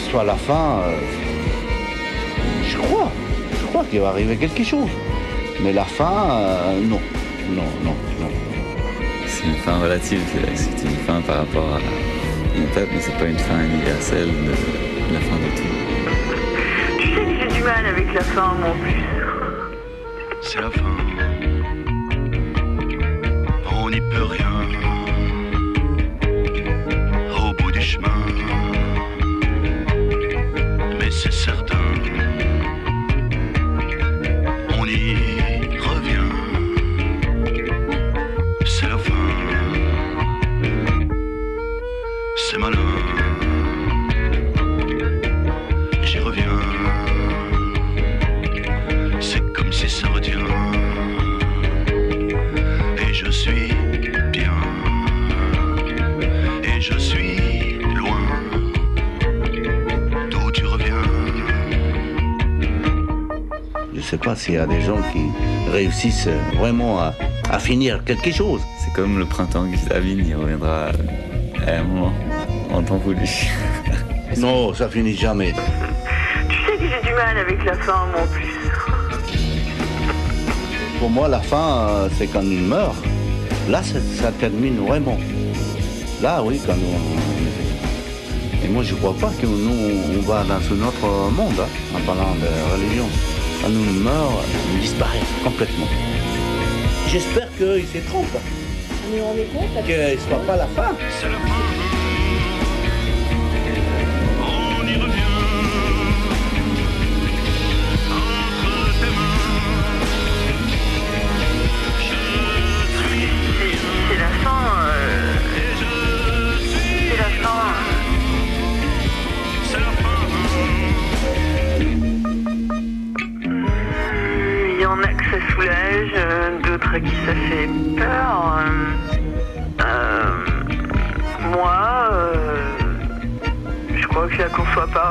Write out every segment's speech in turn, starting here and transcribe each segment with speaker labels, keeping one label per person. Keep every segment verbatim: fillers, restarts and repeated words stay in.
Speaker 1: soit la fin, euh, je crois, je crois qu'il va arriver quelque chose. Mais la fin, euh, non, non, non, non.
Speaker 2: C'est une fin relative, c'est une fin par rapport à une étape, mais c'est pas une fin universelle de, de la fin de tout.
Speaker 3: Tu sais que j'ai du mal avec la fin, moi en plus.
Speaker 4: C'est la fin. On n'y peut rien. Au bout du chemin. Mais c'est certain. On y revient. C'est la fin. C'est malin. J'y reviens. C'est comme si ça revient. Et je suis bien. Et je suis loin. D'où tu reviens.
Speaker 1: Je ne sais pas s'il y a des gens qui réussissent vraiment à, à finir quelque chose.
Speaker 2: C'est comme le printemps qui s'avine, il reviendra à un moment, en temps voulu.
Speaker 1: Non, ça finit jamais.
Speaker 3: Tu sais que j'ai du mal avec la fin, moi en plus.
Speaker 1: Pour moi, la fin, euh, c'est quand il meurt. Là, ça, ça termine vraiment. Là, oui, quand nous... on- Et moi, je ne crois pas que nous, on va dans un autre monde, hein, en parlant de religion. Quand nous meurt, on disparaît complètement. J'espère qu'il se trompe.
Speaker 5: Mais on est compte,
Speaker 1: Que ce ne soit pas la fin.
Speaker 4: C'est la fin. On y revient. Entre tes mains. Je suis.
Speaker 3: C'est c'est la fin. euh,
Speaker 4: Et je suis.
Speaker 3: C'est la fin.
Speaker 4: C'est la fin.
Speaker 3: Il y en a que ça soulage, euh, d'autres à qui ça fait peur. euh, euh, moi, euh, je crois que je la conçois pas.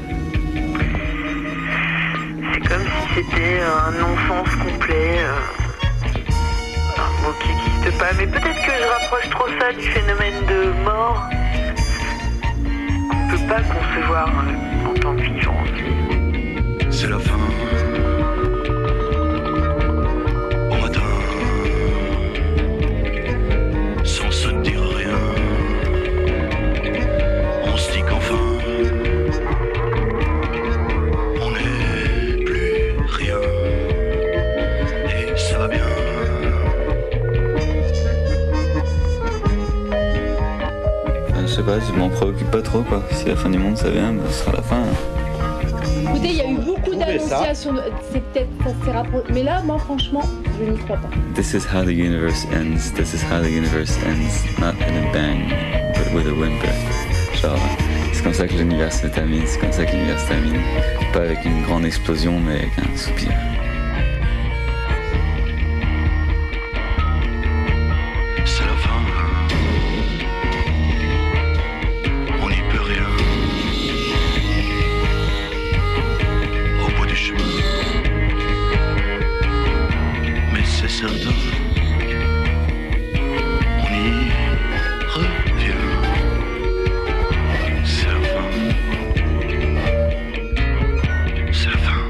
Speaker 3: C'est comme si c'était un non-sens complet. euh, un mot qui n'existe pas. Mais peut-être que je rapproche trop ça du phénomène de mort. On peut pas concevoir euh, en tant que vivant.
Speaker 4: C'est la fin. Au matin. Sans se dire rien. On se dit qu'enfin. On n'est plus rien. Et ça va bien.
Speaker 2: Enfin, je sais pas, je m'en préoccupe pas trop quoi. Si la fin du monde ça vient, ben, ce sera la fin.
Speaker 5: Écoutez, il y a eu beaucoup
Speaker 1: Trouvez ça.
Speaker 5: d'annonciations. de- C'est peut-être, ça s'est rapproché. Mais là, moi, franchement, je n'y crois pas.
Speaker 2: This is how the universe ends. This is how the universe ends. Not in a bang, but with a whimper. Genre, c'est comme ça que l'univers se termine. C'est comme ça que l'univers se termine. Pas avec une grande explosion, mais avec un soupir.
Speaker 4: C'est la fin. On n'y peut rien. Au bout du chemin. Mais c'est certain. On y revient. C'est la fin. C'est la fin.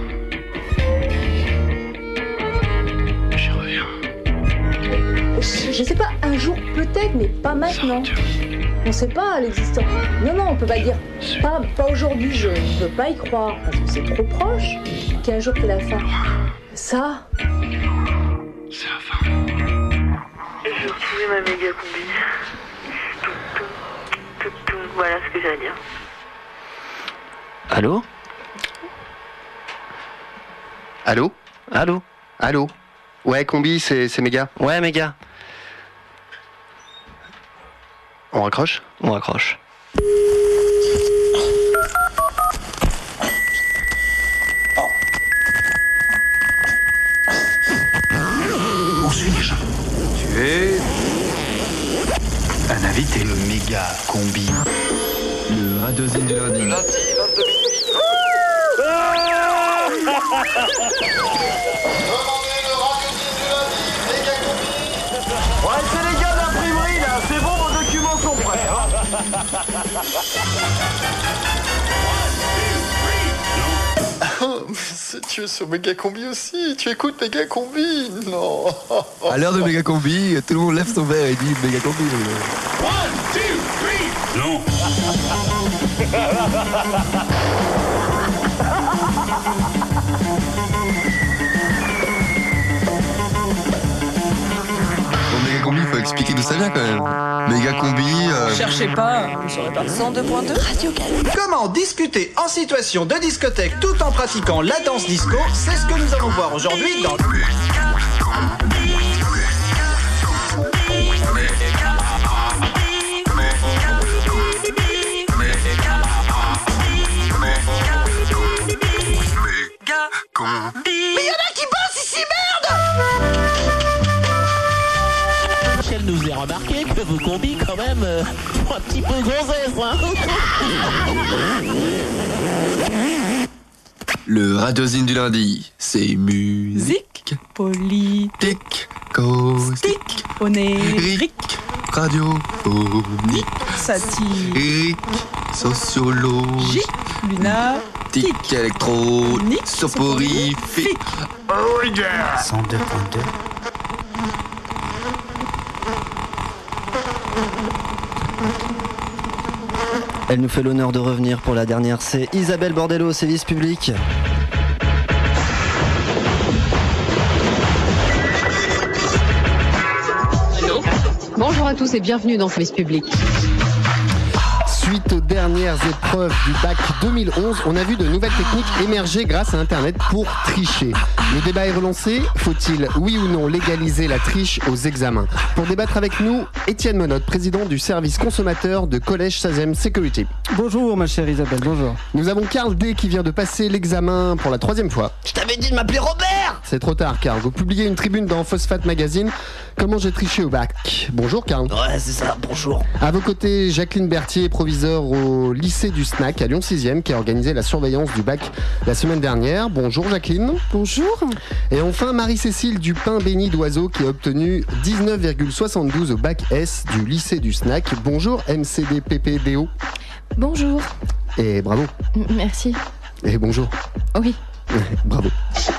Speaker 4: J'y reviens.
Speaker 5: Je, je sais pas, un jour peut-être, mais pas maintenant. On sait pas l'existence. Non, non, on peut pas dire. Pas, pas aujourd'hui, je ne peux pas y croire, parce que c'est trop proche qu'un jour que la fin. Ça,
Speaker 4: C'est la fin.
Speaker 3: J'ai retrouvé ma méga combi. Tout, tout, tout, tout. Voilà ce que j'ai à dire.
Speaker 6: Allô? Allô? Allô? Allô? Ouais, combi, c'est c'est méga. Ouais, méga. On raccroche? On raccroche.
Speaker 4: Où suis-je? Tu es un invité. Le méga combi.
Speaker 7: Le radiosine du lundi.
Speaker 8: Ouais, c'est les gars d'imprimerie là, c'est bon, vos documents sont prêts. Hein.
Speaker 9: tu es sur Mégacombi aussi. Tu écoutes Mégacombi. Non.
Speaker 10: À l'heure de Mégacombi, tout le monde lève son verre et dit Mégacombi.
Speaker 4: One, two, three. Non.
Speaker 10: Mégacombi, il faut expliquer d'où ça vient quand même. Mégacombi. Euh...
Speaker 11: Cherchez pas, vous saurez pas.
Speaker 12: cent deux point deux Radio Galles.
Speaker 13: Comment discuter en situation de discothèque tout en pratiquant la danse disco? C'est ce que nous allons voir aujourd'hui dans.
Speaker 12: Mais y'en a qui bossent ici, merde!
Speaker 14: Elle nous a remarqué que vous combi quand même euh, un petit peu gonzesse, hein.
Speaker 10: Le radiosine du lundi, c'est musique,
Speaker 11: politique,
Speaker 10: caustique,
Speaker 11: onérique,
Speaker 10: radiophonique,
Speaker 11: satirique,
Speaker 10: sociologique,
Speaker 11: lunatique,
Speaker 10: électronique, soporifique.
Speaker 4: Oh yeah.
Speaker 12: cent deux point deux
Speaker 6: Elle nous fait l'honneur de revenir pour la dernière, c'est Isabelle Bordello au service public.
Speaker 15: Bonjour à tous et bienvenue dans Service Public.
Speaker 16: Suite aux dernières épreuves du bac deux mille onze, on a vu de nouvelles techniques émerger grâce à Internet pour tricher. Le débat est relancé, faut-il oui ou non légaliser la triche aux examens? Pour débattre avec nous, Étienne Menotte, président du service consommateur de Collège Sazem Security.
Speaker 17: Bonjour ma chère Isabelle, bonjour.
Speaker 16: Nous avons Karl D qui vient de passer l'examen pour la troisième fois.
Speaker 12: Je t'avais dit de m'appeler Robert!
Speaker 16: C'est trop tard Karl, vous publiez une tribune dans Phosphate Magazine. Comment j'ai triché au bac? Bonjour Karl.
Speaker 12: Ouais c'est ça, bonjour.
Speaker 16: À vos côtés, Jacqueline Berthier, proviseure au lycée du Snack à Lyon sixième, qui a organisé la surveillance du bac la semaine dernière. Bonjour Jacqueline.
Speaker 18: Bonjour.
Speaker 16: Et enfin Marie-Cécile du pain béni d'oiseau qui a obtenu dix-neuf virgule soixante-douze au bac S du lycée du Snack. Bonjour M C D P P D O.
Speaker 18: Bonjour.
Speaker 16: Et bravo.
Speaker 18: M- merci.
Speaker 16: Et bonjour.
Speaker 18: Oui.
Speaker 16: Bravo.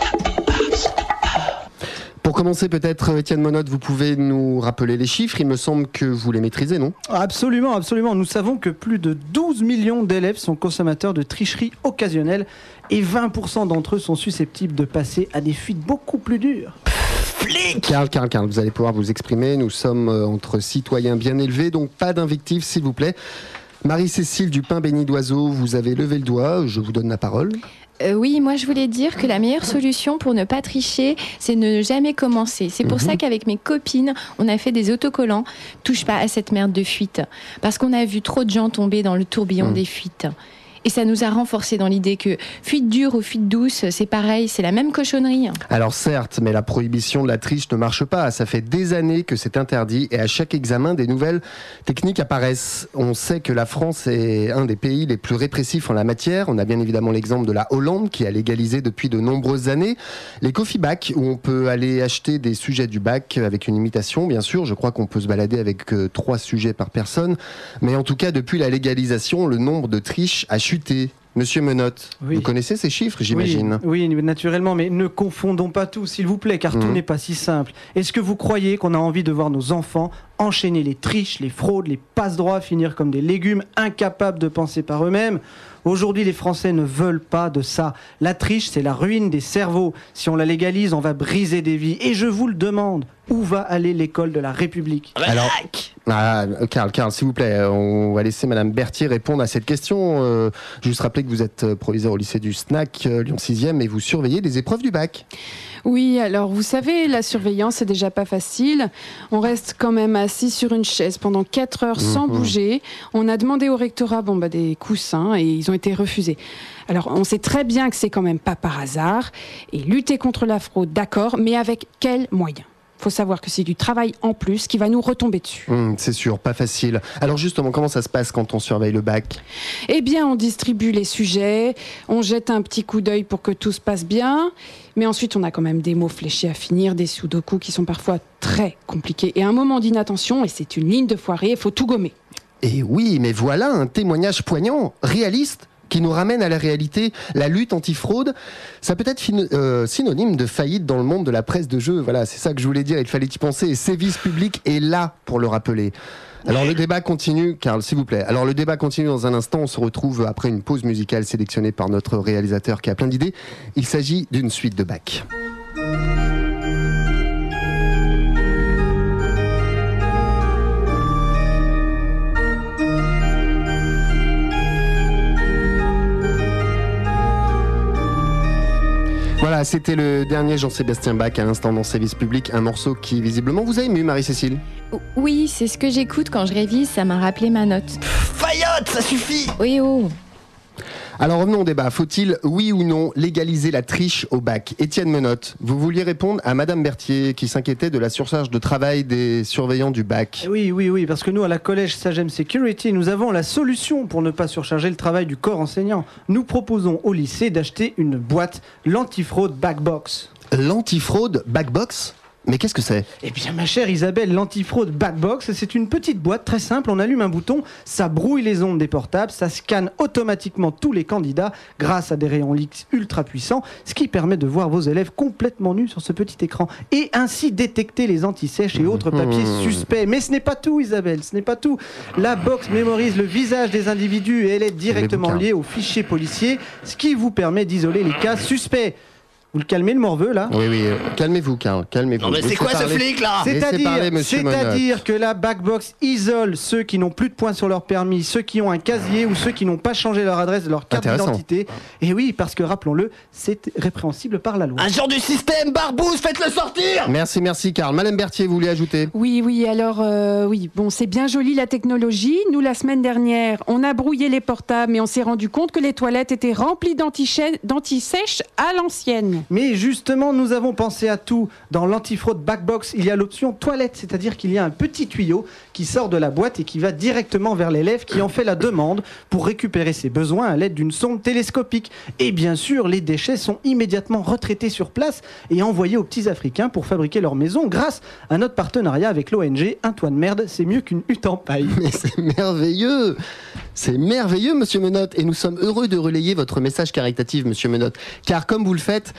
Speaker 16: Pour commencer, peut-être, Étienne Menotte, vous pouvez nous rappeler les chiffres. Il me semble que vous les maîtrisez, non?
Speaker 17: Absolument, absolument. Nous savons que plus de douze millions d'élèves sont consommateurs de tricheries occasionnelles et vingt pour cent d'entre eux sont susceptibles de passer à des fuites beaucoup plus dures.
Speaker 16: Flic! Karl, Karl, Karl, vous allez pouvoir vous exprimer. Nous sommes entre citoyens bien élevés, donc pas d'invectives, s'il vous plaît. Marie-Cécile du pain béni d'oiseau, vous avez levé le doigt. Je vous donne la parole.
Speaker 18: Euh, oui, moi je voulais dire que la meilleure solution pour ne pas tricher, c'est ne jamais commencer. C'est pour mmh. ça qu'avec mes copines, on a fait des autocollants « Touche pas à cette merde de fuite ». Parce qu'on a vu trop de gens tomber dans le tourbillon mmh. des fuites. Et ça nous a renforcé dans l'idée que fuite dure ou fuite douce, c'est pareil, c'est la même cochonnerie.
Speaker 16: Alors certes, mais la prohibition de la triche ne marche pas. Ça fait des années que c'est interdit et à chaque examen, des nouvelles techniques apparaissent. On sait que la France est un des pays les plus répressifs en la matière. On a bien évidemment l'exemple de la Hollande qui a légalisé depuis de nombreuses années les coffee bacs où on peut aller acheter des sujets du bac avec une imitation, bien sûr. Je crois qu'on peut se balader avec euh, trois sujets par personne. Mais en tout cas, depuis la légalisation, le nombre de triches a chuté. Monsieur Menotte, oui. Vous connaissez ces chiffres, j'imagine?
Speaker 17: Oui, oui, naturellement, mais ne confondons pas tout, s'il vous plaît, car mmh. tout n'est pas si simple. Est-ce que vous croyez qu'on a envie de voir nos enfants enchaîner les triches, les fraudes, les passe-droits, finir comme des légumes incapables de penser par eux-mêmes? Aujourd'hui, les Français ne veulent pas de ça. La triche, c'est la ruine des cerveaux. Si on la légalise, on va briser des vies. Et je vous le demande, où va aller l'école de la République?
Speaker 16: Alors, ah, Karl, Karl, s'il vous plaît, on va laisser Madame Berthier répondre à cette question. Euh, juste rappeler que vous êtes proviseur au lycée du Snack, euh, Lyon sixième, et vous surveillez les épreuves du bac.
Speaker 18: Oui, alors vous savez, la surveillance, c'est déjà pas facile. On reste quand même assis sur une chaise pendant quatre heures sans mmh. bouger. On a demandé au rectorat bon, bah, des coussins et ils ont été refusés. Alors, on sait très bien que c'est quand même pas par hasard. Et lutter contre la fraude, d'accord, mais avec quels moyens ? Faut savoir que c'est du travail en plus qui va nous retomber dessus.
Speaker 16: Mmh, c'est sûr, pas facile. Alors justement, comment ça se passe quand on surveille le bac ?
Speaker 18: Eh bien, on distribue les sujets, on jette un petit coup d'œil pour que tout se passe bien, mais ensuite on a quand même des mots fléchés à finir, des sudoku qui sont parfois très compliqués. Et un moment d'inattention, et c'est une ligne de foirée, il faut tout gommer.
Speaker 16: Et oui, mais voilà un témoignage poignant, réaliste, qui nous ramène à la réalité. La lutte antifraude, ça peut être fin- euh, synonyme de faillite dans le monde de la presse de jeu. Voilà, c'est ça que je voulais dire, il fallait y penser. Et Service Public est là pour le rappeler. Alors le débat continue, Karl, s'il vous plaît. Alors le débat continue dans un instant, on se retrouve après une pause musicale sélectionnée par notre réalisateur qui a plein d'idées. Il s'agit d'une suite de Bach. Voilà, c'était le dernier Jean-Sébastien Bach à l'instant dans Service Public, un morceau qui visiblement vous a ému, Marie-Cécile.
Speaker 19: Oui, c'est ce que j'écoute quand je révise, ça m'a rappelé ma note.
Speaker 12: Faillotte, ça suffit.
Speaker 19: Oui, oh.
Speaker 16: Alors revenons au débat, faut-il, oui ou non, légaliser la triche au bac ? Étienne Menotte, vous vouliez répondre à Madame Berthier qui s'inquiétait de la surcharge de travail des surveillants du bac.
Speaker 17: Oui, oui, oui, parce que nous, à la Collège Sagem Security, nous avons la solution pour ne pas surcharger le travail du corps enseignant. Nous proposons au lycée d'acheter une boîte, l'antifraude Backbox.
Speaker 16: L'antifraude Backbox ? Mais qu'est-ce que c'est ?
Speaker 17: Eh bien, ma chère Isabelle, l'antifraude Backbox, c'est une petite boîte très simple. On allume un bouton, ça brouille les ondes des portables, ça scanne automatiquement tous les candidats grâce à des rayons X ultra puissants, ce qui permet de voir vos élèves complètement nus sur ce petit écran et ainsi détecter les antisèches et autres papiers mmh. suspects. Mais ce n'est pas tout, Isabelle, ce n'est pas tout. La box mémorise le visage des individus et elle est directement liée au fichier policier, ce qui vous permet d'isoler les cas suspects. Vous le calmez le morveux là ?
Speaker 16: Oui, oui, euh, calmez-vous, Karl, calmez-vous.
Speaker 12: Non mais c'est quoi
Speaker 16: parler.
Speaker 12: ce flic là ?
Speaker 17: C'est-à-dire,
Speaker 16: parler,
Speaker 17: c'est-à-dire que la Backbox isole ceux qui n'ont plus de points sur leur permis, ceux qui ont un casier ou ceux qui n'ont pas changé leur adresse de leur carte d'identité. Et oui, parce que rappelons-le, c'est répréhensible par la loi.
Speaker 12: Un genre du système, Barbouze, faites-le sortir !
Speaker 16: Merci, merci, Karl. Madame Berthier, vous voulez ajouter ?
Speaker 18: Oui, oui, alors, euh, oui, bon, c'est bien joli la technologie. Nous, la semaine dernière, on a brouillé les portables, mais on s'est rendu compte que les toilettes étaient remplies d'antisèches d'antisèches à l'ancienne.
Speaker 17: Mais justement, nous avons pensé à tout. Dans l'antifraude Backbox, il y a l'option toilette, c'est-à-dire qu'il y a un petit tuyau qui sort de la boîte et qui va directement vers l'élève qui en fait la demande pour récupérer ses besoins à l'aide d'une sonde télescopique. Et bien sûr, les déchets sont immédiatement retraités sur place et envoyés aux petits Africains pour fabriquer leur maison grâce à notre partenariat avec l'O N G Un toit de merde, c'est mieux qu'une hutte en paille.
Speaker 16: Mais c'est merveilleux ! C'est merveilleux, Monsieur Menotte, et nous sommes heureux de relayer votre message caritatif, Monsieur Menotte, car comme vous le faites,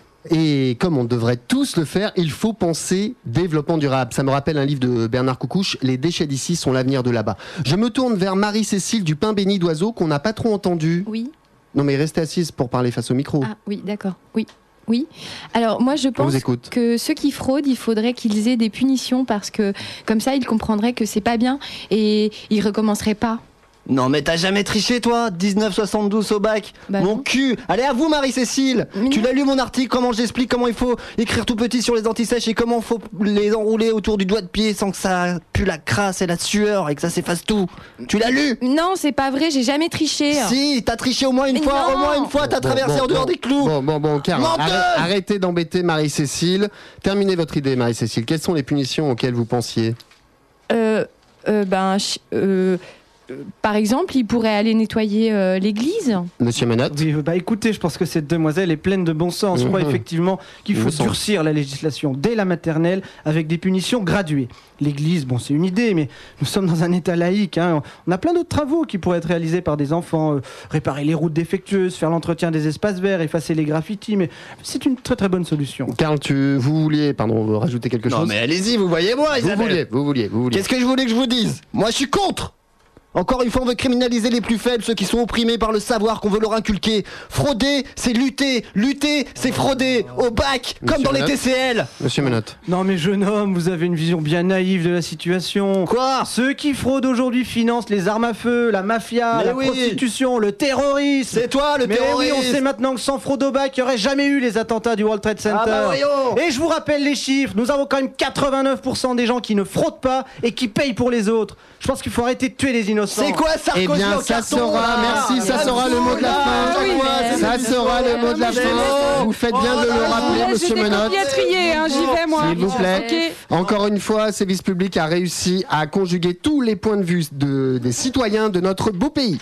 Speaker 16: et comme on devrait tous le faire, il faut penser développement durable. Ça me rappelle un livre de Bernard Coukouche, Les déchets d'ici sont l'avenir de là-bas. Je me tourne vers Marie-Cécile du pain béni d'oiseau qu'on n'a pas trop entendu.
Speaker 19: Oui.
Speaker 16: Non mais restez assise pour parler face au micro.
Speaker 19: Ah oui, d'accord, oui. Oui. Alors moi je pense que ceux qui fraudent, il faudrait qu'ils aient des punitions parce que comme ça ils comprendraient que c'est pas bien et ils recommenceraient pas.
Speaker 12: Non mais t'as jamais triché toi, dix-neuf soixante-douze au bac.
Speaker 19: Bah
Speaker 12: mon
Speaker 19: non.
Speaker 12: cul. Allez à vous Marie-Cécile.
Speaker 19: Mais
Speaker 12: tu
Speaker 19: non.
Speaker 12: l'as lu mon article, comment j'explique comment il faut écrire tout petit sur les antisèches et comment il faut les enrouler autour du doigt de pied sans que ça pue la crasse et la sueur et que ça s'efface tout. Tu l'as lu?
Speaker 19: Non, c'est pas vrai, j'ai jamais triché.
Speaker 12: Si, t'as triché au moins une
Speaker 19: Mais
Speaker 12: fois,
Speaker 19: non.
Speaker 12: au moins une fois t'as
Speaker 16: Bon,
Speaker 12: traversé
Speaker 16: bon,
Speaker 12: en dehors
Speaker 16: bon,
Speaker 12: des clous.
Speaker 16: Bon, bon, bon, Karl,
Speaker 12: Menteuse.
Speaker 16: arrête- arrêtez d'embêter Marie-Cécile. Terminez votre idée, Marie-Cécile. Quelles sont les punitions auxquelles vous pensiez ?
Speaker 19: Euh, euh, ben, ch- euh, euh, par exemple, ils pourraient aller nettoyer euh, l'église.
Speaker 16: Monsieur Menotte ?
Speaker 17: Oui, bah écoutez, je pense que cette demoiselle est pleine de bon sens. Je crois
Speaker 16: Mhm.
Speaker 17: effectivement qu'il faut
Speaker 16: Bon sens.
Speaker 17: durcir la législation dès la maternelle avec des punitions graduées. L'église, bon, c'est une idée, mais nous sommes dans un état laïque. Hein. On a plein d'autres travaux qui pourraient être réalisés par des enfants. Euh, réparer les routes défectueuses, faire l'entretien des espaces verts, effacer les graffitis, mais c'est une très très bonne solution.
Speaker 16: Karl, tu, vous vouliez, pardon, rajouter quelque
Speaker 12: Non
Speaker 16: chose ?
Speaker 12: mais allez-y, vous voyez moi
Speaker 16: Vous
Speaker 12: Isabelle.
Speaker 16: vouliez, vous vouliez, vous vouliez.
Speaker 12: Qu'est-ce que je voulais que je vous dise? Moi je suis contre. Encore une fois, on veut criminaliser les plus faibles, ceux qui sont opprimés par le savoir qu'on veut leur inculquer. Frauder, c'est lutter. Lutter, c'est frauder. Au bac,
Speaker 16: Monsieur
Speaker 12: comme dans les
Speaker 16: Menotte.
Speaker 12: T C L.
Speaker 16: Monsieur Menotte.
Speaker 17: Non mais jeune homme, vous avez une vision bien naïve de la situation.
Speaker 12: Quoi?
Speaker 17: Ceux qui fraudent aujourd'hui financent les armes à feu, la mafia,
Speaker 12: Mais
Speaker 17: la
Speaker 12: oui.
Speaker 17: prostitution, le terrorisme.
Speaker 12: C'est toi le
Speaker 17: Mais
Speaker 12: terroriste.
Speaker 17: oui, on sait maintenant que sans fraude au bac, il n'y aurait jamais eu les attentats du World Trade Center.
Speaker 12: Ah bah voyons.
Speaker 17: Et je vous rappelle les chiffres, nous avons quand même quatre-vingt-neuf pour cent des gens qui ne fraudent pas et qui payent pour les autres. Je pense qu'il faut arrêter de tuer les innocents.
Speaker 12: C'est quoi Sarkozy
Speaker 16: Eh bien,
Speaker 12: en
Speaker 16: ça
Speaker 12: carton,
Speaker 16: sera,
Speaker 12: là
Speaker 16: merci, ça sera le mot de la fin.
Speaker 12: Oui, mais-
Speaker 16: Ça sera le mot de la fin. Vous faites bien de le rappeler,
Speaker 18: Ouais,
Speaker 16: Monsieur
Speaker 18: j'ai des
Speaker 16: Menotte.
Speaker 18: copies à trier, hein, j'y vais moi.
Speaker 16: S'il vous plaît.
Speaker 18: Ok.
Speaker 16: Encore une fois, Service Public a réussi à conjuguer tous les points de vue de- des citoyens de notre beau pays.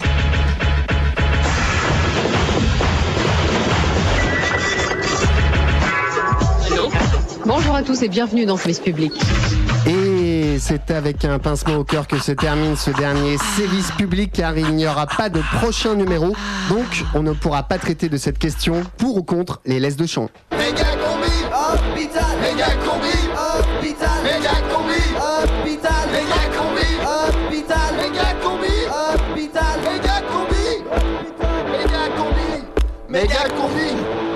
Speaker 15: Bonjour à tous et bienvenue dans Service Public.
Speaker 16: Et Et c'est avec un pincement au cœur que se termine ce dernier sévice public, car il n'y aura pas de prochain numéro. Donc, on ne pourra pas traiter de cette question pour ou contre les laisses de champ.
Speaker 8: Méga combi, hôpital, méga combi, hôpital, méga combi, hôpital, méga combi, hôpital, méga combi, hôpital, méga combi, méga combi, méga combi.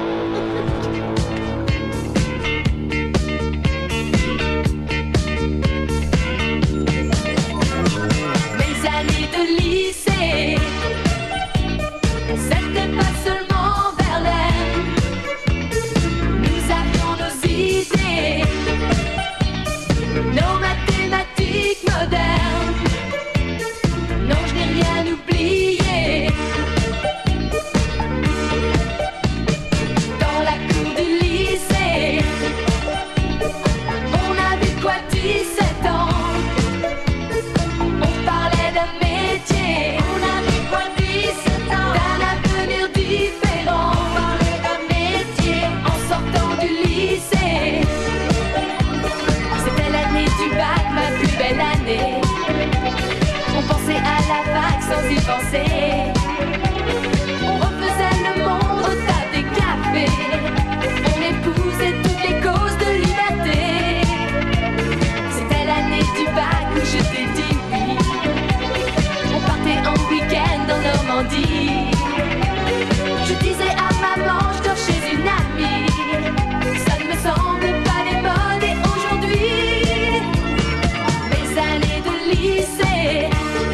Speaker 20: Mes années de lycée, c'était pas seulement Verlaine. Nous avions nos idées, nos mathématiques modernes. Non, je n'ai rien oublié. Dans la cour du lycée, on avait quoi, dix-sept ans. On parlait d'un métier, on avait quoi, dix-sept ans. D'un avenir différent, on parlait d'un métier. En sortant du lycée, c'était l'année du bac, ma plus belle année. On pensait à la fac sans y penser. On refaisait le monde au tas des cafés. On épousait toutes les causes de liberté. C'était l'année du bac où je t'ai dit oui. On partait en week-end en Normandie. Je disais à maman, je dors chez une amie. Ça ne me semble pas des modes et aujourd'hui, mes années de lycée,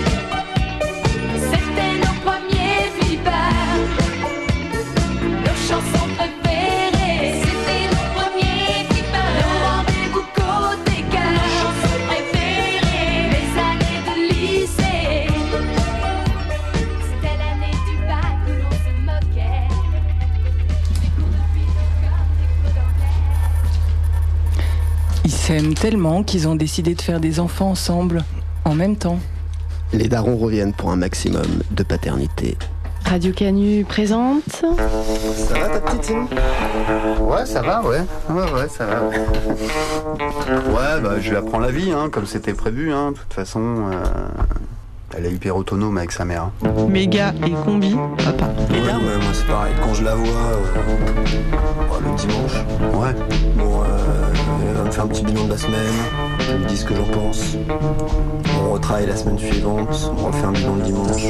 Speaker 20: c'était nos premiers vipères, nos chansons préférées. C'était nos premiers vipères, nos rendez-vous côté cœur, nos chansons préférées. Mes années de lycée, c'était l'année du bac où l'on se moquait. Des cours de philo comme des cours d'anglais.
Speaker 11: Ils s'aiment tellement qu'ils ont décidé de faire des enfants ensemble, en même temps.
Speaker 12: Les darons reviennent pour un maximum de paternité.
Speaker 15: Radio Canu présente.
Speaker 6: Ça va ta petite Tine ?
Speaker 1: Ouais, ça va, ouais. Ouais, ouais, ça va. Ouais, bah, je lui apprends la vie, hein, comme c'était prévu, hein. De toute façon, euh, elle est hyper autonome avec sa mère. Hein.
Speaker 11: Méga et combi, papa.
Speaker 6: Ouais, ouais, moi c'est pareil. Quand je la vois euh, le dimanche,
Speaker 1: ouais.
Speaker 6: Bon, euh, elle va me faire un petit bilan de la semaine. Je lui dis ce que j'en pense. On retravaille la semaine suivante. On refait un bilan le dimanche.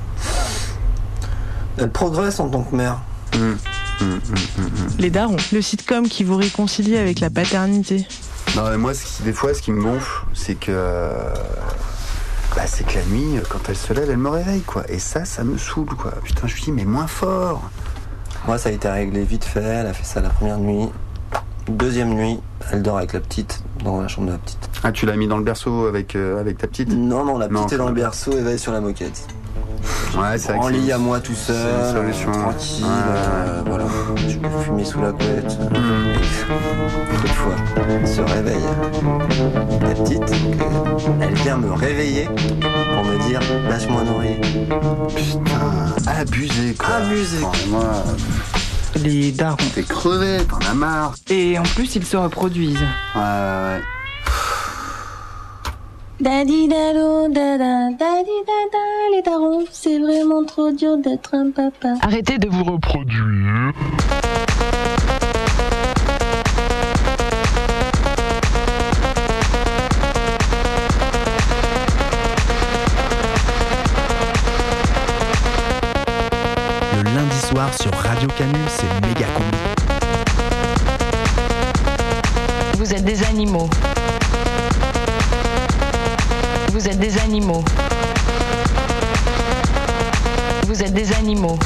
Speaker 6: Elle progresse en tant que mère.
Speaker 1: Mmh. Mmh, mmh, mmh, mmh.
Speaker 11: Les darons, le sitcom qui vous réconcilie avec la paternité.
Speaker 1: Non, mais moi, ce qui, des fois, ce qui me gonfle, c'est que. Bah, c'est que la nuit, quand elle se lève, elle me réveille, quoi. Et ça, ça me saoule, quoi. Putain, je lui dis, mais moins fort.
Speaker 6: Moi, ça a été réglé vite fait. Elle a fait ça la première nuit. Deuxième nuit, elle dort avec la petite, dans la chambre de la petite.
Speaker 1: Ah, tu l'as mis dans le berceau avec, euh, avec ta petite ?
Speaker 6: Non, non, la petite
Speaker 1: non,
Speaker 6: est dans le berceau et veille sur la moquette.
Speaker 1: Ouais, c'est
Speaker 6: en lit à moi tout seul,
Speaker 1: c'est une solution.
Speaker 6: tranquille,
Speaker 1: ouais.
Speaker 6: euh, voilà. Je peux fumer sous la couette. Mmh. Et une fois, elle se réveille. La petite, donc, elle vient me réveiller pour me dire lâche-moi un oreiller.
Speaker 1: Putain, abusé quoi.
Speaker 6: Abusé.
Speaker 1: Enfin, moi,
Speaker 11: les darons.
Speaker 1: T'es crevé, t'en as marre.
Speaker 11: Et en plus, ils se reproduisent.
Speaker 1: Ouais, ouais.
Speaker 20: Daddy dado, dada, daddy dada, les darons, c'est vraiment trop dur d'être un papa.
Speaker 11: Arrêtez de vous reproduire.
Speaker 21: Le lundi soir sur Radio Canu, c'est méga combi.
Speaker 20: Vous êtes des animaux. Vous êtes des animaux. Vous êtes des animaux.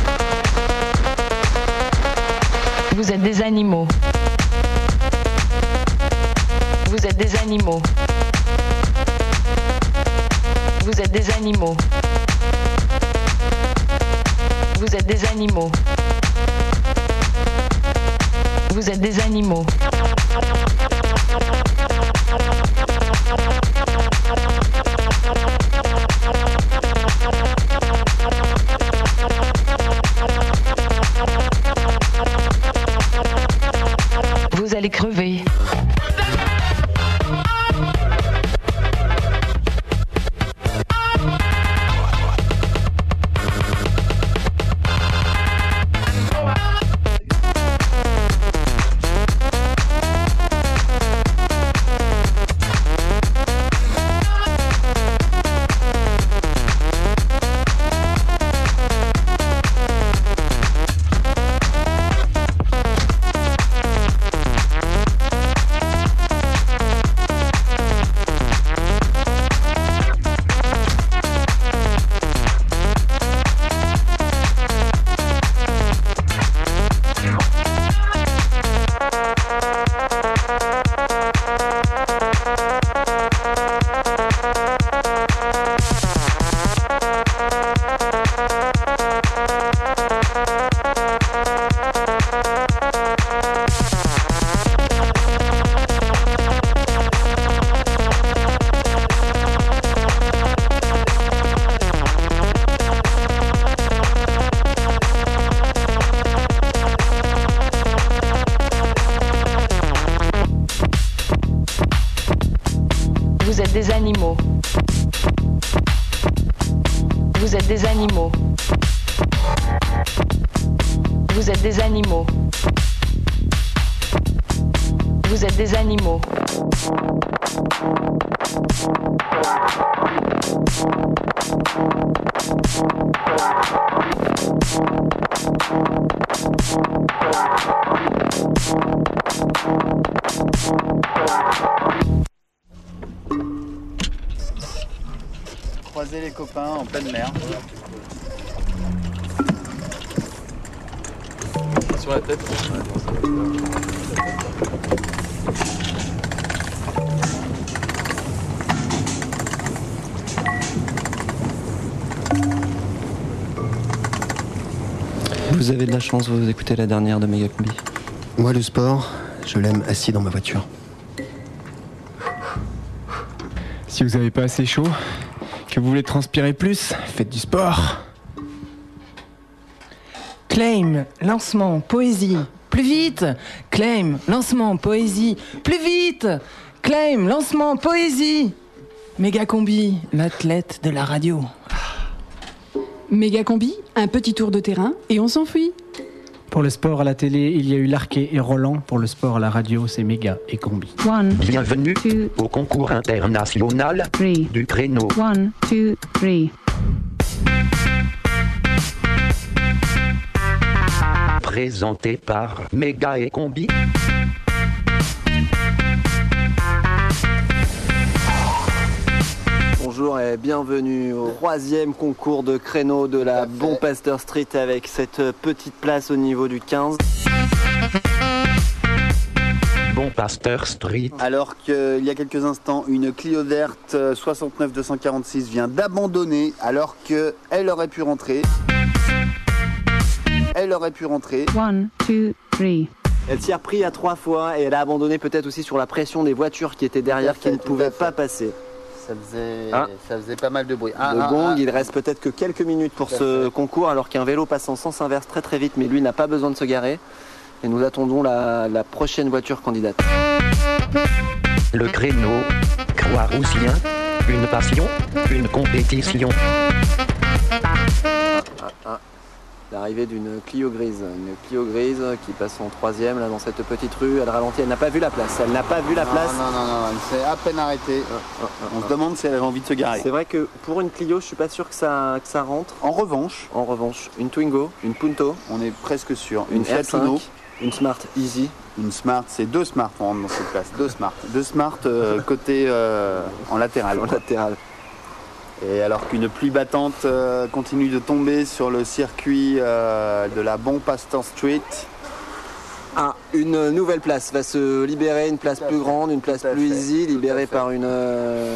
Speaker 20: Vous êtes des animaux. Vous êtes des animaux. Vous êtes des animaux. Vous êtes des animaux. Vous êtes des animaux. Vous allez crever.
Speaker 2: animaux. Vous êtes des animaux. Vous êtes des animaux. Vous êtes des animaux.
Speaker 1: Croiser les copains en pleine mer.
Speaker 7: Sur la tête.
Speaker 6: Vous avez de la chance, vous écoutez la dernière de Megacombi.
Speaker 16: Moi, le sport, je l'aime assis dans ma voiture.
Speaker 22: Si vous n'avez pas assez chaud, que vous voulez transpirer plus, faites du sport.
Speaker 11: Claim, lancement, poésie. Plus vite. Claim, lancement, poésie. Plus vite. Claim, lancement, poésie. Megacombi, l'athlète de la radio.
Speaker 18: Megacombi, un petit tour de terrain et on s'enfuit.
Speaker 17: Pour le sport à la télé, il y a eu Larquet et Roland. Pour le sport à la radio, c'est Méga et Combi.
Speaker 23: One,
Speaker 24: Bienvenue
Speaker 23: two,
Speaker 24: au concours international
Speaker 23: three.
Speaker 24: du créneau.
Speaker 23: One, two, three.
Speaker 24: Présenté par Méga et Combi.
Speaker 6: Bonjour et bienvenue au troisième concours de créneau de la Bon Pasteur Street avec cette petite place au niveau du quinze.
Speaker 24: Bon Pasteur Street.
Speaker 1: Alors qu'il y a quelques instants, une Clio verte soixante-neuf deux cent quarante-six vient d'abandonner alors qu'elle aurait pu rentrer. Elle aurait pu rentrer.
Speaker 23: One, two, three.
Speaker 6: Elle s'y a repris à trois fois et elle a abandonné peut-être aussi sur la pression des voitures qui étaient derrière qui ne pouvaient pas passer.
Speaker 1: Ça faisait,
Speaker 6: Ah.
Speaker 1: ça faisait pas mal de bruit. Ah,
Speaker 6: Le
Speaker 1: ah,
Speaker 6: gong,
Speaker 1: ah.
Speaker 6: il reste peut-être que quelques minutes pour
Speaker 1: Tout à
Speaker 6: ce
Speaker 1: fait.
Speaker 6: concours alors qu'un vélo passe en sens inverse très très vite mais lui n'a pas besoin de se garer. Et nous attendons la, la prochaine voiture candidate.
Speaker 24: Le créneau. Croix-Roussien. Une passion. Une compétition.
Speaker 6: Ah, ah. L'arrivée d'une Clio grise, une Clio grise qui passe en troisième là dans cette petite rue, elle ralentit, elle n'a pas vu la place, elle n'a pas vu la
Speaker 1: Non,
Speaker 6: place.
Speaker 1: Non, non, non, elle s'est à peine arrêtée. On se demande si elle avait envie de se garer.
Speaker 6: C'est vrai que pour une Clio, je suis pas sûr que ça, que ça rentre.
Speaker 1: En revanche,
Speaker 6: En revanche, une Twingo, une Punto,
Speaker 1: on est presque sûr.
Speaker 6: une,
Speaker 1: Une Fiat
Speaker 6: R cinq,
Speaker 1: Uno,
Speaker 6: une Smart Easy.
Speaker 1: une Smart, c'est deux Smart on rentre dans cette place. Deux Smart. Deux Smart euh, côté euh, en latéral.
Speaker 6: En latéral.
Speaker 1: Et alors qu'une pluie battante euh, continue de tomber sur le circuit euh, de la Bon Pasteur Street.
Speaker 6: Ah, une nouvelle place va se libérer, une place plus grande, une place plus easy, libérée par une... euh,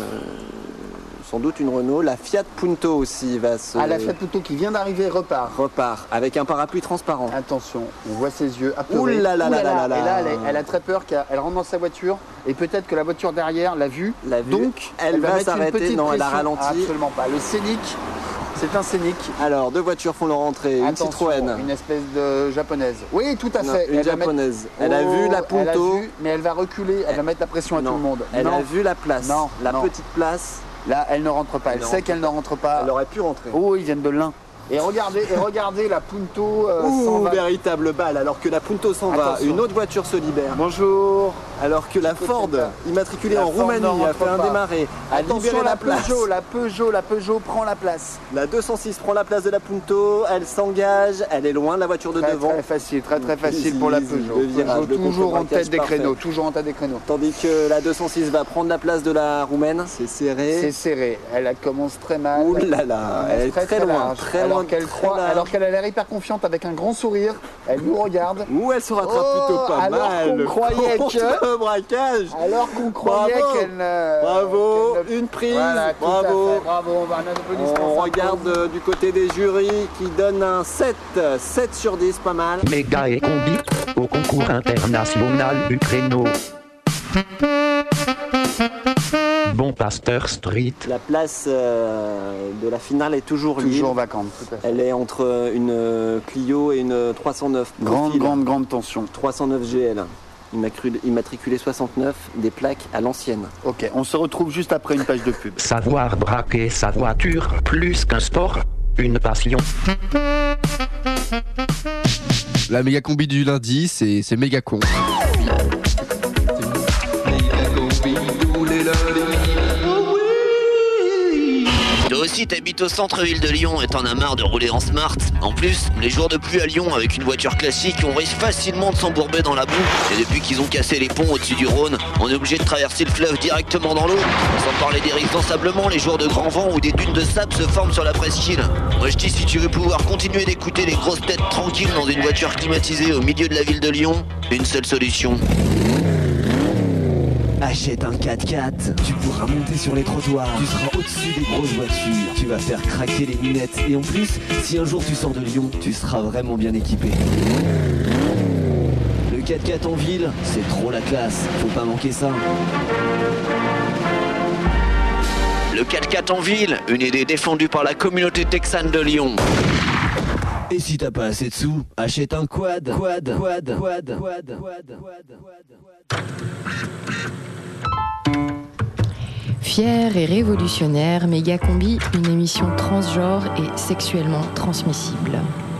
Speaker 6: sans doute une Renault. La Fiat Punto aussi va se...
Speaker 1: Ah, la Fiat Punto qui vient d'arriver repart.
Speaker 6: repart, avec un parapluie transparent.
Speaker 1: Attention, on voit ses yeux apeurés.
Speaker 6: Ouh là là
Speaker 1: Ouh
Speaker 6: là là là
Speaker 1: Et là,
Speaker 6: là.
Speaker 1: elle, est- elle a très peur qu'elle rentre dans sa voiture et peut-être que la voiture derrière l'a vue.
Speaker 6: La vue.
Speaker 1: Donc,
Speaker 6: Elle va
Speaker 1: mettre une
Speaker 6: s'arrêter.
Speaker 1: petite
Speaker 6: Non, elle a
Speaker 1: pression.
Speaker 6: ralenti.
Speaker 1: Absolument pas. Le Scénic, c'est un Scénic.
Speaker 6: Alors, deux voitures font leur entrée, une
Speaker 1: Attention,
Speaker 6: Citroën.
Speaker 1: Une espèce de japonaise. Oui, tout à
Speaker 6: Non,
Speaker 1: fait.
Speaker 6: une
Speaker 1: Elle va
Speaker 6: japonaise.
Speaker 1: mettre-
Speaker 6: Elle a vu la
Speaker 1: Oh,
Speaker 6: Punto.
Speaker 1: elle a vu, mais elle va reculer, elle va mettre la pression à
Speaker 6: Non,
Speaker 1: tout le monde.
Speaker 6: Elle
Speaker 1: non.
Speaker 6: a vu la place,
Speaker 1: Non,
Speaker 6: la
Speaker 1: non.
Speaker 6: petite place.
Speaker 1: Là, elle ne rentre pas. Elle,
Speaker 6: Elle ne
Speaker 1: sait
Speaker 6: rentre
Speaker 1: qu'elle ne rentre pas.
Speaker 6: Elle aurait pu rentrer.
Speaker 1: Oh, ils viennent de l'Ain. Et regardez, et regardez la Punto euh, s'en
Speaker 6: Ouh,
Speaker 1: va.
Speaker 6: véritable balle. Alors que la Punto s'en va,
Speaker 1: Attention.
Speaker 6: une autre voiture se libère.
Speaker 1: Bonjour.
Speaker 6: Alors que la Ford, immatriculée
Speaker 1: La
Speaker 6: en
Speaker 1: Ford
Speaker 6: Roumanie,
Speaker 1: ne
Speaker 6: a
Speaker 1: rentre
Speaker 6: fait un
Speaker 1: pas.
Speaker 6: démarré, a
Speaker 1: Attention,
Speaker 6: libéré
Speaker 1: la,
Speaker 6: la place.
Speaker 1: Peugeot, la Peugeot, la Peugeot prend la place.
Speaker 6: La deux cent six prend la place de la Punto, elle s'engage, elle est loin de la voiture de
Speaker 1: Très,
Speaker 6: devant.
Speaker 1: très facile, très très facile
Speaker 6: Easy,
Speaker 1: pour la
Speaker 6: easy,
Speaker 1: Peugeot.
Speaker 6: le virage,
Speaker 1: Peugeot
Speaker 6: le
Speaker 1: toujours en
Speaker 6: contre-braquage
Speaker 1: tête des
Speaker 6: parfait.
Speaker 1: créneaux, toujours en tête des créneaux.
Speaker 6: Tandis que la deux cent six va prendre la place de la Roumaine, c'est serré.
Speaker 1: C'est serré, elle commence très mal.
Speaker 6: Ouh là là, elle est très loin,
Speaker 1: large.
Speaker 6: très
Speaker 1: alors
Speaker 6: loin,
Speaker 1: qu'elle
Speaker 6: très
Speaker 1: croit,
Speaker 6: large.
Speaker 1: alors qu'elle a l'air hyper confiante avec un grand sourire, elle nous regarde.
Speaker 6: Ouh, elle se rattrape
Speaker 1: Oh,
Speaker 6: plutôt pas
Speaker 1: alors
Speaker 6: mal.
Speaker 1: qu'on croyait
Speaker 6: Contre
Speaker 1: que-
Speaker 6: le braquage.
Speaker 1: Alors qu'on croyait
Speaker 6: Bravo.
Speaker 1: qu'elle ne...
Speaker 6: Bravo,
Speaker 1: qu'elle ne-
Speaker 6: une prise,
Speaker 1: Voilà, tout à
Speaker 6: bravo.
Speaker 1: fait, bravo, on va un applaudissement.
Speaker 6: On
Speaker 1: s'impose.
Speaker 6: regarde euh, du côté des jurys qui donnent un sept, sept sur dix, pas mal.
Speaker 24: Méga et Combi au concours international du créneau. Bon Pasteur Street.
Speaker 6: La place euh, de la finale est toujours libre.
Speaker 1: Toujours vacante, tout à fait.
Speaker 6: Elle est entre une Clio et une trois cent neuf.
Speaker 1: Grande,
Speaker 6: Profil.
Speaker 1: grande, grande tension.
Speaker 6: trois cent neuf G L. Immatriculé, immatriculé soixante-neuf, des plaques à l'ancienne.
Speaker 1: Ok, on se retrouve juste après une page de pub.
Speaker 24: Savoir braquer sa voiture, plus qu'un sport, une passion.
Speaker 10: La méga combi du lundi, c'est, c'est méga con.
Speaker 3: Toi aussi t'habites au centre-ville de Lyon et t'en as marre de rouler en smart. En plus, les jours de pluie à Lyon avec une voiture classique, on risque facilement de s'embourber dans la boue. Et depuis qu'ils ont cassé les ponts au-dessus du Rhône, on est obligé de traverser le fleuve directement dans l'eau. Sans parler des risques d'ensablement, les jours de grand vent où des dunes de sable se forment sur la presqu'île. Moi je dis, si tu veux pouvoir continuer d'écouter les grosses têtes tranquilles dans une voiture climatisée au milieu de la ville de Lyon, une seule solution.
Speaker 5: Achète un quatre-quatre, tu pourras monter sur les trottoirs, tu seras au-dessus des grosses voitures, tu vas faire craquer les lunettes et en plus, si un jour tu sors de Lyon, tu seras vraiment bien équipé. Le quatre-quatre en ville, c'est trop la classe, faut pas manquer ça.
Speaker 3: Le quatre-quatre en ville, une idée défendue par la communauté texane de Lyon.
Speaker 5: Et si t'as pas assez de sous, achète un quad, quad, quad, quad, quad, quad, quad.
Speaker 19: Fière et révolutionnaire, Méga Combi, une émission transgenre et sexuellement transmissible.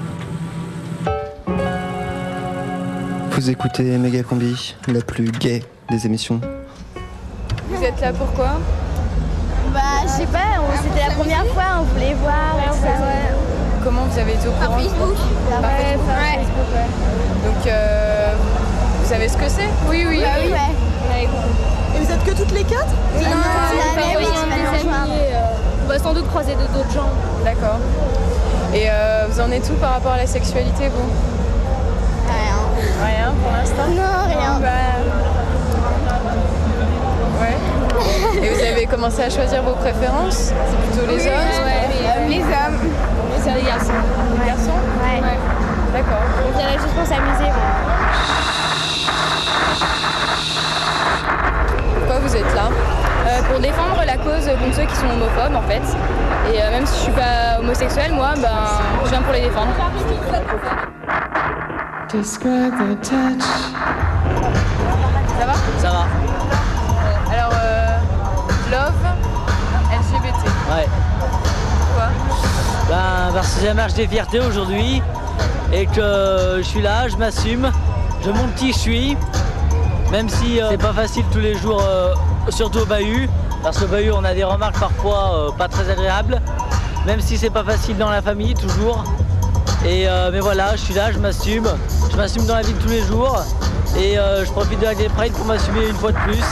Speaker 6: Vous écoutez Méga Combi, la plus gay des émissions.
Speaker 9: Vous êtes là pourquoi?
Speaker 13: Bah, je sais pas, on- c'était la première fois, on voulait voir. et tout ça.
Speaker 9: Comment vous avez été au courant?
Speaker 13: Par Facebook.
Speaker 9: Par
Speaker 13: Ouais,
Speaker 9: Facebook.
Speaker 13: par Facebook, ouais.
Speaker 9: Donc, euh, vous savez ce que c'est? Oui, oui.
Speaker 13: Bah oui, ouais.
Speaker 9: Et vous êtes que toutes les quatre?
Speaker 13: Oui, non, c'est la même, tu vas nous rejoindre.
Speaker 9: On va sans doute croiser d'autres gens. D'accord. Et euh, vous en êtes où par rapport à la sexualité, vous?
Speaker 13: Rien.
Speaker 9: Rien pour l'instant?
Speaker 13: Non, rien.
Speaker 9: Ouais. Et vous avez commencé à choisir vos préférences? C'est plutôt les
Speaker 13: Oui,
Speaker 9: hommes?
Speaker 13: ouais, les hommes.
Speaker 9: C'est les garçons. Les garçons?
Speaker 13: Ouais.
Speaker 9: D'accord.
Speaker 13: On dirait juste pour s'amuser.
Speaker 9: Pourquoi vous êtes là?
Speaker 25: Euh, pour défendre la cause contre ceux qui sont homophobes en fait. Et euh, même si je suis pas homosexuelle, moi, ben, je viens pour les défendre.
Speaker 9: Ça va?
Speaker 25: Ça va.
Speaker 9: Alors, euh, love, L G B T.
Speaker 26: Ouais.
Speaker 9: Pourquoi?
Speaker 26: Ben, parce que c'est la marche des fiertés aujourd'hui et que je suis là, je m'assume, je montre qui je suis, même si euh, c'est pas facile tous les jours, euh, surtout au bahut, parce qu'au bahut on a des remarques parfois euh, pas très agréables, même si c'est pas facile dans la famille toujours. Et euh, mais voilà, je suis là, je m'assume, je m'assume dans la vie de tous les jours et euh, je profite de la Gay Pride pour m'assumer une fois de plus.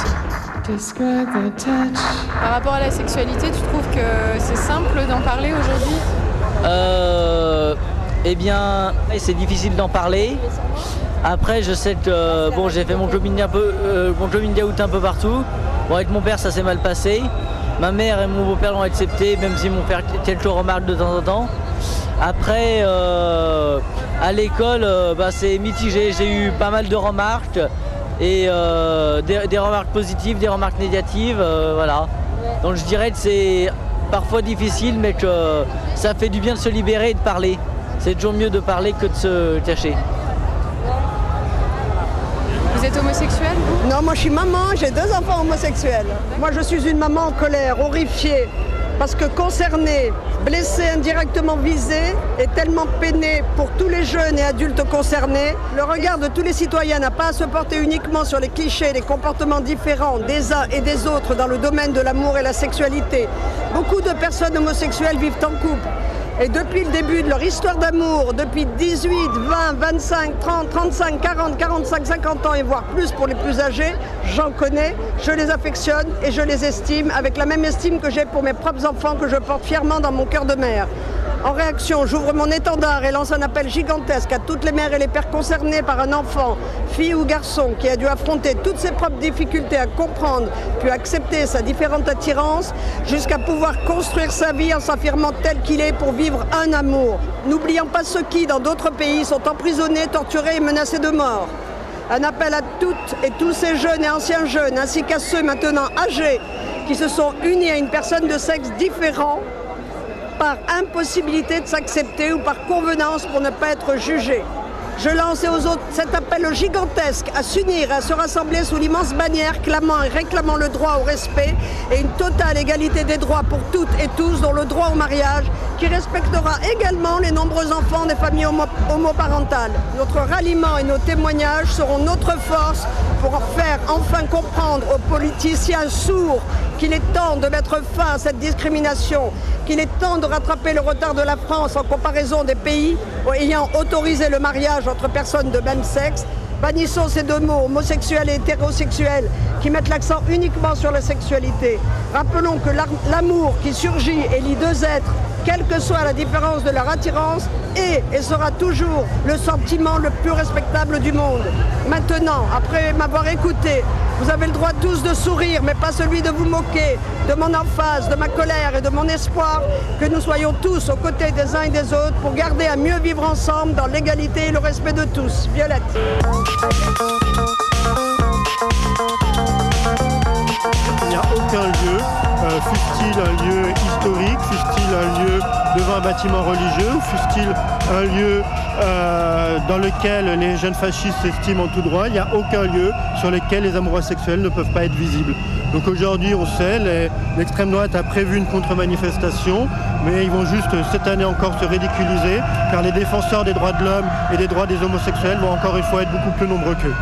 Speaker 9: Par rapport à la sexualité, tu trouves que c'est simple d'en parler aujourd'hui?
Speaker 26: Euh, eh bien, c'est difficile d'en parler. Après, je sais que euh, bon, j'ai fait mon club indie un peu, euh, mon club indie out un peu partout. Bon, avec mon père, ça s'est mal passé. Ma mère et mon beau-père l'ont accepté, même si mon père quelques remarques de temps en temps. Après, euh, à l'école, euh, bah, c'est mitigé. J'ai eu pas mal de remarques et euh, des, des remarques positives, des remarques négatives, euh, voilà. Donc je dirais que c'est parfois difficile, mais que ça fait du bien de se libérer et de parler. C'est toujours mieux de parler que de se cacher.
Speaker 9: Vous êtes homosexuel, vous?
Speaker 27: Non, moi je suis maman, j'ai deux enfants homosexuels. Moi je suis une maman en colère, horrifiée, parce que concernée, blessée, indirectement visée, et tellement peinée pour tous les jeunes et adultes concernés. Le regard de tous les citoyens n'a pas à se porter uniquement sur les clichés et les comportements différents des uns et des autres dans le domaine de l'amour et la sexualité. Beaucoup de personnes homosexuelles vivent en couple. Et depuis le début de leur histoire d'amour, depuis dix-huit, vingt, vingt-cinq, trente, trente-cinq, quarante, quarante-cinq, cinquante ans et voire plus pour les plus âgés, j'en connais, je les affectionne et je les estime avec la même estime que j'ai pour mes propres enfants que je porte fièrement dans mon cœur de mère. En réaction, j'ouvre mon étendard et lance un appel gigantesque à toutes les mères et les pères concernés par un enfant, fille ou garçon, qui a dû affronter toutes ses propres difficultés à comprendre, puis accepter sa différente attirance, jusqu'à pouvoir construire sa vie en s'affirmant tel qu'il est pour vivre un amour. N'oublions pas ceux qui, dans d'autres pays, sont emprisonnés, torturés et menacés de mort. Un appel à toutes et tous ces jeunes et anciens jeunes, ainsi qu'à ceux maintenant âgés, qui se sont unis à une personne de sexe différent, par impossibilité de s'accepter ou par convenance pour ne pas être jugé. Je lance aux autres cet appel gigantesque à s'unir et à se rassembler sous l'immense bannière clamant et réclamant le droit au respect et une totale égalité des droits pour toutes et tous, dont le droit au mariage, qui respectera également les nombreux enfants des familles homo homoparentales. Notre ralliement et nos témoignages seront notre force pour faire enfin comprendre aux politiciens sourds qu'il est temps de mettre fin à cette discrimination, qu'il est temps de rattraper le retard de la France en comparaison des pays ayant autorisé le mariage entre personnes de même sexe. Bannissons ces deux mots, homosexuels et hétérosexuels, qui mettent l'accent uniquement sur la sexualité. Rappelons que l'amour qui surgit et lie deux êtres, quelle que soit la différence de leur attirance, est et sera toujours le sentiment le plus respectable du monde. Maintenant, après m'avoir écouté, vous avez le droit tous de sourire, mais pas celui de vous moquer, de mon emphase, de ma colère et de mon espoir, que nous soyons tous aux côtés des uns et des autres pour garder à mieux vivre ensemble dans l'égalité et le respect de tous. Violette.
Speaker 4: Il n'y a aucun lieu, euh, fût-il un lieu historique, fût-il un lieu devant un bâtiment religieux, ou fût-il un lieu euh, dans lequel les jeunes fascistes s'estiment en tout droit, il n'y a aucun lieu sur lequel les amoureux sexuels ne peuvent pas être visibles. Donc aujourd'hui, on sait, l'extrême droite a prévu une contre-manifestation, mais ils vont juste cette année encore se ridiculiser, car les défenseurs des droits de l'homme et des droits des homosexuels vont encore une fois être beaucoup plus nombreux qu'eux.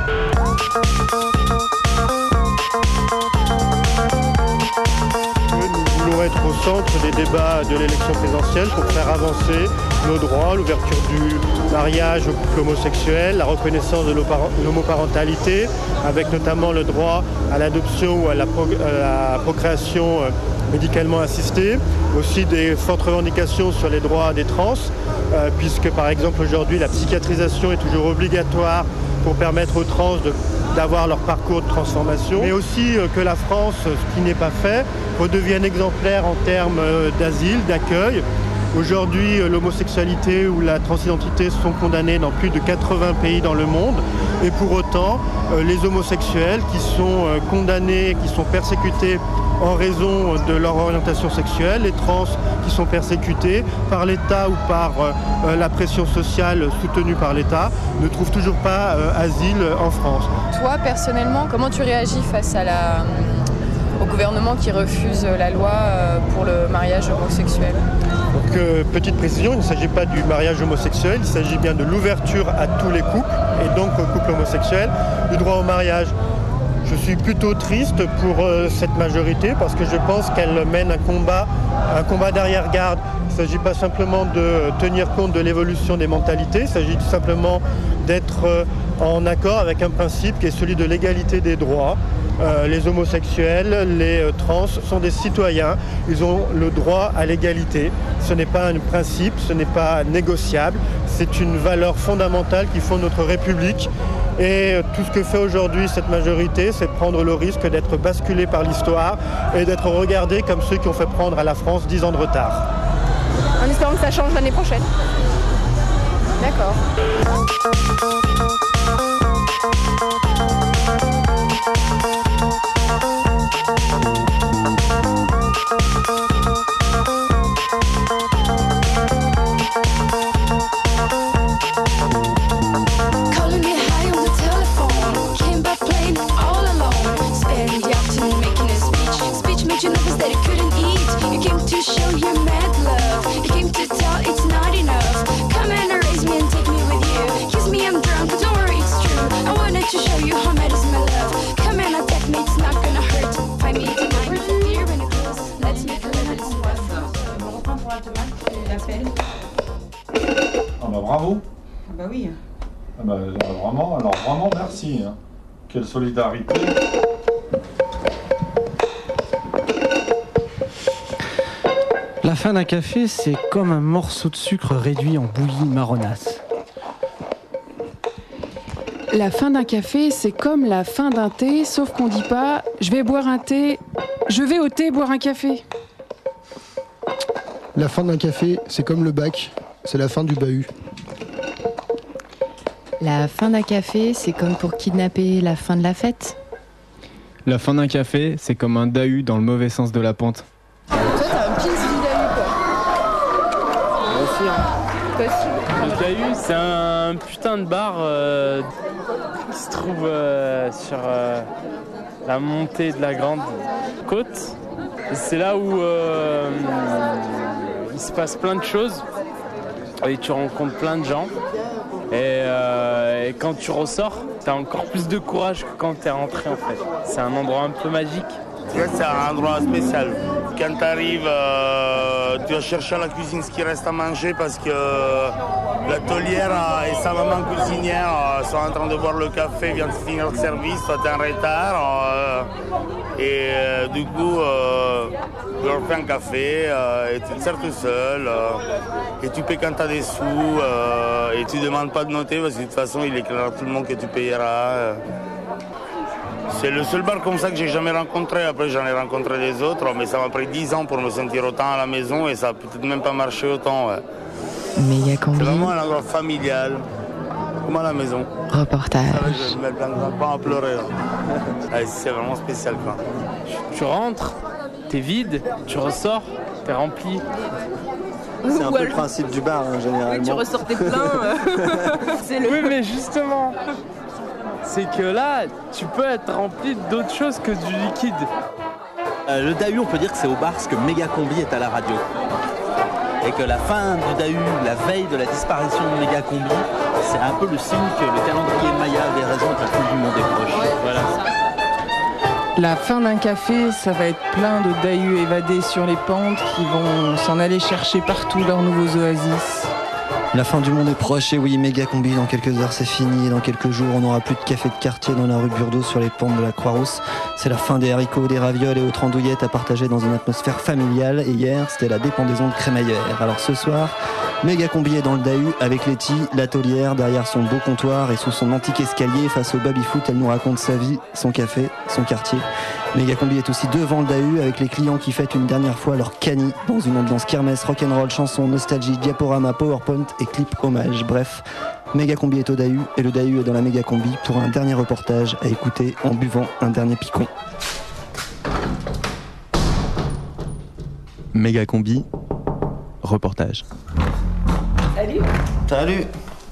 Speaker 4: Nous voulons être au centre des débats de l'élection présidentielle pour faire avancer nos droits, l'ouverture du mariage aux couples homosexuels, la reconnaissance de l'homoparentalité, avec notamment le droit à l'adoption ou à la, pro à la procréation médicalement assistée, aussi des fortes revendications sur les droits des trans, euh, puisque par exemple aujourd'hui la psychiatrisation est toujours obligatoire pour permettre aux trans d'avoir leur parcours de transformation, mais aussi euh, que la France, ce qui n'est pas fait, redevienne exemplaire en termes euh, d'asile, d'accueil. Aujourd'hui, euh, l'homosexualité ou la transidentité sont condamnées dans plus de quatre-vingts pays dans le monde, et pour autant, euh, les homosexuels qui sont euh, condamnés, qui sont persécutés en raison de leur orientation sexuelle, les trans qui sont persécutés par l'État ou par euh, la pression sociale soutenue par l'État, ne trouvent toujours pas euh, asile en France.
Speaker 9: Toi, personnellement, comment tu réagis face à la, au gouvernement qui refuse la loi pour le mariage homosexuel?
Speaker 4: Donc, euh, petite précision, il ne s'agit pas du mariage homosexuel, il s'agit bien de l'ouverture à tous les couples, et donc aux couples homosexuels, du droit au mariage. Je suis plutôt triste pour euh, cette majorité parce que je pense qu'elle mène un combat, un combat d'arrière-garde. Il ne s'agit pas simplement de tenir compte de l'évolution des mentalités, il s'agit tout simplement d'être euh, en accord avec un principe qui est celui de l'égalité des droits. Euh, les homosexuels, les euh, trans sont des citoyens, ils ont le droit à l'égalité. Ce n'est pas un principe, ce n'est pas négociable, c'est une valeur fondamentale qui fonde notre République. Et tout ce que fait aujourd'hui cette majorité, c'est de prendre le risque d'être basculé par l'histoire et d'être regardé comme ceux qui ont fait prendre à la France dix ans de retard.
Speaker 9: En espérant que ça change l'année prochaine. D'accord.
Speaker 8: Ah bah bravo.
Speaker 12: Ah bah oui.
Speaker 8: Ah bah, alors vraiment, alors vraiment merci. Hein. Quelle solidarité.
Speaker 17: La fin d'un café, c'est comme un morceau de sucre réduit en bouillie marronasse.
Speaker 18: La fin d'un café, c'est comme la fin d'un thé, sauf qu'on dit pas « je vais boire un thé, je vais au thé boire un café ».
Speaker 14: La fin d'un café, c'est comme le bac, c'est la fin du bahut.
Speaker 19: La fin d'un café, c'est comme pour kidnapper la fin de la fête.
Speaker 22: La fin d'un café, c'est comme un dahu dans le mauvais sens de la pente.
Speaker 9: Toi, t'as un pins du dahu, quoi.
Speaker 4: Moi aussi, hein.
Speaker 2: Le Dahu, c'est un putain de bar euh, qui se trouve euh, sur euh, la montée de la Grande Côte. Et c'est là où euh, il se passe plein de choses et tu rencontres plein de gens. Et, euh, et quand tu ressors, t'as encore plus de courage que quand t'es rentré en fait. C'est un endroit un peu magique.
Speaker 7: C'est un endroit spécial. Quand tu arrives, euh, tu vas chercher à la cuisine ce qui reste à manger parce que euh, la taulière euh, et sa maman cuisinière euh, sont en train de boire le café, viennent de finir le service, toi t'es en retard. Euh, et euh, du coup, euh, tu leur fais un café euh, et tu te sers tout seul. Euh, et tu payes quand tu as des sous euh, et tu ne demandes pas de noter parce que de toute façon, il éclairera à tout le monde que tu payeras. Euh. C'est le seul bar comme ça que j'ai jamais rencontré. Après, j'en ai rencontré des autres, mais ça m'a pris dix ans pour me sentir autant à la maison et ça a peut-être même pas marché autant. Ouais.
Speaker 12: Méga Combi.
Speaker 7: C'est vraiment un endroit familial, comme à la maison.
Speaker 12: Reportage.
Speaker 7: Ah ouais, je vais me mettre pas à pleurer. Ouais, c'est vraiment spécial, quoi.
Speaker 2: Tu rentres, t'es vide, tu ressors, t'es rempli.
Speaker 6: C'est un peu le principe du bar, hein, généralement.
Speaker 12: Oui, tu ressortais plein. Euh...
Speaker 2: c'est le... Oui, mais justement... c'est que là, tu peux être rempli d'autres choses que du liquide.
Speaker 15: Euh, le Dahu, on peut dire que c'est au bar ce que Méga Combi est à la radio. Et que la fin du Dahu, la veille de la disparition de Méga Combi, c'est un peu le signe que le calendrier Maya avait raison, que la fin du monde est proche.
Speaker 12: Ouais,
Speaker 15: voilà.
Speaker 11: La fin d'un café, ça va être plein de Dahus évadés sur les pentes qui vont s'en aller chercher partout leurs nouveaux oasis.
Speaker 16: La fin du monde est proche, et oui, Méga Combi, dans quelques heures c'est fini, et dans quelques jours on n'aura plus de café de quartier dans la rue Burdeau sur les pentes de la Croix-Rousse. C'est la fin des haricots, des ravioles et autres andouillettes à partager dans une atmosphère familiale, et hier c'était la dépendaison de crémaillère. Alors ce soir, Méga Combi est dans le Dahu avec Letty, la taulière, derrière son beau comptoir et sous son antique escalier face au baby-foot, elle nous raconte sa vie, son café, son quartier. Méga Combi est aussi devant le Dahu avec les clients qui fêtent une dernière fois leur cani dans une ambiance kermesse, rock'n'roll, chanson, nostalgie, diaporama, PowerPoint et clip hommage. Bref, Méga Combi est au Dahu et le Dahu est dans la Méga Combi pour un dernier reportage à écouter en buvant un dernier picon.
Speaker 10: Méga Combi, reportage.
Speaker 20: Salut.
Speaker 6: Salut.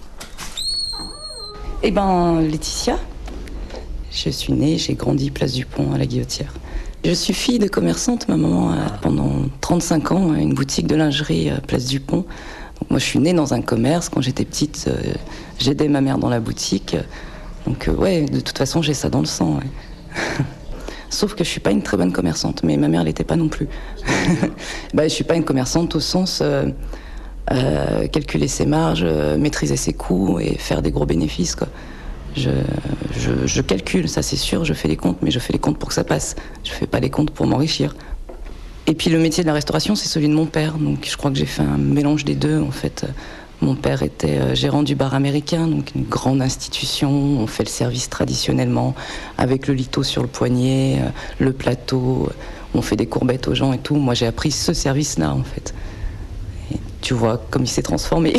Speaker 20: Eh ben, Laetitia. Je suis née, j'ai grandi place du Pont à la Guillotière. Je suis fille de commerçante. Ma maman a pendant trente-cinq ans une boutique de lingerie à place du Pont. Donc moi, je suis née dans un commerce. Quand j'étais petite, euh, j'aidais ma mère dans la boutique. Donc euh, ouais, de toute façon, j'ai ça dans le sang. Ouais. Sauf que je suis pas une très bonne commerçante, mais ma mère l'était pas non plus. bah, je suis pas une commerçante au sens euh, euh, calculer ses marges, euh, maîtriser ses coûts et faire des gros bénéfices, quoi. Je, je, je calcule, ça c'est sûr, je fais les comptes, mais je fais les comptes pour que ça passe. Je fais pas les comptes pour m'enrichir. Et puis le métier de la restauration, c'est celui de mon père, donc je crois que j'ai fait un mélange des deux, en fait. Mon père était gérant du bar américain, donc une grande institution. On fait le service traditionnellement, avec le lito sur le poignet, le plateau, on fait des courbettes aux gens et tout. Moi j'ai appris ce service-là, en fait. Et tu vois comme il s'est transformé.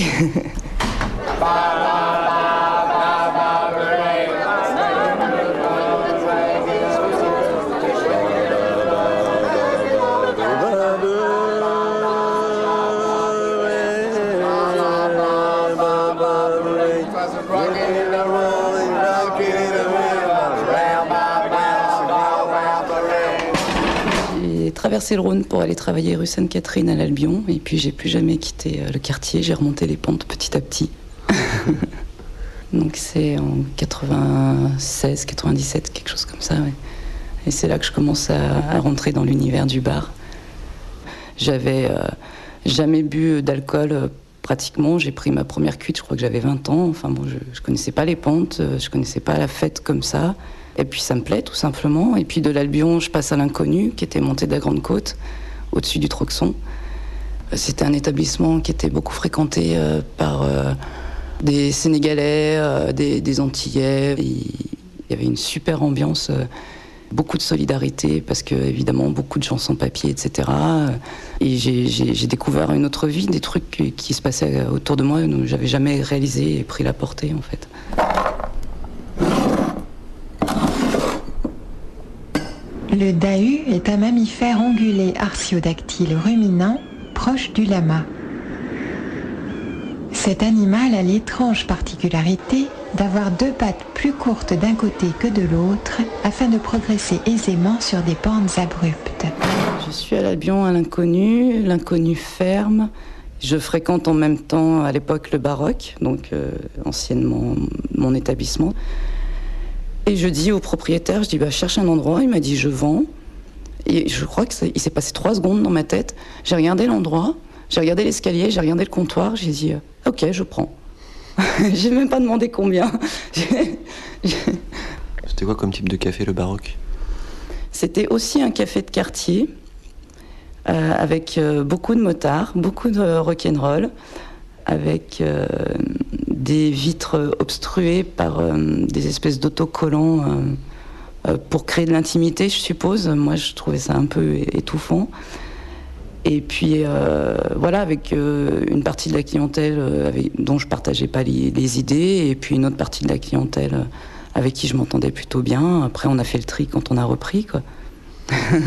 Speaker 20: J'ai traversé le Rhône pour aller travailler rue Sainte-Catherine à l'Albion, et puis j'ai plus jamais quitté le quartier, j'ai remonté les pentes petit à petit. Donc c'est en quatre-vingt-seize quatre-vingt-dix-sept, quelque chose comme ça, ouais. Et c'est là que je commence à, à rentrer dans l'univers du bar. J'avais euh, jamais bu d'alcool euh, pratiquement, j'ai pris ma première cuite, je crois que j'avais vingt ans, enfin bon, je, je connaissais pas les pentes, euh, je connaissais pas la fête comme ça. Et puis ça me plaît tout simplement. Et puis de l'Albion, je passe à l'Inconnu, qui était monté de la Grande Côte, au-dessus du Troxon. C'était un établissement qui était beaucoup fréquenté euh, par euh, des Sénégalais, euh, des, des Antillais. Il y avait une super ambiance, euh, beaucoup de solidarité, parce que évidemment beaucoup de gens sans papier, et cetera. Et j'ai, j'ai, j'ai découvert une autre vie, des trucs qui, qui se passaient autour de moi, que j'avais jamais réalisé et pris la portée en fait.
Speaker 21: Le Dahu est un mammifère ongulé artiodactyle ruminant proche du lama. Cet animal a l'étrange particularité d'avoir deux pattes plus courtes d'un côté que de l'autre afin de progresser aisément sur des pentes abruptes.
Speaker 20: Je suis à l'Albion à l'inconnu, l'inconnu ferme. Je fréquente en même temps à l'époque le Baroque, donc euh, anciennement mon établissement. Et je dis au propriétaire, je dis bah, cherche un endroit, il m'a dit je vends. Et je crois qu'il s'est passé trois secondes dans ma tête. J'ai regardé l'endroit, j'ai regardé l'escalier, j'ai regardé le comptoir, j'ai dit euh, ok, je prends. J'ai même pas demandé combien.
Speaker 6: C'était quoi comme type de café, le Baroque?
Speaker 20: C'était aussi un café de quartier, euh, avec euh, beaucoup de motards, beaucoup de rock'n'roll, avec euh, des vitres obstruées par euh, des espèces d'autocollants euh, euh, pour créer de l'intimité, je suppose. Moi, je trouvais ça un peu étouffant. Et puis, euh, voilà, avec euh, une partie de la clientèle euh, avec, dont je partageais pas les, les idées, et puis une autre partie de la clientèle euh, avec qui je m'entendais plutôt bien. Après, on a fait le tri quand on a repris, quoi.
Speaker 21: Le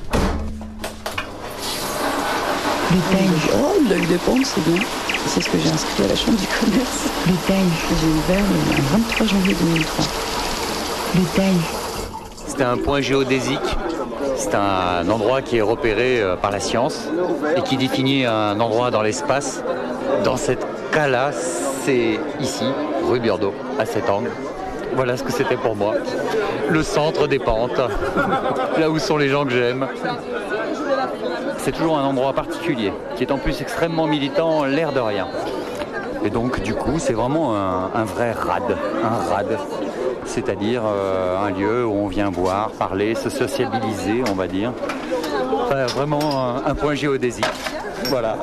Speaker 21: taille.
Speaker 20: Oh, l'œil de pente, c'est bien. C'est ce que j'ai inscrit à la chambre du commerce.
Speaker 21: Le taille.
Speaker 20: J'ai ouvert le vingt-trois janvier deux mille trois.
Speaker 21: Le taille.
Speaker 1: C'était un point géodésique. C'est un endroit qui est repéré par la science et qui définit un endroit dans l'espace. Dans cette cas-là, c'est ici, rue Burdeau, à cet angle. Voilà ce que c'était pour moi. Le centre des pentes, là où sont les gens que j'aime. C'est toujours un endroit particulier, qui est en plus extrêmement militant, l'air de rien. Et donc, du coup, c'est vraiment un, un vrai rad, un rad. C'est-à-dire euh, un lieu où on vient boire, parler, se sociabiliser, on va dire. Enfin, vraiment un, un point géodésique. Voilà.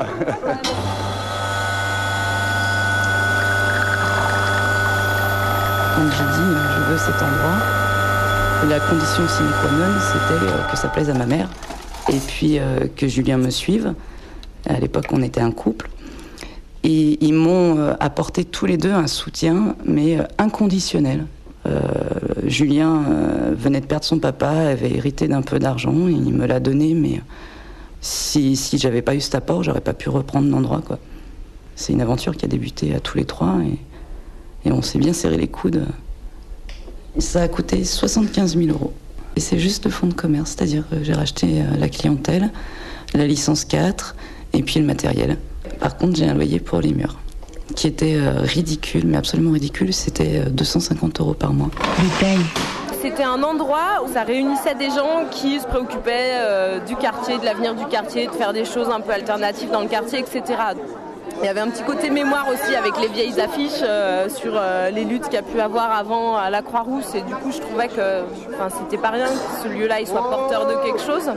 Speaker 20: Quand j'ai dit euh, je veux cet endroit, la condition sine qua non, c'était euh, que ça plaise à ma mère et puis euh, que Julien me suive. À l'époque, on était un couple. Et ils m'ont euh, apporté tous les deux un soutien, mais euh, inconditionnel. Euh, Julien euh, venait de perdre son papa, avait hérité d'un peu d'argent, il me l'a donné, mais si, si j'avais pas eu cet apport, j'aurais pas pu reprendre l'endroit, quoi. C'est une aventure qui a débuté à tous les trois et, et on s'est bien serré les coudes. Et ça a coûté soixante-quinze mille euros. Et c'est juste le fonds de commerce, c'est-à-dire que j'ai racheté euh, la clientèle, la licence quatre et puis le matériel. Par contre, j'ai un loyer pour les murs qui était euh, ridicule, mais absolument ridicule, c'était euh, deux cent cinquante euros par mois.
Speaker 3: C'était un endroit où ça réunissait des gens qui se préoccupaient euh, du quartier, de l'avenir du quartier, de faire des choses un peu alternatives dans le quartier, et cetera. Il y avait un petit côté mémoire aussi avec les vieilles affiches euh, sur euh, les luttes qu'il y a pu avoir avant à la Croix-Rousse, et du coup je trouvais que c'était pas rien que ce lieu-là il soit porteur de quelque chose.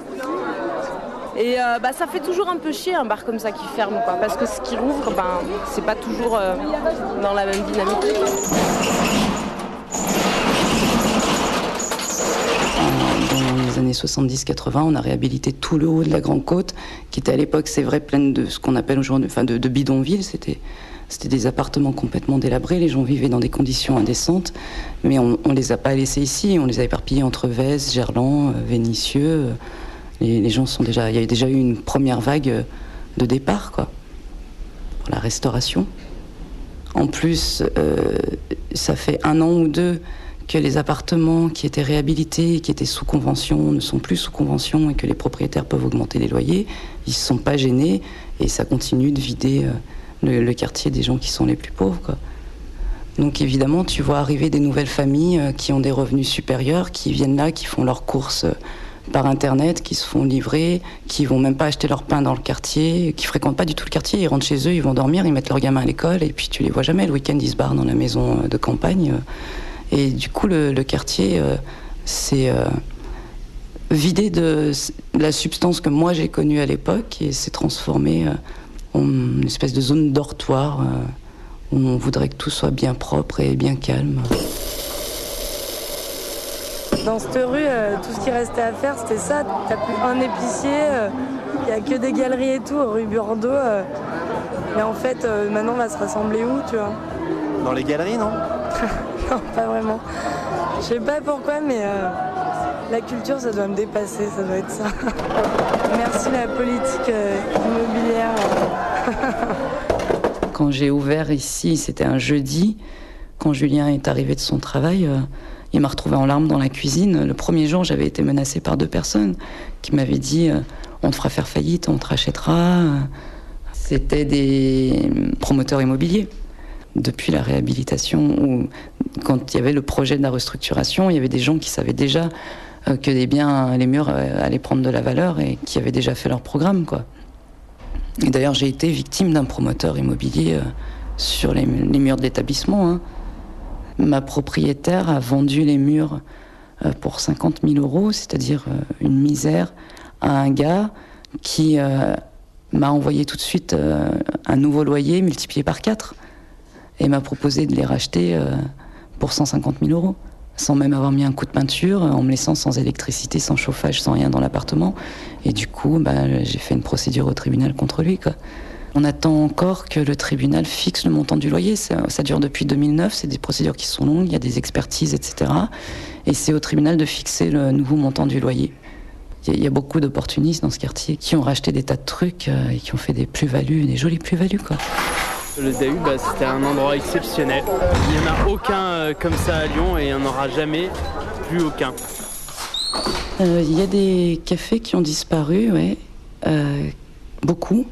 Speaker 3: Et euh, bah, ça fait toujours un peu chier un bar comme ça qui ferme, quoi, parce que ce qui rouvre, ben, c'est pas toujours euh, dans la même dynamique.
Speaker 20: Dans les années soixante-dix quatre-vingts, on a réhabilité tout le haut de la Grande Côte, qui était à l'époque, c'est vrai, pleine de ce qu'on appelle aujourd'hui, enfin de, de bidonvilles. C'était, c'était des appartements complètement délabrés, les gens vivaient dans des conditions indécentes, mais on, on les a pas laissés ici, on les a éparpillés entre Vèze, Gerland, euh, Vénissieux. Euh, Les, les gens sont déjà... Il y a déjà eu une première vague de départ, quoi, pour la restauration. En plus, euh, ça fait un an ou deux que les appartements qui étaient réhabilités, qui étaient sous convention, ne sont plus sous convention et que les propriétaires peuvent augmenter les loyers. Ils ne se sont pas gênés et ça continue de vider euh, le, le quartier des gens qui sont les plus pauvres, quoi. Donc évidemment, tu vois arriver des nouvelles familles euh, qui ont des revenus supérieurs, qui viennent là, qui font leurs courses... Euh, par internet, qui se font livrer, qui vont même pas acheter leur pain dans le quartier, qui fréquentent pas du tout le quartier, ils rentrent chez eux, ils vont dormir, ils mettent leurs gamins à l'école et puis tu les vois jamais. Le week-end ils se barrent dans la maison de campagne et du coup le, le quartier euh, c'est euh, vidé de la substance que moi j'ai connue à l'époque et s'est transformé euh, en une espèce de zone dortoir euh, où on voudrait que tout soit bien propre et bien calme.
Speaker 5: Dans cette rue, euh, tout ce qui restait à faire, c'était ça. T'as plus un épicier, il euh, n'y a que des galeries et tout, rue Burdeau. Euh, mais en fait, euh, maintenant, on va se rassembler où, tu vois?
Speaker 6: Dans les galeries, non?
Speaker 5: Non, pas vraiment. Je sais pas pourquoi, mais euh, la culture, ça doit me dépasser, ça doit être ça. Merci la politique euh, immobilière.
Speaker 20: Quand j'ai ouvert ici, c'était un jeudi. Quand Julien est arrivé de son travail, euh, il m'a retrouvée en larmes dans la cuisine. Le premier jour, j'avais été menacée par deux personnes qui m'avaient dit euh, « on te fera faire faillite, on te rachètera ». C'était des promoteurs immobiliers. Depuis la réhabilitation, ou quand il y avait le projet de la restructuration, il y avait des gens qui savaient déjà euh, que les biens, les murs euh, allaient prendre de la valeur et qui avaient déjà fait leur programme, quoi. Et d'ailleurs, j'ai été victime d'un promoteur immobilier euh, sur les, les murs de l'établissement, hein. Ma propriétaire a vendu les murs euh, pour cinquante mille euros, c'est-à-dire euh, une misère, à un gars qui euh, m'a envoyé tout de suite euh, un nouveau loyer multiplié par quatre et m'a proposé de les racheter euh, pour cent cinquante mille euros, sans même avoir mis un coup de peinture, en me laissant sans électricité, sans chauffage, sans rien dans l'appartement. Et du coup, bah, j'ai fait une procédure au tribunal contre lui, quoi. On attend encore que le tribunal fixe le montant du loyer. Ça, ça dure depuis deux mille neuf, c'est des procédures qui sont longues, il y a des expertises, et cetera. Et c'est au tribunal de fixer le nouveau montant du loyer. Il y a beaucoup d'opportunistes dans ce quartier qui ont racheté des tas de trucs euh, et qui ont fait des plus-values, des jolies plus-values, quoi.
Speaker 2: Le Dahu, bah, c'était un endroit exceptionnel. Il n'y en a aucun euh, comme ça à Lyon et il n'y en aura jamais plus aucun.
Speaker 20: Euh, il y a des cafés qui ont disparu, ouais. Euh, beaucoup.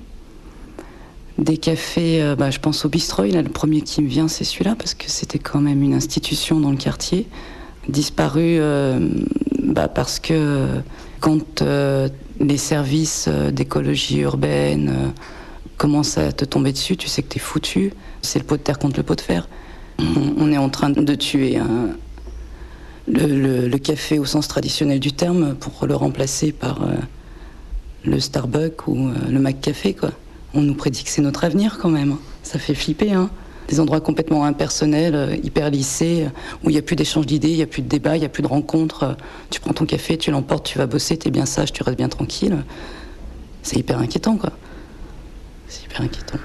Speaker 20: Des cafés, euh, bah, je pense au Bistroy, là, le premier qui me vient, c'est celui-là, parce que c'était quand même une institution dans le quartier. Disparu euh, bah, parce que quand euh, les services euh, d'écologie urbaine euh, commencent à te tomber dessus, tu sais que t'es foutu. C'est le pot de terre contre le pot de fer. On, on est en train de tuer hein, le, le, le café au sens traditionnel du terme pour le remplacer par euh, le Starbucks ou euh, le McCafé, quoi. On nous prédit que c'est notre avenir quand même. Ça fait flipper, hein. Des endroits complètement impersonnels, euh, hyper lissés, où il n'y a plus d'échange d'idées, il n'y a plus de débat, il n'y a plus de rencontres. Tu prends ton café, tu l'emportes, tu vas bosser, t'es bien sage, tu restes bien tranquille. C'est hyper inquiétant, quoi. C'est hyper inquiétant.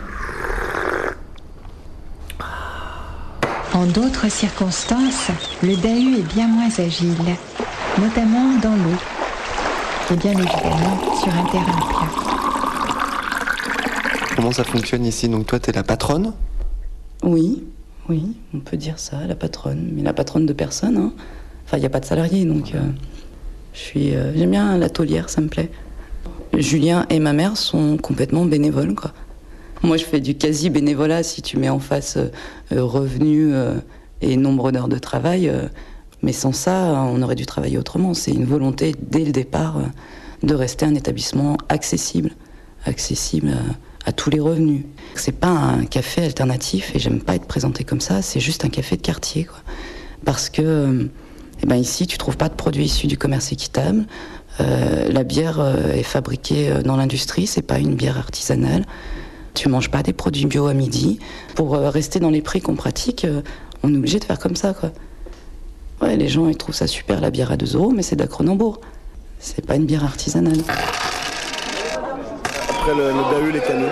Speaker 21: En d'autres circonstances, le Dahu est bien moins agile, notamment dans l'eau, et bien évidemment sur un terrain plat.
Speaker 6: Comment ça fonctionne ici? Donc toi, t'es la patronne?
Speaker 20: Oui, oui, on peut dire ça, la patronne. Mais la patronne de personne, hein. Enfin, il n'y a pas de salarié, donc euh, je suis, euh, j'aime bien la taulière, ça me plaît. Julien et ma mère sont complètement bénévoles, quoi. Moi, je fais du quasi-bénévolat si tu mets en face euh, revenus euh, et nombre d'heures de travail. Euh, mais sans ça, on aurait dû travailler autrement. C'est une volonté, dès le départ, euh, de rester un établissement accessible. Accessible euh, à tous les revenus. C'est pas un café alternatif et j'aime pas être présenté comme ça, c'est juste un café de quartier, quoi. Parce que euh, eh ben ici, tu trouves pas de produits issus du commerce équitable. Euh, la bière euh, est fabriquée euh, dans l'industrie, c'est pas une bière artisanale. Tu manges pas des produits bio à midi. Pour euh, rester dans les prix qu'on pratique, euh, on est obligé de faire comme ça, quoi. Ouais, les gens ils trouvent ça super, la bière à deux euros, mais c'est de la Cronenbourg. C'est pas une bière artisanale.
Speaker 8: Après le, le Dahu, les canaux.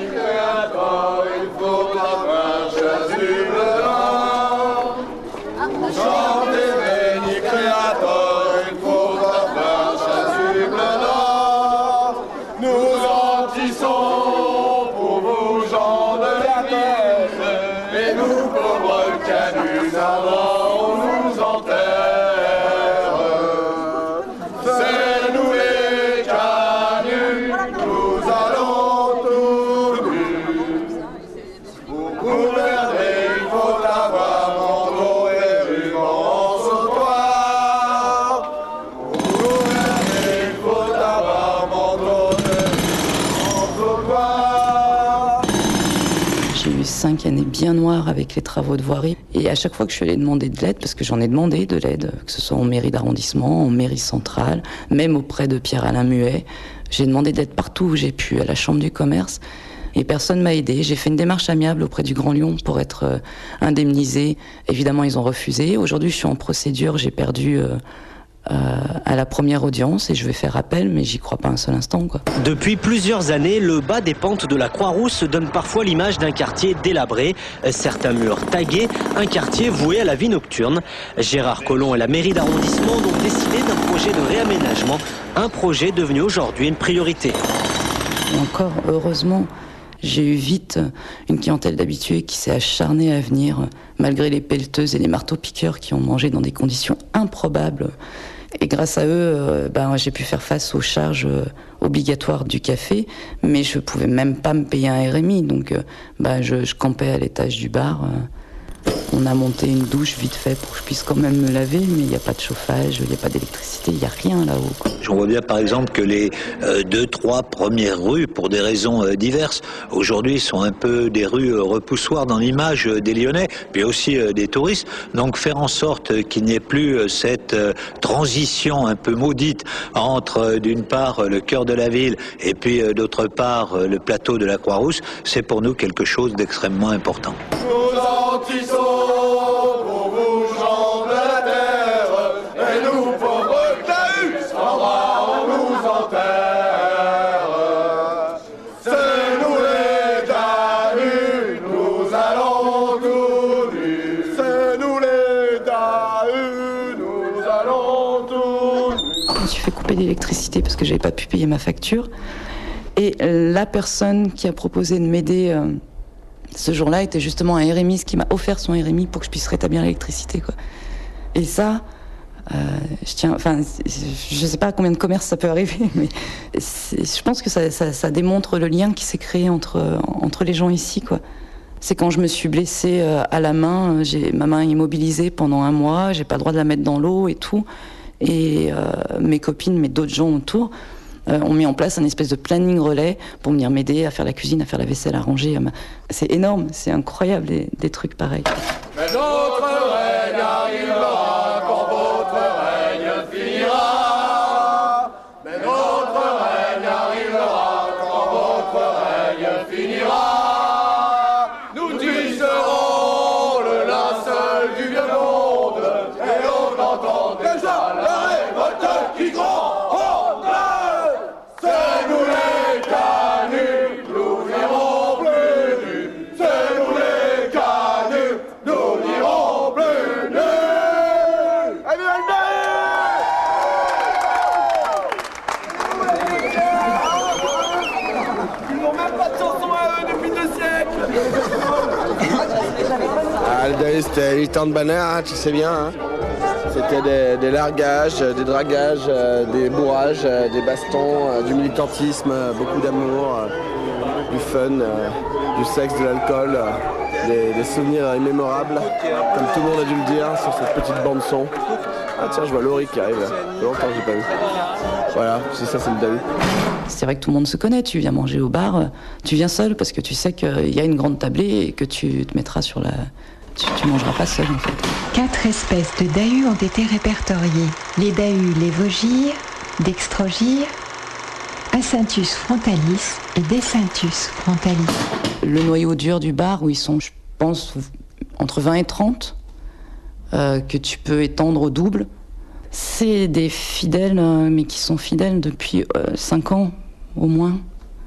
Speaker 20: Cinq années bien noires avec les travaux de voirie. Et à chaque fois que je suis allée demander de l'aide, parce que j'en ai demandé de l'aide, que ce soit en mairie d'arrondissement, en mairie centrale, même auprès de Pierre-Alain Muet, j'ai demandé d'aide partout où j'ai pu, à la Chambre du commerce, et personne m'a aidé. J'ai fait une démarche amiable auprès du Grand Lyon pour être euh, indemnisée. Évidemment, ils ont refusé. Aujourd'hui, je suis en procédure, j'ai perdu... Euh, Euh, à la première audience et je vais faire appel, mais j'y crois pas un seul instant, quoi.
Speaker 13: Depuis plusieurs années, le bas des pentes de la Croix-Rousse donne parfois l'image d'un quartier délabré, certains murs tagués, un quartier voué à la vie nocturne. Gérard Collomb et la mairie d'arrondissement ont donc décidé d'un projet de réaménagement, un projet devenu aujourd'hui une priorité.
Speaker 20: Et encore, heureusement J'ai eu vite une clientèle d'habitués qui s'est acharnée à venir, malgré les pelleteuses et les marteaux-piqueurs qui ont mangé dans des conditions improbables. Et grâce à eux, euh, ben, j'ai pu faire face aux charges euh, obligatoires du café, mais je pouvais même pas me payer un R M I, donc euh, ben, je, je campais à l'étage du bar. Euh, on a monté une douche vite fait pour que je puisse quand même me laver, mais il n'y a pas de chauffage, il n'y a pas d'électricité, il n'y a rien là-haut, quoi.
Speaker 8: On voit bien par exemple que les euh, deux, trois premières rues, pour des raisons euh, diverses, aujourd'hui sont un peu des rues euh, repoussoirs dans l'image euh, des Lyonnais, puis aussi euh, des touristes. Donc faire en sorte qu'il n'y ait plus euh, cette euh, transition un peu maudite entre euh, d'une part euh, le cœur de la ville et puis euh, d'autre part euh, le plateau de la Croix-Rousse, c'est pour nous quelque chose d'extrêmement important.
Speaker 17: Nous antisons pour vous gens de la terre, et nous pauvres Dahus, en bas on nous enterre. C'est nous les Dahus, nous allons tout nus. C'est nous les Dahus, nous allons tout nus.
Speaker 20: Je me suis fait couper d'électricité parce que j'avais pas pu payer ma facture. Et la personne qui a proposé de m'aider euh, ce jour-là était justement un R M I, qui m'a offert son R M I pour que je puisse rétablir l'électricité, quoi. Et ça, euh, je tiens, enfin, je sais pas à combien de commerces ça peut arriver, mais je pense que ça, ça, ça démontre le lien qui s'est créé entre, entre les gens ici, quoi. C'est quand je me suis blessée à la main, j'ai ma main immobilisée pendant un mois, j'ai pas le droit de la mettre dans l'eau et tout. Et euh, mes copines, mais d'autres gens autour, euh, ont mis en place un espèce de planning relais pour venir m'aider à faire la cuisine, à faire la vaisselle, à ranger. C'est énorme, c'est incroyable, des, des trucs pareils.
Speaker 17: Mais notre règne arrivera quand votre règne finira. Mais notre règne arrivera quand votre règne finira. Nous tisserons le linceul du vieux monde et on entend déjà la révolte qui gronde. C'est nous les canuts, nous n'irons plus nus. C'est nous les canuts, nous n'irons plus nus. Allez, ils n'ont même pas de chanson à eux depuis deux siècles.
Speaker 23: Ah, le Dahu, c'était les temps de banner, hein, tu sais bien. Hein. C'était des, des largages, des dragages, euh, des bourrages, euh, des bastons, euh, du militantisme, euh, beaucoup d'amour, euh, du fun, euh, du sexe, de l'alcool, euh, des, des souvenirs immémorables, comme tout le monde a dû le dire sur cette petite bande son. Ah tiens, je vois Laurie qui arrive, là. Ça fait longtemps que j'ai pas vu. Voilà, c'est ça, c'est le Dahu.
Speaker 20: C'est vrai que tout le monde se connaît, tu viens manger au bar, tu viens seul parce que tu sais qu'il y a une grande tablée et que tu te mettras sur la... Tu, tu mangeras pas seul en fait.
Speaker 21: Quatre espèces de Dahus ont été répertoriées. Les Dahus lévogyres, dextrogyres, Acynthus frontalis et Decynthus frontalis.
Speaker 20: Le noyau dur du bar où ils sont, je pense, entre vingt et trente, euh, que tu peux étendre au double. C'est des fidèles, euh, mais qui sont fidèles depuis euh, cinq ans au moins.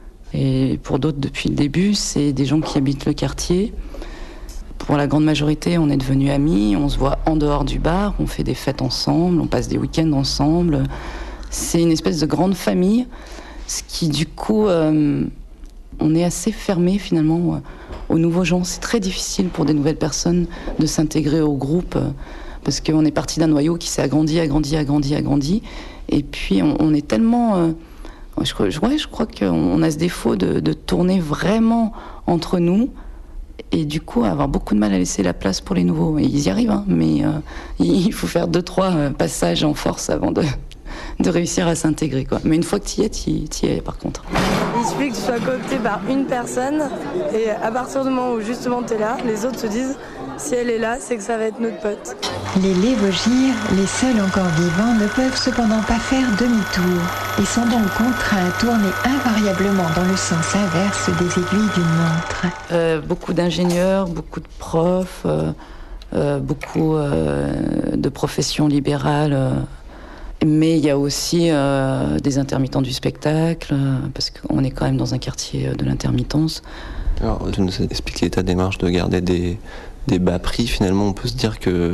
Speaker 20: Et pour d'autres depuis le début, c'est des gens qui habitent le quartier. Pour la grande majorité, on est devenus amis, on se voit en dehors du bar, on fait des fêtes ensemble, on passe des week-ends ensemble. C'est une espèce de grande famille, ce qui du coup, euh, on est assez fermé finalement euh, aux nouveaux gens. C'est très difficile pour des nouvelles personnes de s'intégrer au groupe, euh, parce qu'on est parti d'un noyau qui s'est agrandi, agrandi, agrandi, agrandi. Et puis on, on est tellement... Euh, je, je, ouais, je crois qu'on a ce défaut de, de tourner vraiment entre nous, et du coup avoir beaucoup de mal à laisser la place pour les nouveaux. Et ils y arrivent, hein, mais euh, il faut faire deux, trois euh, passages en force avant de, de réussir à s'intégrer, quoi. Mais une fois que tu y es, tu y es par contre.
Speaker 5: Il suffit que tu sois coopté par une personne, et à partir du moment où justement tu es là, les autres se disent si elle est là, c'est que ça va être notre pote.
Speaker 21: Les lévogyres, les seuls encore vivants, ne peuvent cependant pas faire demi-tour et sont donc contraints à tourner invariablement dans le sens inverse des aiguilles d'une montre.
Speaker 20: Euh, beaucoup d'ingénieurs, beaucoup de profs, euh, euh, beaucoup euh, de professions libérales. Euh, mais il y a aussi euh, des intermittents du spectacle, euh, parce qu'on est quand même dans un quartier de l'intermittence.
Speaker 6: Alors, tu nous as expliqué ta démarche de garder des, des bas prix. Finalement, on peut se dire que,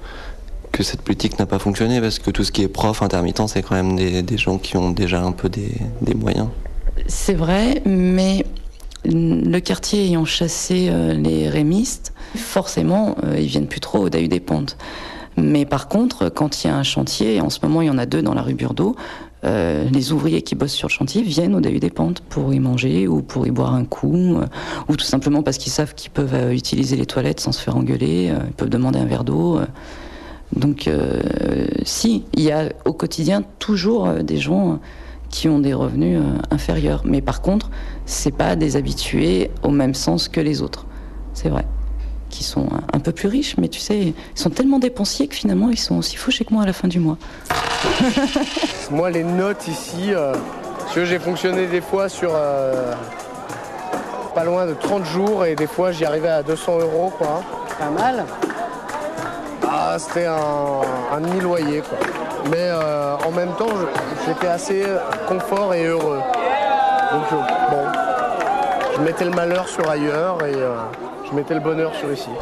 Speaker 6: que cette politique n'a pas fonctionné, parce que tout ce qui est prof, intermittent, c'est quand même des, des gens qui ont déjà un peu des, des moyens.
Speaker 20: C'est vrai, mais Le quartier ayant chassé euh, les rémistes, forcément, euh, ils viennent plus trop au Dahu des Pentes. Mais par contre, quand il y a un chantier, et en ce moment il y en a deux dans la rue Burdeau, euh, les ouvriers qui bossent sur le chantier viennent au Dahu des Pentes pour y manger ou pour y boire un coup, euh, ou tout simplement parce qu'ils savent qu'ils peuvent euh, utiliser les toilettes sans se faire engueuler, euh, ils peuvent demander un verre d'eau. Euh. Donc euh, si, il y a au quotidien toujours euh, des gens qui ont des revenus euh, inférieurs. Mais par contre, c'est pas des habitués au même sens que les autres. C'est vrai. Qui sont un peu plus riches, mais tu sais, ils sont tellement dépensiers que finalement, ils sont aussi fauchés que moi à la fin du mois.
Speaker 23: Moi, les notes ici, euh, j'ai fonctionné des fois sur euh, pas loin de trente jours et des fois, j'y arrivais à deux cents euros, quoi. Pas mal. Ah, c'était un, un demi-loyer, quoi. Mais euh, en même temps, je- j'étais assez confort et heureux. Donc, euh, bon, je mettais le malheur sur ailleurs et euh, je mettais le bonheur sur ici.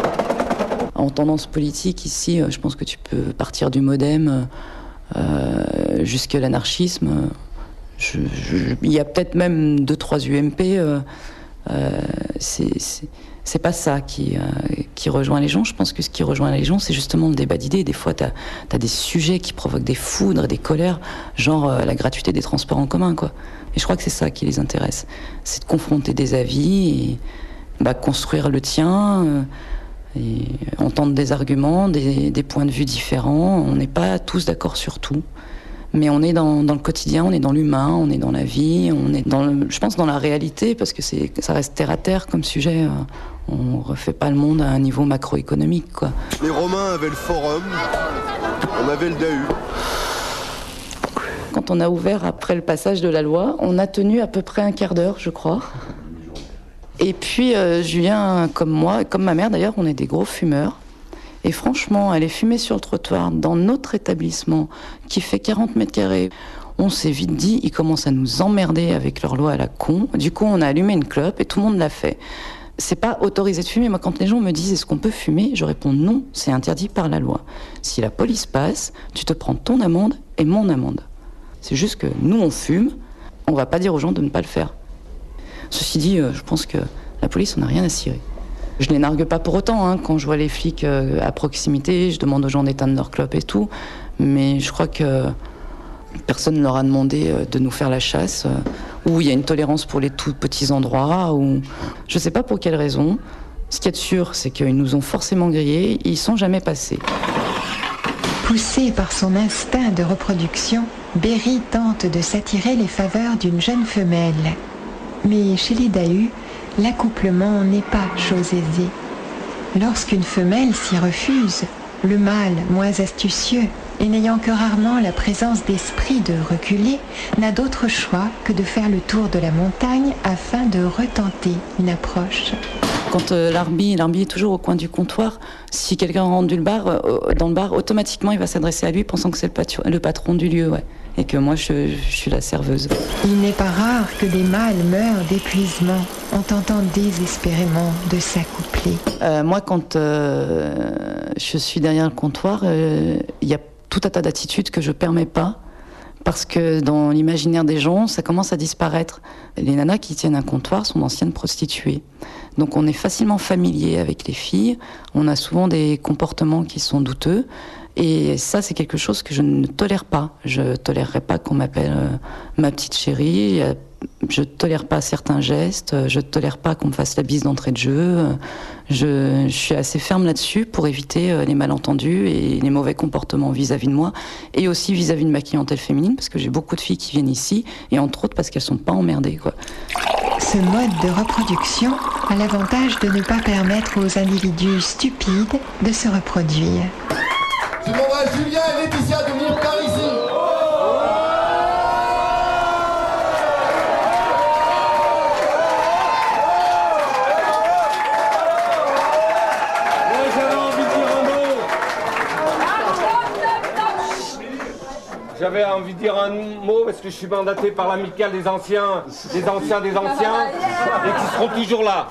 Speaker 20: En tendance politique, ici, euh, je pense que tu peux partir du modem euh, jusqu'à l'anarchisme. Je- je- Il y a peut-être même deux, trois U M P. Euh, euh, c'est- c'est c'est pas ça qui, euh, qui rejoint les gens. Je pense que ce qui rejoint les gens, c'est justement le débat d'idées. Des fois, tu as des sujets qui provoquent des foudres, des colères, genre euh, la gratuité des transports en commun, quoi. Et je crois que c'est ça qui les intéresse. C'est de confronter des avis et bah, construire le tien, euh, et entendre des arguments, des, des points de vue différents. On n'est pas tous d'accord sur tout. Mais on est dans, dans le quotidien, on est dans l'humain, on est dans la vie, on est dans, le, je pense, dans la réalité, parce que c'est, ça reste terre à terre comme sujet. On refait pas le monde à un niveau macroéconomique, quoi.
Speaker 17: Les Romains avaient le forum, on avait le Dahu.
Speaker 20: Quand on a ouvert après le passage de la loi, on a tenu à peu près un quart d'heure, je crois. Et puis, euh, Julien, comme moi, et comme ma mère d'ailleurs, on est des gros fumeurs. Et franchement, aller fumer sur le trottoir dans notre établissement qui fait quarante mètres carrés, on s'est vite dit, ils commencent à nous emmerder avec leur loi à la con. Du coup, on a allumé une clope et tout le monde l'a fait. C'est pas autorisé de fumer. Moi, quand les gens me disent est-ce qu'on peut fumer, je réponds non, c'est interdit par la loi. Si la police passe, tu te prends ton amende et mon amende. C'est juste que nous, on fume, on va pas dire aux gens de ne pas le faire. Ceci dit, euh, je pense que la police, on n'a rien à cirer. Je les nargue pas pour autant, hein. Quand je vois les flics euh, à proximité, je demande aux gens d'éteindre leur clope et tout. Mais je crois que personne ne leur a demandé euh, de nous faire la chasse, euh, ou il y a une tolérance pour les tout petits endroits, ou je sais pas pour quelle raison. Ce qu'il y a de sûr, c'est qu'ils nous ont forcément grillés, ils sont jamais passés.
Speaker 21: Poussé par son instinct de reproduction, Berry tente de s'attirer les faveurs d'une jeune femelle. Mais chez les Dahus, l'accouplement n'est pas chose aisée. Lorsqu'une femelle s'y refuse, le mâle, moins astucieux et n'ayant que rarement la présence d'esprit de reculer, n'a d'autre choix que de faire le tour de la montagne afin de retenter une approche.
Speaker 20: Quand euh, l'arbi, l'arbi est toujours au coin du comptoir, si quelqu'un rentre du bar, euh, dans le bar, automatiquement il va s'adresser à lui pensant que c'est le, patron, le patron du lieu, ouais. Et que moi je, je suis la serveuse.
Speaker 21: Il n'est pas rare que des mâles meurent d'épuisement en tentant désespérément de s'accoupler.
Speaker 20: Euh, moi, quand euh, je suis derrière le comptoir, il euh, y a tout un tas d'attitudes que je ne permets pas, parce que dans l'imaginaire des gens, ça commence à disparaître. Les nanas qui tiennent un comptoir sont d'anciennes prostituées. Donc on est facilement familier avec les filles, on a souvent des comportements qui sont douteux, et ça c'est quelque chose que je ne tolère pas. Je ne tolérerai pas qu'on m'appelle euh, ma petite chérie, je ne tolère pas certains gestes, je ne tolère pas qu'on me fasse la bise d'entrée de jeu. Je, je suis assez ferme là-dessus pour éviter les malentendus et les mauvais comportements vis-à-vis de moi, et aussi vis-à-vis de ma clientèle féminine, parce que j'ai beaucoup de filles qui viennent ici, et entre autres parce qu'elles ne sont pas emmerdées, quoi.
Speaker 21: Ce mode de reproduction a l'avantage de ne pas permettre aux individus stupides de se reproduire.
Speaker 17: Je demande à Julien et Laetitia de venir par ici.
Speaker 14: J'avais envie de dire un mot parce que je suis mandaté par l'amicale des anciens, des anciens, des anciens, et qui seront toujours là.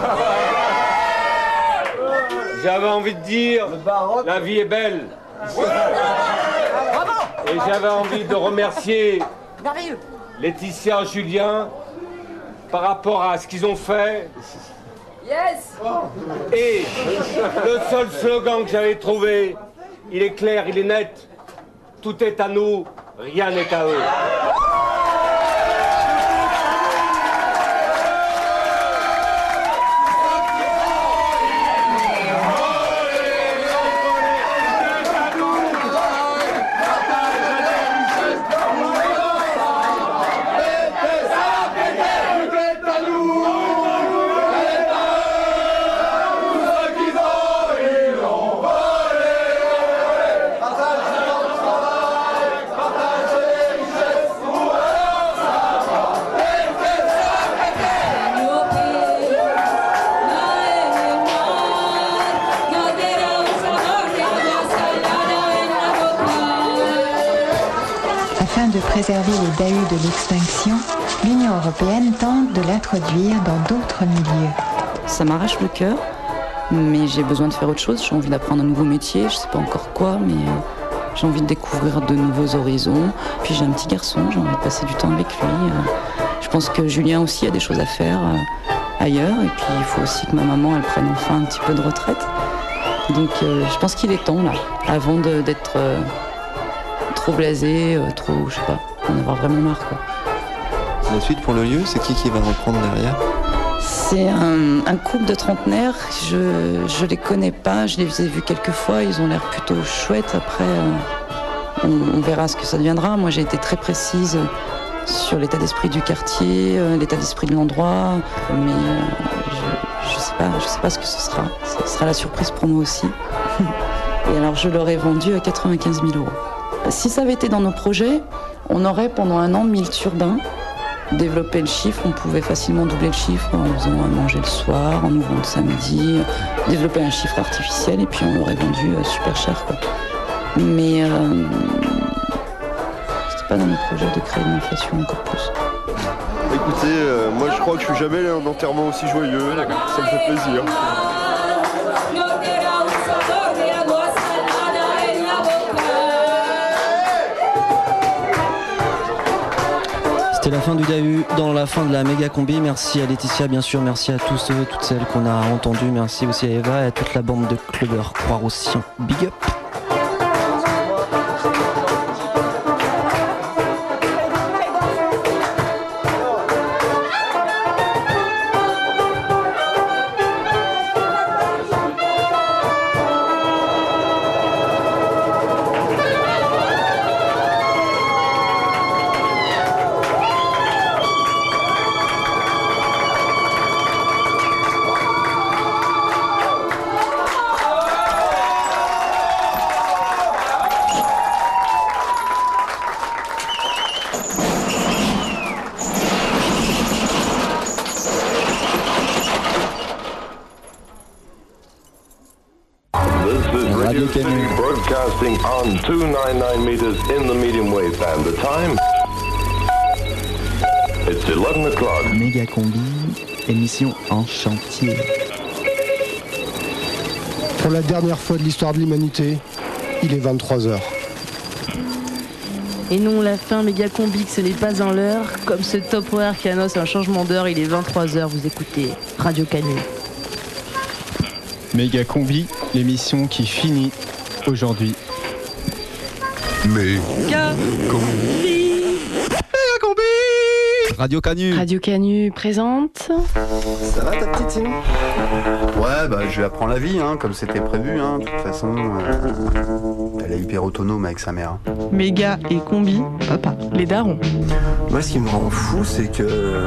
Speaker 14: J'avais envie de dire, la vie est belle. Et j'avais envie de remercier Laetitia, Julien, par rapport à ce qu'ils ont fait.
Speaker 3: Yes.
Speaker 14: Et le seul slogan que j'avais trouvé, il est clair, il est net. Tout est à nous, rien n'est à eux.
Speaker 21: Afin de préserver les dahus de l'extinction, l'Union européenne tente de l'introduire dans d'autres milieux.
Speaker 20: Ça m'arrache le cœur, mais j'ai besoin de faire autre chose. J'ai envie d'apprendre un nouveau métier, je sais pas encore quoi, mais euh, j'ai envie de découvrir de nouveaux horizons. Puis j'ai un petit garçon, j'ai envie de passer du temps avec lui. Euh, je pense que Julien aussi a des choses à faire euh, ailleurs, et puis il faut aussi que ma maman elle prenne enfin un petit peu de retraite. Donc euh, je pense qu'il est temps là, avant de, d'être euh, trop blasé, euh, trop, je sais pas, d'en avoir vraiment marre quoi.
Speaker 16: La suite pour le lieu, c'est qui qui va reprendre derrière ?
Speaker 20: C'est un, un couple de trentenaires, je je les connais pas, je les ai vus quelques fois, ils ont l'air plutôt chouettes. Après, euh, on, on verra ce que ça deviendra. Moi, j'ai été très précise sur l'état d'esprit du quartier, euh, l'état d'esprit de l'endroit, mais euh, je, je sais pas, je sais pas ce que ce sera. Ce sera la surprise pour moi aussi. Et alors, je l'aurais vendu à quatre-vingt-quinze mille euros. Si ça avait été dans nos projets, on aurait pendant un an mis le turbin. Développer le chiffre, on pouvait facilement doubler le chiffre en faisant à manger le soir, en ouvrant le samedi, développer un chiffre artificiel et puis on l'aurait vendu euh, super cher quoi. Mais euh, c'était pas dans nos projets de créer une inflation encore plus.
Speaker 18: Écoutez, euh, moi je crois que je suis jamais allé à un enterrement aussi joyeux, ça me fait plaisir.
Speaker 16: C'était la fin du Dahu, dans la fin de la méga combi. Merci à Laetitia, bien sûr. Merci à tous ceux, toutes celles qu'on a entendus. Merci aussi à Eva et à toute la bande de clubbers Croix-Roussillon. Big up!
Speaker 19: Broadcasting on two ninety-nine meters in the medium wave band. The time? It's eleven o'clock.
Speaker 16: Méga combi, émission en chantier.
Speaker 4: Pour la dernière fois de l'histoire de l'humanité, il est vingt-trois heures.
Speaker 5: Et non, la fin méga combi, que ce n'est pas en l'heure. Comme ce top horaire qui annonce un changement d'heure, il est vingt-trois heures. Vous écoutez Radio Canu.
Speaker 22: Méga combi, l'émission qui finit aujourd'hui.
Speaker 10: Méga
Speaker 5: combi.
Speaker 10: Méga combi. Radio Canu.
Speaker 12: Radio Canu présente.
Speaker 6: Ça va ta petite Simon ? Ouais, bah je lui apprends la vie, hein, comme c'était prévu. Hein. De toute façon, euh, elle est hyper autonome avec sa mère.
Speaker 12: Méga et combi, papa, les darons.
Speaker 6: Moi, ce qui me rend fou, c'est que euh,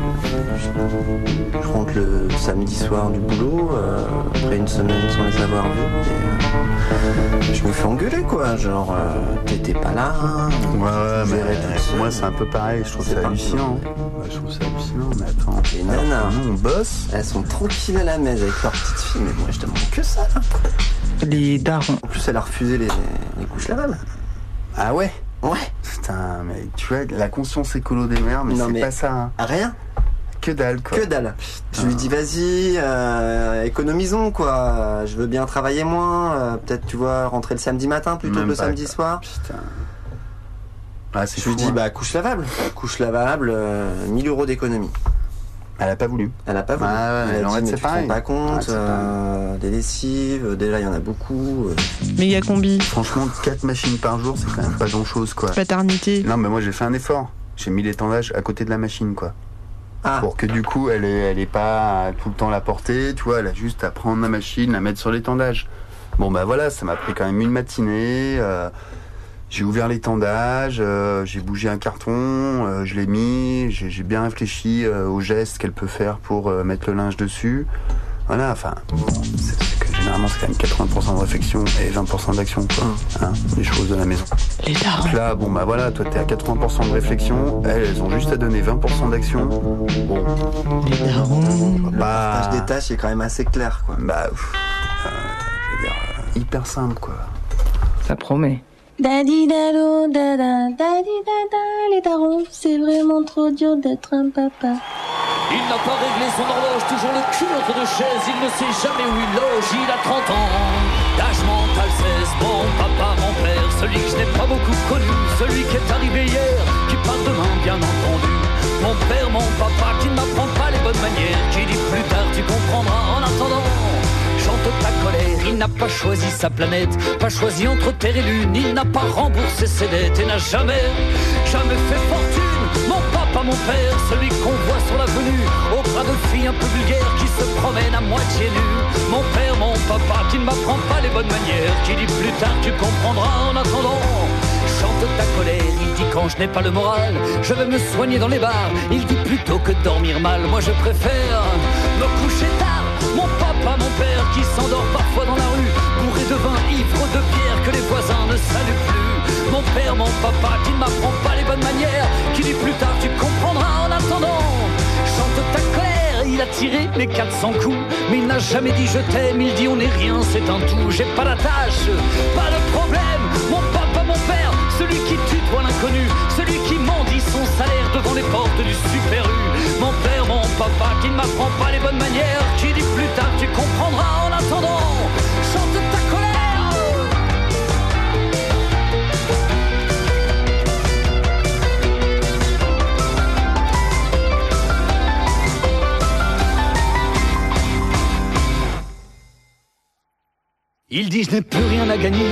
Speaker 6: je rentre le samedi soir du boulot, euh, après une semaine sans les avoir vus. Et, euh, je me fais engueuler, quoi. Genre, euh, t'étais pas là. Hein,
Speaker 23: ouais, ouais, mais
Speaker 6: euh,
Speaker 23: moi, c'est un peu pareil. Je trouve ça hallucinant.
Speaker 6: Ouais, je trouve ça hallucinant, mais attends. Les nanas,
Speaker 23: nous, on bosse.
Speaker 6: Elles sont tranquilles à la messe avec leur petite fille, mais moi, je demande que ça, là.
Speaker 11: Les darons.
Speaker 6: En plus, elle a refusé les, les couches lavables.
Speaker 23: Ah ouais?
Speaker 6: Ouais.
Speaker 23: Putain, mais tu vois, la conscience écolo des mères, mais
Speaker 6: non,
Speaker 23: c'est
Speaker 6: mais
Speaker 23: pas ça. Hein.
Speaker 6: Rien.
Speaker 23: Que dalle, quoi.
Speaker 6: Que dalle. Putain. Je lui dis, vas-y, euh, économisons, quoi. Je veux bien travailler moins. Euh, peut-être, tu vois, rentrer le samedi matin plutôt
Speaker 23: Même
Speaker 6: que le
Speaker 23: pas,
Speaker 6: samedi
Speaker 23: quoi.
Speaker 6: soir.
Speaker 23: Putain. Ah, c'est
Speaker 6: je lui
Speaker 23: fou,
Speaker 6: dis,
Speaker 23: hein.
Speaker 6: bah, couche lavable. Couche lavable, euh, mille euros d'économie.
Speaker 7: Elle a pas voulu.
Speaker 6: Elle a pas voulu.
Speaker 7: Ah ouais,
Speaker 6: elle a
Speaker 7: en
Speaker 6: dit,
Speaker 7: fait,
Speaker 6: mais
Speaker 7: c'est
Speaker 6: tu te
Speaker 7: pareil.
Speaker 6: rends pas compte,
Speaker 7: Ouais,
Speaker 6: euh, des lessives, déjà il y en a beaucoup. euh.
Speaker 12: Méga combi.
Speaker 7: Franchement, quatre machines par jour, c'est quand même pas grand chose, quoi.
Speaker 12: Paternité.
Speaker 7: Non, mais moi j'ai fait un effort. J'ai mis l'étendage à côté de la machine, quoi.
Speaker 6: Ah.
Speaker 7: Pour que du coup, elle est, elle est pas tout le temps à la portée, tu vois, elle a juste à prendre la machine, la mettre sur l'étendage. Bon, bah voilà, ça m'a pris quand même une matinée. Euh, j'ai ouvert l'étendage, euh, j'ai bougé un carton, euh, je l'ai mis, j'ai, j'ai bien réfléchi euh, aux gestes qu'elle peut faire pour euh, mettre le linge dessus. Voilà, enfin, c'est, c'est que généralement c'est quand même quatre-vingts pour cent de réflexion et vingt pour cent d'action, quoi, hein, les choses de la maison.
Speaker 12: Les darons.
Speaker 7: Donc là, bon bah voilà, toi t'es à quatre-vingts pour cent de réflexion, elles, elles ont juste à donner vingt pour cent d'action. Bon,
Speaker 12: les darons.
Speaker 6: Le partage des tâches est quand même assez clair, quoi.
Speaker 7: Bah, pff, euh, je veux dire, euh, hyper simple, quoi.
Speaker 11: Ça promet.
Speaker 9: Daddy dado, dada, daddy dada, les darons, c'est vraiment trop dur d'être un papa.
Speaker 15: Il n'a pas réglé son horloge, toujours le cul entre deux chaises, il ne sait jamais où il loge, il a trente ans, d'âge mental seize, mon papa, mon père, celui que je n'ai pas beaucoup connu, celui qui est arrivé hier, qui part demain, bien entendu. Mon père, mon papa, qui ne m'apprend pas les bonnes manières, qui dit plus tard tu comprendras, en attendant, chante ta colère, il n'a pas choisi sa planète, pas choisi entre terre et lune, il n'a pas remboursé ses dettes et n'a jamais, jamais fait fortune. Mon papa, mon père, celui qu'on voit sur l'avenue, au bras de filles un peu vulgaires qui se promènent à moitié nues. Mon père, mon papa, qui ne m'apprend pas les bonnes manières, qui dit plus tard tu comprendras, en attendant, chante ta colère, il dit quand je n'ai pas le moral, je vais me soigner dans les bars, il dit plutôt que dormir mal, moi je préfère me coucher tard. Mon papa, mon père, qui s'endort parfois dans la rue, bourré de vin, ivre de bière, que les voisins ne saluent plus. Mon père, mon papa, qui ne m'apprend pas les bonnes manières, qui dit plus tard tu comprendras, en attendant, chante ta colère. Il a tiré les quatre cents coups, mais il n'a jamais dit je t'aime, il dit on n'est rien, c'est un tout. J'ai pas la tâche, pas de problème. Mon papa, mon père, celui qui tutoie l'inconnu, celui qui mendie son salaire devant les portes du Super U. Mon père, mon papa, qui ne m'apprend pas les bonnes manières, qui dit plus tard tu comprendras, en attendant, chante ta colère. Il dit je n'ai plus rien à gagner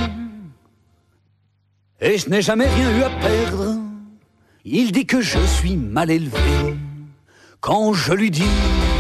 Speaker 15: et je n'ai jamais rien eu à perdre. Il dit que je suis mal élevé quand je lui dis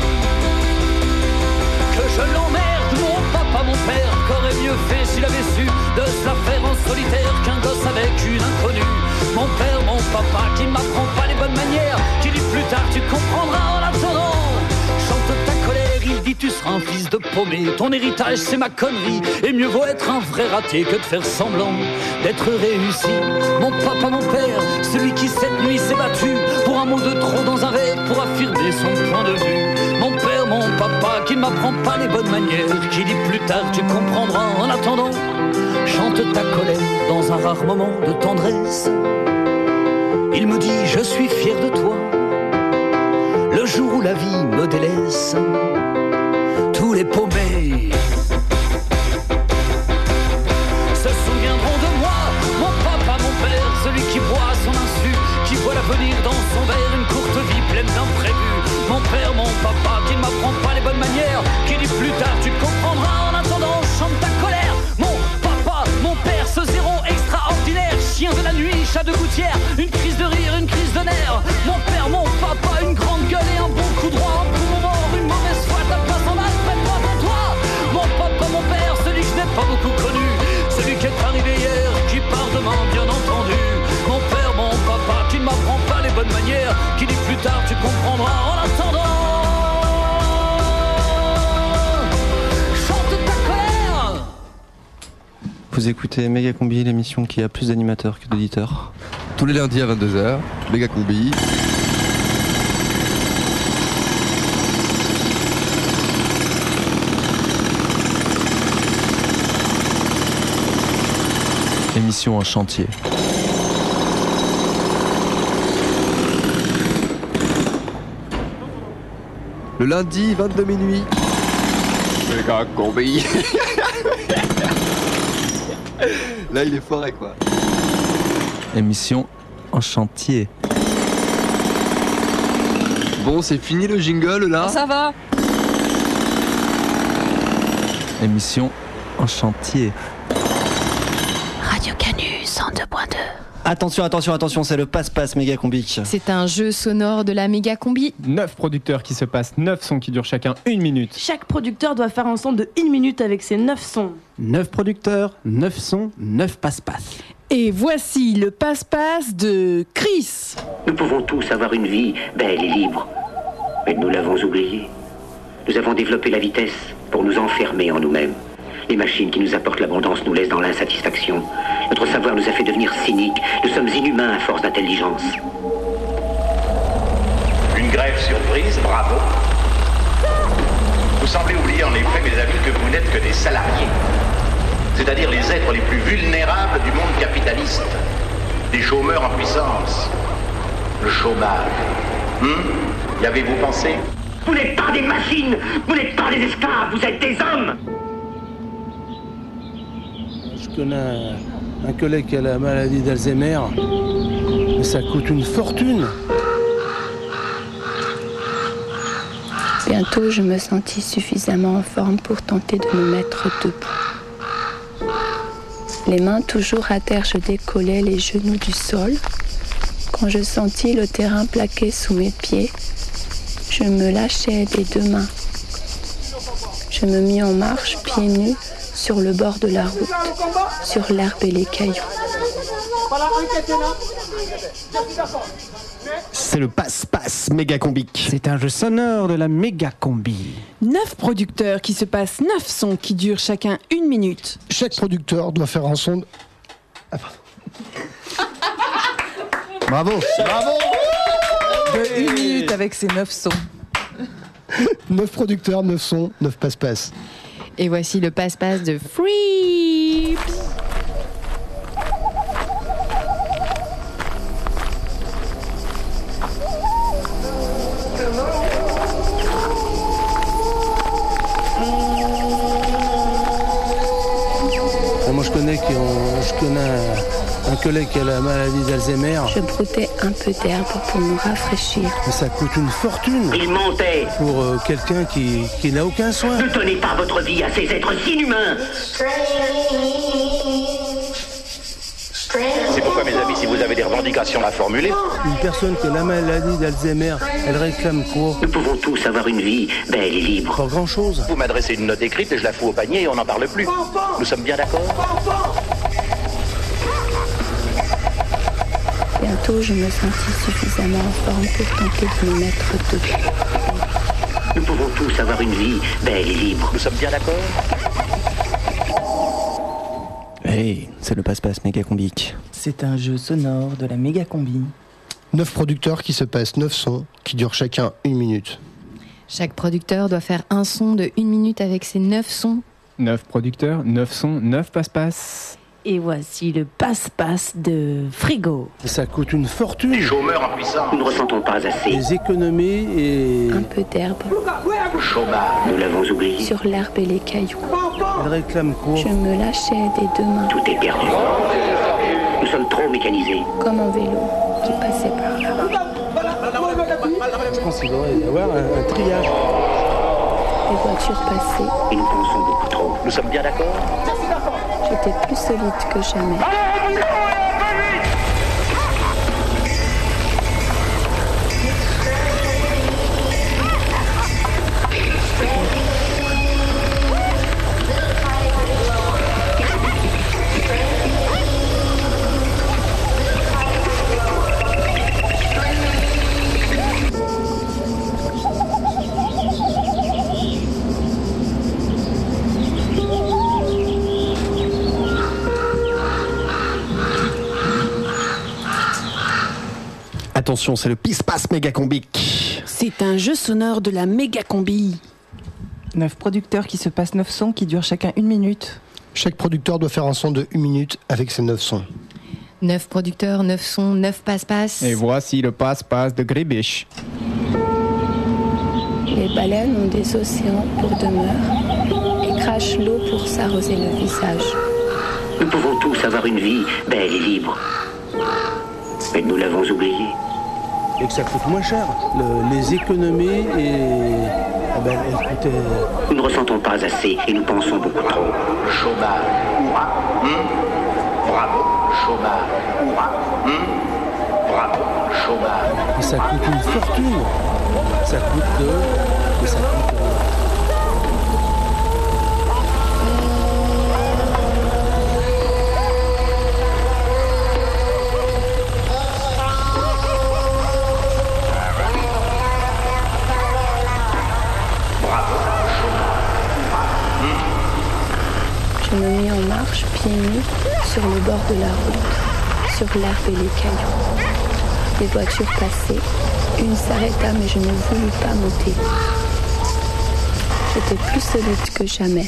Speaker 15: que je l'emmerde. Mon papa, mon père, qu'aurait mieux fait s'il avait su de se la faire en solitaire qu'un gosse avec une inconnue. Mon père, mon papa, qui ne m'apprend pas les bonnes manières, qui dit plus tard tu comprendras, en attendant, chante ta colère. Il dit tu seras un fils de paumé, ton héritage c'est ma connerie, et mieux vaut être un vrai raté que de faire semblant d'être réussi. Mon papa, mon père, celui qui cette nuit s'est battu pour un mot de trop dans un verre, pour affirmer son point de vue. Mon père, mon papa, qui ne m'apprend pas les bonnes manières, qui dit plus tard tu comprendras, en attendant, chante ta colère dans un rare moment de tendresse. Il me dit je suis fier de toi, le jour où la vie me délaisse. Tous les paumés se souviendront de moi. Mon papa, mon père, celui qui boit à son insu, qui voit l'avenir dans son verre, une courte vie pleine d'imprévus. Mon père, mon papa, qui ne m'apprend pas les bonnes manières, qui dit plus tard tu comprendras, en attendant, chante ta colère. Mon papa, mon père, ce zéro extraordinaire, chien de la nuit, chat de gouttière, une crise de rire, une crise de nerfs. Mon père, mon papa, une grande gueule et un bon coup droit, un poumon mort, une mauvaise foi, ta place en mal, prête-moi pour toi. Mon papa, mon père, celui que je n'ai pas beaucoup connu, celui qui est arrivé hier, qui part demain, bien entendu. Mon père, mon papa, qui ne m'apprend pas les bonnes manières, qui dit plus tard tu comprendras, en attendant, chante ta colère.
Speaker 16: Vous écoutez Méga Combi, l'émission qui a plus d'animateurs que d'auditeurs.
Speaker 10: Tous les lundis à vingt-deux heures, Méga Combi.
Speaker 22: Émission en chantier.
Speaker 10: Le lundi, vingt-deux minuit. Méga Combi. Là, il est forêt, quoi.
Speaker 22: Émission en chantier.
Speaker 10: Bon, c'est fini le jingle là.
Speaker 1: Ça va.
Speaker 16: Émission en chantier.
Speaker 9: Radio Canu cent deux point deux.
Speaker 16: Attention, attention, attention, c'est le passe-passe méga combi.
Speaker 1: C'est un jeu sonore de la méga combi.
Speaker 22: neuf producteurs qui se passent neuf sons qui durent chacun une minute.
Speaker 2: Chaque producteur doit faire un son de une minute avec ses neuf sons.
Speaker 13: neuf producteurs, neuf sons, neuf passe-passe.
Speaker 2: Et voici le passe-passe de Chris.
Speaker 24: Nous pouvons tous avoir une vie belle et libre. Mais nous l'avons oublié. Nous avons développé la vitesse pour nous enfermer en nous-mêmes. Les machines qui nous apportent l'abondance nous laissent dans l'insatisfaction. Notre savoir nous a fait devenir cyniques. Nous sommes inhumains à force d'intelligence.
Speaker 25: Une grève surprise, bravo. Vous semblez oublier en effet, mes amis, que vous n'êtes que des salariés. C'est-à-dire les êtres les plus vulnérables du monde capitaliste. Des chômeurs en puissance. Le chômage. Hum Y avez-vous pensé?
Speaker 24: Vous n'êtes pas des machines. Vous n'êtes pas des esclaves. Vous êtes des hommes.
Speaker 26: Je connais un collègue qui a la maladie d'Alzheimer, mais ça coûte une fortune.
Speaker 21: Bientôt, je me sentis suffisamment en forme pour tenter de me mettre debout. Les mains toujours à terre, je décollais les genoux du sol. Quand je sentis le terrain plaqué sous mes pieds, je me lâchai des deux mains. Je me mis en marche, pieds nus, sur le bord de la route, sur l'herbe et les cailloux.
Speaker 13: C'est le passe-passe méga combique. C'est un jeu sonore de la méga combi.
Speaker 2: neuf producteurs qui se passent neuf sons qui durent chacun une minute.
Speaker 27: Chaque producteur doit faire un son de... Ah,
Speaker 16: Bravo.
Speaker 27: Bravo.
Speaker 11: De une minute avec ses neuf sons.
Speaker 27: neuf producteurs, neuf sons, neuf passe-passe.
Speaker 1: Et voici le passe-passe de Freeps.
Speaker 26: Moi je connais, qui ont, je connais un, un collègue qui a la maladie d'Alzheimer.
Speaker 21: Je broutais un peu d'herbe pour me rafraîchir.
Speaker 26: Mais ça coûte une fortune.
Speaker 24: Il mentait.
Speaker 26: Pour euh, quelqu'un qui, qui n'a aucun soin.
Speaker 24: Ne donnez pas votre vie à ces êtres inhumains.
Speaker 25: C'est pourquoi, mes amis, si vous avez des revendications à formuler...
Speaker 26: Une personne qui a la maladie d'Alzheimer, elle réclame quoi?
Speaker 24: Nous pouvons tous avoir une vie belle et libre.
Speaker 26: Pas grand-chose.
Speaker 25: Vous m'adressez une note écrite et je la fous au panier et on n'en parle plus. Nous sommes bien d'accord?
Speaker 21: Bientôt, je me sentis suffisamment en forme pour tenter de me mettre debout.
Speaker 24: Nous pouvons tous avoir une vie belle et libre.
Speaker 25: Nous sommes bien d'accord?
Speaker 16: Hey, c'est le passe-passe méga combique.
Speaker 11: C'est un jeu sonore de la méga combi.
Speaker 27: neuf producteurs qui se passent neuf sons qui durent chacun une minute.
Speaker 1: Chaque producteur doit faire un son de une minute avec ses neuf sons.
Speaker 22: neuf producteurs, neuf sons, neuf passe-passe.
Speaker 2: Et voici le passe-passe de Frigo.
Speaker 26: Ça coûte une fortune.
Speaker 25: Les chômeurs en puissance.
Speaker 24: Nous ne ressentons pas assez.
Speaker 26: Les économies et...
Speaker 21: Un peu d'herbe.
Speaker 25: Le chômage.
Speaker 24: Nous l'avons oublié.
Speaker 21: Sur l'herbe et les cailloux.
Speaker 26: Elle réclame quoi?
Speaker 21: Je me lâchais des deux mains.
Speaker 24: Tout est perdu. Nous sommes trop mécanisés.
Speaker 21: Comme un vélo qui passait par là.
Speaker 26: Je pense qu'il devrait y avoir un, un triage.
Speaker 21: Les voitures passaient.
Speaker 24: Et nous pensons beaucoup trop.
Speaker 25: Nous sommes bien d'accord?
Speaker 21: J'étais plus solide que jamais.
Speaker 13: Attention, c'est le passe-passe méga combique.
Speaker 2: C'est un jeu sonore de la méga combi.
Speaker 11: neuf producteurs qui se passent neuf sons qui durent chacun une minute.
Speaker 27: Chaque producteur doit faire un son de une minute avec ses neuf sons.
Speaker 1: neuf producteurs, neuf sons, neuf passe-passe.
Speaker 22: Et voici le passe-passe de Grébiche.
Speaker 21: Les baleines ont des océans pour demeure et crachent l'eau pour s'arroser le visage.
Speaker 24: Nous pouvons tous avoir une vie belle et libre. Mais nous l'avons oublié.
Speaker 26: et que ça coûte moins cher. Le- les économies, et, ah ben, elles coûtaient...
Speaker 24: Nous ne ressentons pas assez et nous pensons beaucoup trop.
Speaker 25: Le chômage, hurrah, hum bravo, chômage, hurrah, hum bravo, chômage.
Speaker 26: Et ça coûte une fortune. Ça coûte de... et ça coûte... euh,
Speaker 9: Je me mis en marche, pieds nus, sur le bord de la route, sur l'herbe et les cailloux. Les voitures passaient, une s'arrêta mais je ne voulus pas monter. J'étais plus solide que jamais.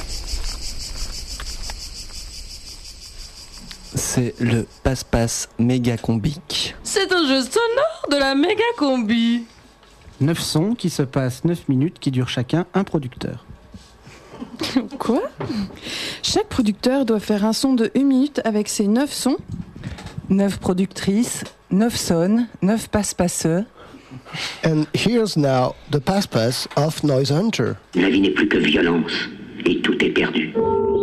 Speaker 16: C'est le passe-passe méga combique.
Speaker 12: C'est un jeu sonore de la méga combi.
Speaker 13: neuf sons qui se passent neuf minutes, qui durent chacun un producteur.
Speaker 2: Quoi? Chaque producteur doit faire un son de une minute avec ses neuf sons.
Speaker 11: neuf productrices, neuf sonnes, neuf passe-passeux.
Speaker 27: And here's now the passe-passe of Noise Hunter.
Speaker 24: La vie n'est plus que violence et tout est perdu.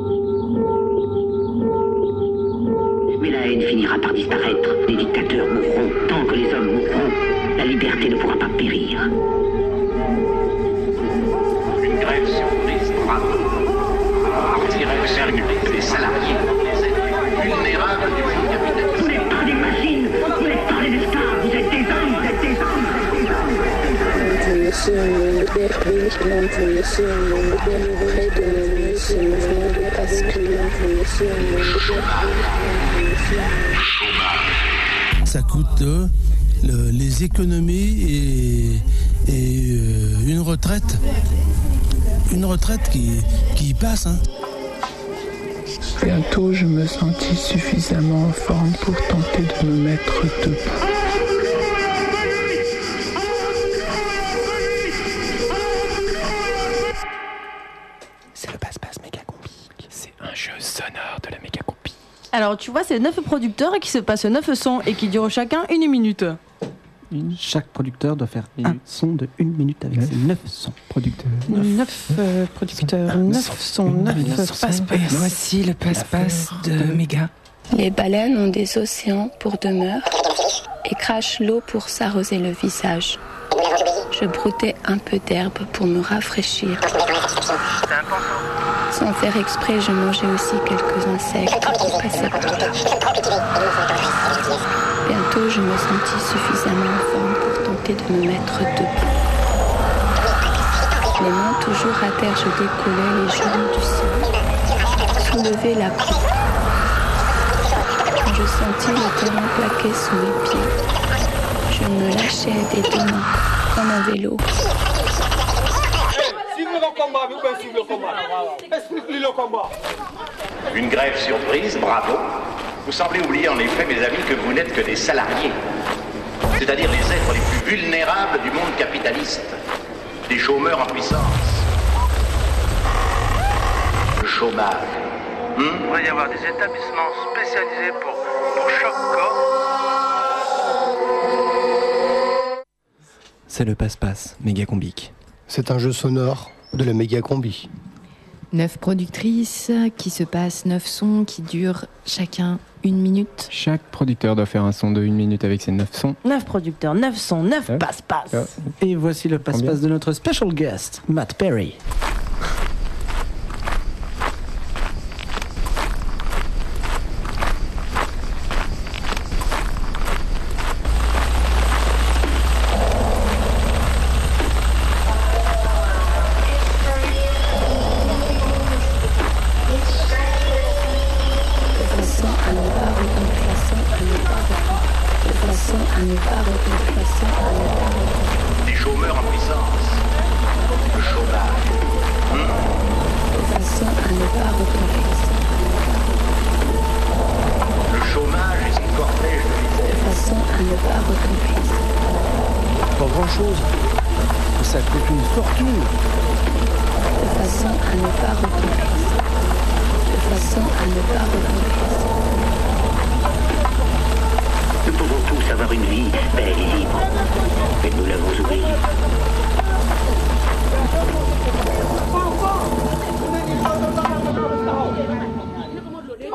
Speaker 24: Mais la haine finira par disparaître. Les dictateurs mourront tant que les hommes mourront. La liberté ne pourra pas périr.
Speaker 25: Une grève surprise, bravo. Partirez servir les salariés, les êtres vulnérables du monde capitaliste.
Speaker 24: Vous n'êtes pas des machines, vous n'êtes pas des esclaves, vous êtes des hommes, vous êtes des hommes.
Speaker 9: Monsieur le Berger, monsieur le Berger, près de lui, ce mouvement de bascule, monsieur le
Speaker 26: Ça coûte euh, le- les économies et, et euh, une retraite. Une retraite qui, qui passe. Hein.
Speaker 3: Bientôt, je me sentis suffisamment en forme pour tenter de me mettre debout.
Speaker 11: C'est le passe-passe méga combique. C'est un jeu sonore de la méga combi.
Speaker 12: Alors tu vois, c'est neuf producteurs qui se passent neuf sons et qui durent chacun une minute.
Speaker 13: Une- Chaque producteur doit faire un son de une minute avec ses neuf sons.
Speaker 2: Producteurs. neuf euh, producteurs, neuf sons, neuf passe-passe.
Speaker 11: Et voici le passe-passe de méga.
Speaker 9: Les baleines ont des océans pour demeure et crachent l'eau pour s'arroser le visage. Je broutais un peu d'herbe pour me rafraîchir. Sans faire exprès, je mangeais aussi quelques insectes qui passaient par là. Bientôt, je me sentis suffisamment en forme pour tenter de me mettre debout. Les mains toujours à terre, je décollais les jambes du sol. Soulever la coupe. Quand je sentis le terrain plaqué sous mes pieds, je me lâchais des deux mains, comme un vélo.
Speaker 25: Suivez le combat, vous pouvez suivre le combat. Explique-lui le combat. Une grève surprise, bravo. Vous semblez oublier en effet, mes amis, que vous n'êtes que des salariés. C'est-à-dire les êtres les plus vulnérables du monde capitaliste. Des chômeurs en puissance. Le chômage. Hmm?
Speaker 8: Il pourrait y avoir des établissements spécialisés pour, pour chaque corps.
Speaker 16: C'est le passe-passe méga combique.
Speaker 27: C'est un jeu sonore de la méga combi.
Speaker 1: Neuf productrices qui se passent neuf sons qui durent chacun une minute.
Speaker 22: Chaque producteur doit faire un son de une minute avec ses neuf sons.
Speaker 12: neuf producteurs, neuf sons, neuf passe-passe.
Speaker 13: Et voici le passe-passe de notre special guest, Matt Perry.
Speaker 25: Des chômeurs en puissance. Le chômage. Hmm?
Speaker 9: De façon à ne pas retomber.
Speaker 25: Le chômage et son cortège de misère.
Speaker 9: De façon à ne pas retomber.
Speaker 26: Pas grand-chose. Ça coûte une fortune.
Speaker 9: De façon à ne pas retomber. De façon à ne pas retomber.
Speaker 24: Nous pouvons tous avoir une vie belle et libre.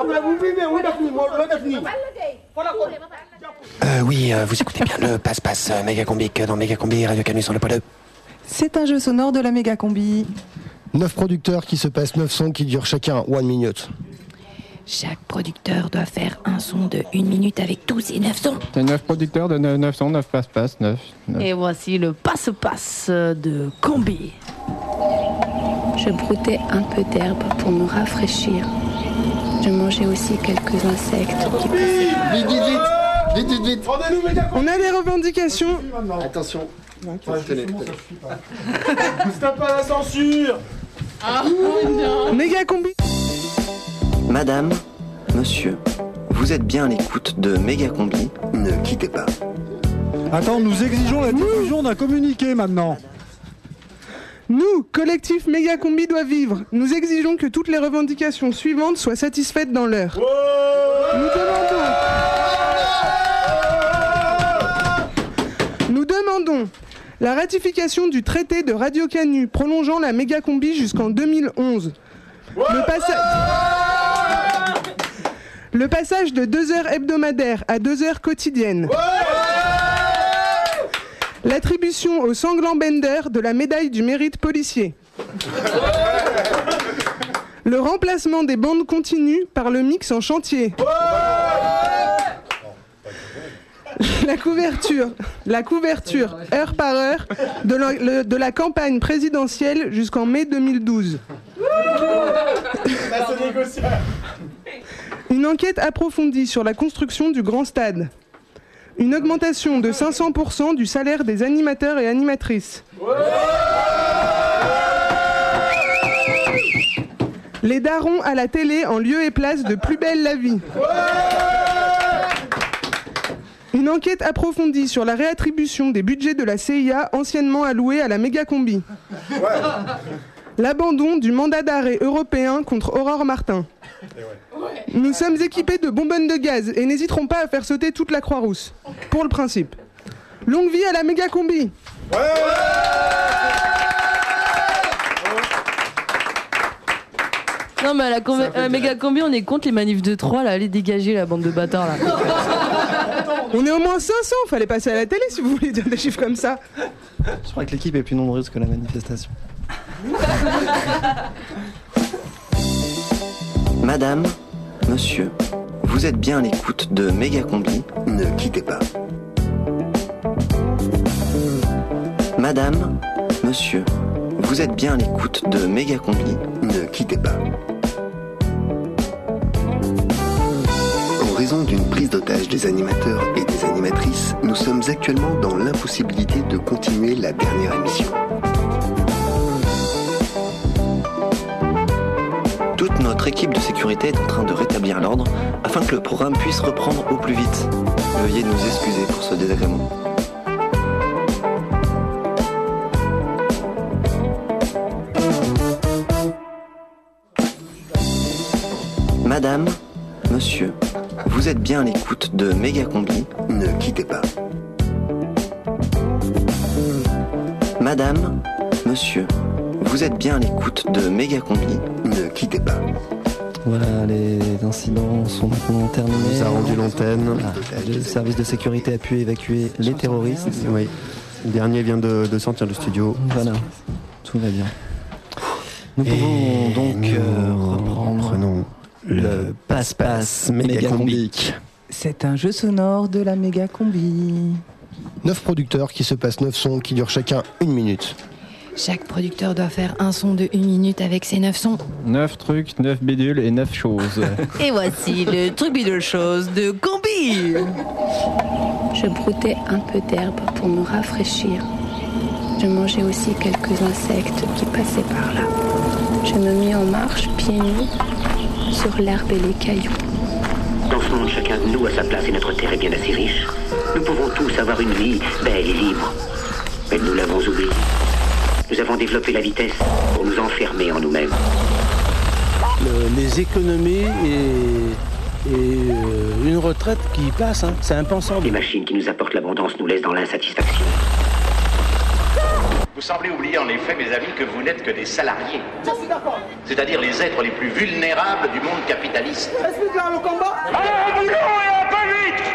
Speaker 4: Euh, oui, euh, vous écoutez bien le passe-passe euh, Mégacombique dans Mégacombi, Radio Canus sur le poids deux.
Speaker 2: C'est un jeu sonore de la Mégacombi.
Speaker 27: Neuf producteurs qui se passent neuf sons qui durent chacun one minute.
Speaker 1: Chaque producteur doit faire un son de une minute avec tous ces neuf sons.
Speaker 22: C'est neuf producteurs de neuf sons, neuf passe-passe, neuf.
Speaker 12: Et voici le passe-passe de Combi.
Speaker 9: Je broutais un peu d'herbe pour me rafraîchir. Je mangeais aussi quelques insectes qui passaient.
Speaker 23: Vite, vite, vite Vite, vite, vite
Speaker 2: On a des revendications.
Speaker 23: Attention.
Speaker 2: Okay.
Speaker 23: Tenez, tenez.
Speaker 5: Stop à la censure.
Speaker 2: Ah, Mégacombi.
Speaker 6: Madame, monsieur, vous êtes bien à l'écoute de Mégacombi, ne quittez pas.
Speaker 5: Attends, nous exigeons la diffusion d'un communiqué maintenant.
Speaker 2: Nous, collectif Mégacombi doit vivre. Nous exigeons que toutes les revendications suivantes soient satisfaites dans l'heure. Nous demandons... Nous demandons la ratification du traité de Radio Canu prolongeant la Mégacombi jusqu'en deux mille onze. Le, passa... Le passage de deux heures hebdomadaires à deux heures quotidiennes. L'attribution au sanglant Bender de la médaille du mérite policier. Le remplacement des bandes continues par le mix en chantier. La couverture, la couverture heure par heure de la, le, de la campagne présidentielle jusqu'en mai deux mille douze. Une enquête approfondie sur la construction du grand stade. Une augmentation de cinq cents pour cent du salaire des animateurs et animatrices. Les darons à la télé en lieu et place de Plus belle la vie. Une enquête approfondie sur la réattribution des budgets de la C I A anciennement alloués à la Mégacombi. L'abandon du mandat d'arrêt européen contre Aurore Martin. Nous sommes équipés de bonbonnes de gaz et n'hésiterons pas à faire sauter toute la Croix-Rousse. Pour le principe. Longue vie à la Mégacombi.
Speaker 12: Non mais à la com- euh, Mégacombi, on est contre les manifs de trois là, allez dégager la bande de bâtards là.
Speaker 2: On est au moins cinq cents, fallait passer à la télé si vous voulez dire des chiffres comme ça.
Speaker 16: Je crois que l'équipe est plus nombreuse que la manifestation.
Speaker 6: Madame, monsieur, vous êtes bien à l'écoute de Mégacombi, ne quittez pas. Madame, monsieur, vous êtes bien à l'écoute de Mégacombi, ne quittez pas. En raison d'une prise d'otage des animateurs et des animatrices, nous sommes actuellement dans l'impossibilité de continuer la dernière émission. Toute notre équipe de sécurité est en train de rétablir l'ordre afin que le programme puisse reprendre au plus vite. Veuillez nous excuser pour ce désagrément. Madame, monsieur, vous êtes bien à l'écoute de Mégacombi, ne quittez pas. Madame, monsieur, vous êtes bien à l'écoute de Mégacombi, ne quittez pas.
Speaker 16: Voilà, les incidents sont maintenant terminés.
Speaker 27: On nous a rendu l'antenne.
Speaker 16: Ah, le service de sécurité a pu évacuer les terroristes.
Speaker 27: Oui, le dernier vient de, de sortir du studio.
Speaker 16: Voilà, tout va bien. Nous pouvons donc euh, reprendre
Speaker 27: Reprenons le passe-passe Mégacombique.
Speaker 2: C'est un jeu sonore de la Mégacombi.
Speaker 27: Neuf producteurs qui se passent neuf sons qui durent chacun une minute.
Speaker 1: Chaque producteur doit faire un son de une minute avec ses neuf sons.
Speaker 22: Neuf trucs, neuf bidules et neuf choses.
Speaker 12: Et voici le truc bidule chose de Combi.
Speaker 9: Je broutais un peu d'herbe pour me rafraîchir. Je mangeais aussi quelques insectes qui passaient par là. Je me mis en marche, pieds nus, sur l'herbe et les cailloux.
Speaker 24: Dans ce monde, chacun de nous a sa place et notre terre est bien assez riche. Nous pouvons tous avoir une vie belle et libre. Mais nous l'avons oublié. Nous avons développé la vitesse pour nous enfermer en nous-mêmes.
Speaker 5: Le- les économies et, et euh, une retraite qui passe, hein, c'est impensable.
Speaker 24: Les machines qui nous apportent l'abondance nous laissent dans l'insatisfaction.
Speaker 25: Vous semblez oublier en effet, mes amis, que vous n'êtes que des salariés. C'est-à-dire les êtres les plus vulnérables du monde capitaliste.
Speaker 2: Explique-leur le combat.
Speaker 25: Allez, au boulot et un peu vite!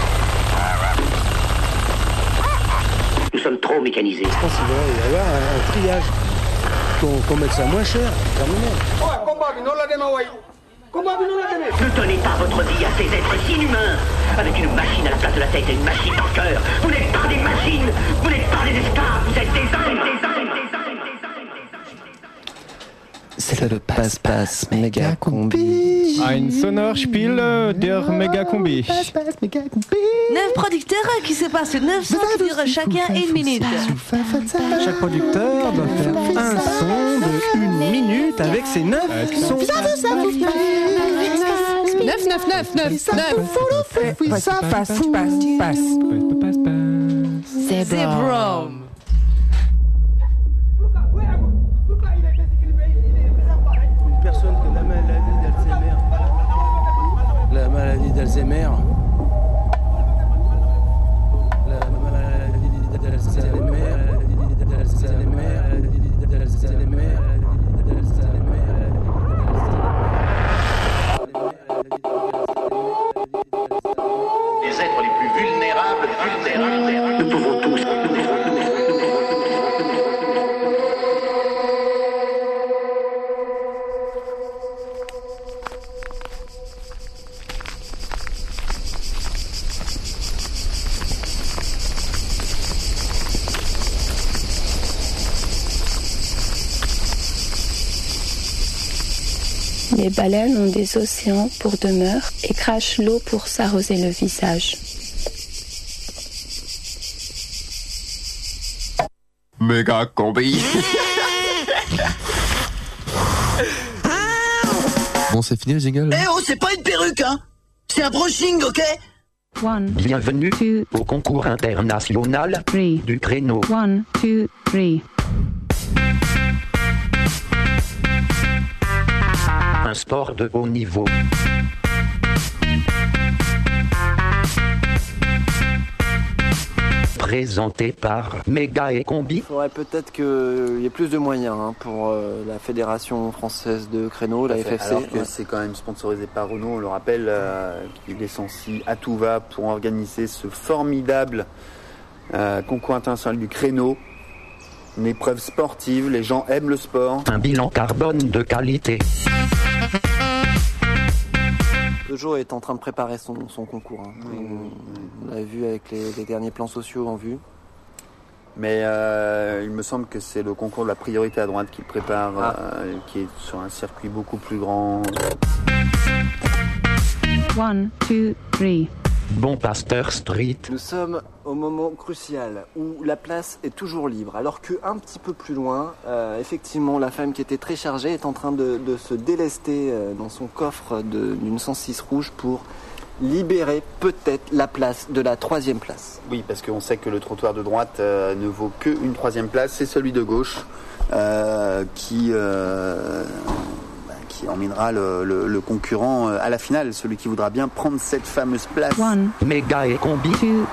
Speaker 24: Nous sommes trop mécanisés.
Speaker 5: Je pense qu'il va y avoir un, un triage. Qu'on qu'on mette ça moins cher, terminé.
Speaker 24: Ne donnez pas votre vie à ces êtres inhumains. Avec une machine à la place de la tête et une machine dans le cœur. Vous n'êtes pas des machines, vous n'êtes pas des esclaves, vous êtes des hommes, des hommes, des hommes.
Speaker 16: C'est le passe-passe méga combi.
Speaker 22: Ein Sonarspiel der Megakombi.
Speaker 12: Neuf producteurs qui se passent neuf sons qui durent chacun une minute.
Speaker 13: Chaque producteur doit faire un son de une minute avec ses neuf sons.
Speaker 1: neuf, neuf, neuf, neuf, neuf.
Speaker 11: Passe, passe, passe, passe.
Speaker 1: Zebra.
Speaker 5: Une personne qui a la maladie d'Alzheimer. La maladie d'Alzheimer. La maladie d'Alzheimer.
Speaker 25: Les êtres les plus vulnérables, vulnérables.
Speaker 24: Nous pouvons tous.
Speaker 9: Les baleines ont des océans pour demeure et crachent l'eau pour s'arroser le visage.
Speaker 10: Méga combi. Bon, c'est fini le jingle.
Speaker 7: Eh oh, c'est pas une perruque, hein. C'est un brushing, ok?
Speaker 9: One,
Speaker 24: Bienvenue
Speaker 9: two,
Speaker 24: au concours international
Speaker 9: three.
Speaker 24: du créneau.
Speaker 9: One, two, three.
Speaker 24: Un sport de haut niveau. Présenté par Méga et Combi.
Speaker 16: Il faudrait peut-être qu'il y ait plus de moyens hein, pour euh, la Fédération française de créneau, la F F C.
Speaker 14: Alors que c'est quand même sponsorisé par Renault, on le rappelle, euh, qu'il est censé à tout va pour organiser ce formidable euh, concours international du créneau. Une épreuve sportive, les gens aiment le sport.
Speaker 24: Un bilan carbone de qualité.
Speaker 16: Peugeot est en train de préparer son, son concours. Hein.
Speaker 14: Oui, oui, oui.
Speaker 16: On l'a vu avec les, les derniers plans sociaux en vue.
Speaker 14: Mais euh, il me semble que c'est le concours de la priorité à droite qu'il prépare,
Speaker 16: Ah.
Speaker 14: euh, qui est sur un circuit beaucoup plus grand.
Speaker 9: One, two, three.
Speaker 24: Bon Pasteur Street.
Speaker 16: Nous sommes au moment crucial où la place est toujours libre, alors qu'un petit peu plus loin, euh, effectivement, la femme qui était très chargée est en train de, de se délester euh, dans son coffre de- d'une cent six rouge pour libérer peut-être la place de la troisième place.
Speaker 14: Oui, parce qu'on sait que le trottoir de droite euh, ne vaut qu'une troisième place, c'est celui de gauche euh, qui, euh, bah, qui emminera le, le- le concurrent euh, à la finale, celui qui voudra bien prendre cette fameuse place.
Speaker 9: One,
Speaker 24: Méga et Combi.
Speaker 9: two.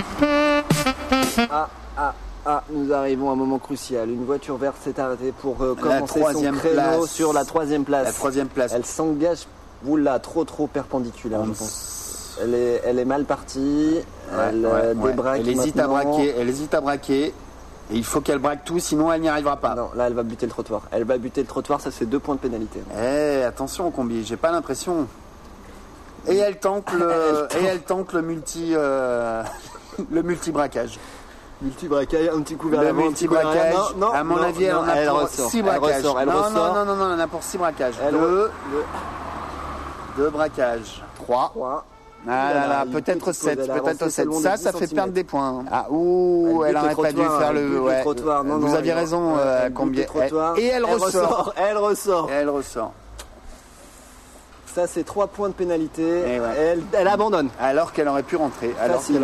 Speaker 16: Ah, ah, ah, nous arrivons à un moment crucial. Une voiture verte s'est arrêtée pour euh,
Speaker 14: La
Speaker 16: commencer son
Speaker 14: troisième
Speaker 16: créneau
Speaker 14: place.
Speaker 16: sur la troisième place.
Speaker 14: La troisième place.
Speaker 16: Elle s'engage, oula, trop trop perpendiculaire, je pense. Elle est, elle est mal partie. Elle
Speaker 14: Ouais,
Speaker 16: euh,
Speaker 14: ouais, ouais.
Speaker 16: débraque
Speaker 14: Elle hésite à
Speaker 16: maintenant.
Speaker 14: braquer, elle hésite à braquer. Et il faut qu'elle braque tout, sinon elle n'y arrivera pas.
Speaker 16: Non, là elle va buter le trottoir. Elle va buter le trottoir, ça c'est deux points de pénalité.
Speaker 14: Eh, attention Combi, j'ai pas l'impression. Et elle tente le,
Speaker 16: Elle tente.
Speaker 14: et elle tente le multi, euh, le multi braquage.
Speaker 16: Multi-braquage, un petit coup vers
Speaker 14: Le
Speaker 16: l'avant, un petit coup vers
Speaker 14: multi-braquage,
Speaker 16: l'arrière. Non, non,
Speaker 14: à mon
Speaker 16: non,
Speaker 14: avis, elle
Speaker 16: non,
Speaker 14: en a
Speaker 16: elle
Speaker 14: pour
Speaker 16: ressort,
Speaker 14: six
Speaker 16: elle
Speaker 14: braquages.
Speaker 16: ressort, elle
Speaker 14: non,
Speaker 16: ressort.
Speaker 14: non, non, non, non, elle en a pour six braquages.
Speaker 16: Elle
Speaker 14: Deux,
Speaker 16: re-
Speaker 14: deux braquages. Trois.
Speaker 16: Trois.
Speaker 14: Ah là là,
Speaker 16: Il
Speaker 14: peut-être
Speaker 16: faut
Speaker 14: sept,
Speaker 16: qu'elle avance
Speaker 14: peut-être sept.
Speaker 16: seulement de
Speaker 14: Ça,
Speaker 16: dix
Speaker 14: ça fait
Speaker 16: centimètres.
Speaker 14: perdre des points. Ah, ouh,
Speaker 16: Elle
Speaker 14: elle
Speaker 16: bute
Speaker 14: aurait
Speaker 16: le
Speaker 14: pas dû
Speaker 16: trottoir,
Speaker 14: faire
Speaker 16: elle bute
Speaker 14: le.
Speaker 16: le
Speaker 14: Ouais.
Speaker 16: trottoir. Non,
Speaker 14: Vous
Speaker 16: non,
Speaker 14: aviez
Speaker 16: elle-
Speaker 14: raison,
Speaker 16: elle
Speaker 14: euh,
Speaker 16: bute
Speaker 14: combien
Speaker 16: le trottoir.
Speaker 14: Et elle
Speaker 16: Elle
Speaker 14: ressort.
Speaker 16: ressort, elle ressort.
Speaker 14: Et elle ressort.
Speaker 16: Ça c'est trois points de pénalité.
Speaker 14: Et ouais.
Speaker 16: Elle, elle abandonne.
Speaker 14: Alors qu'elle aurait pu rentrer. Alors
Speaker 16: Facile.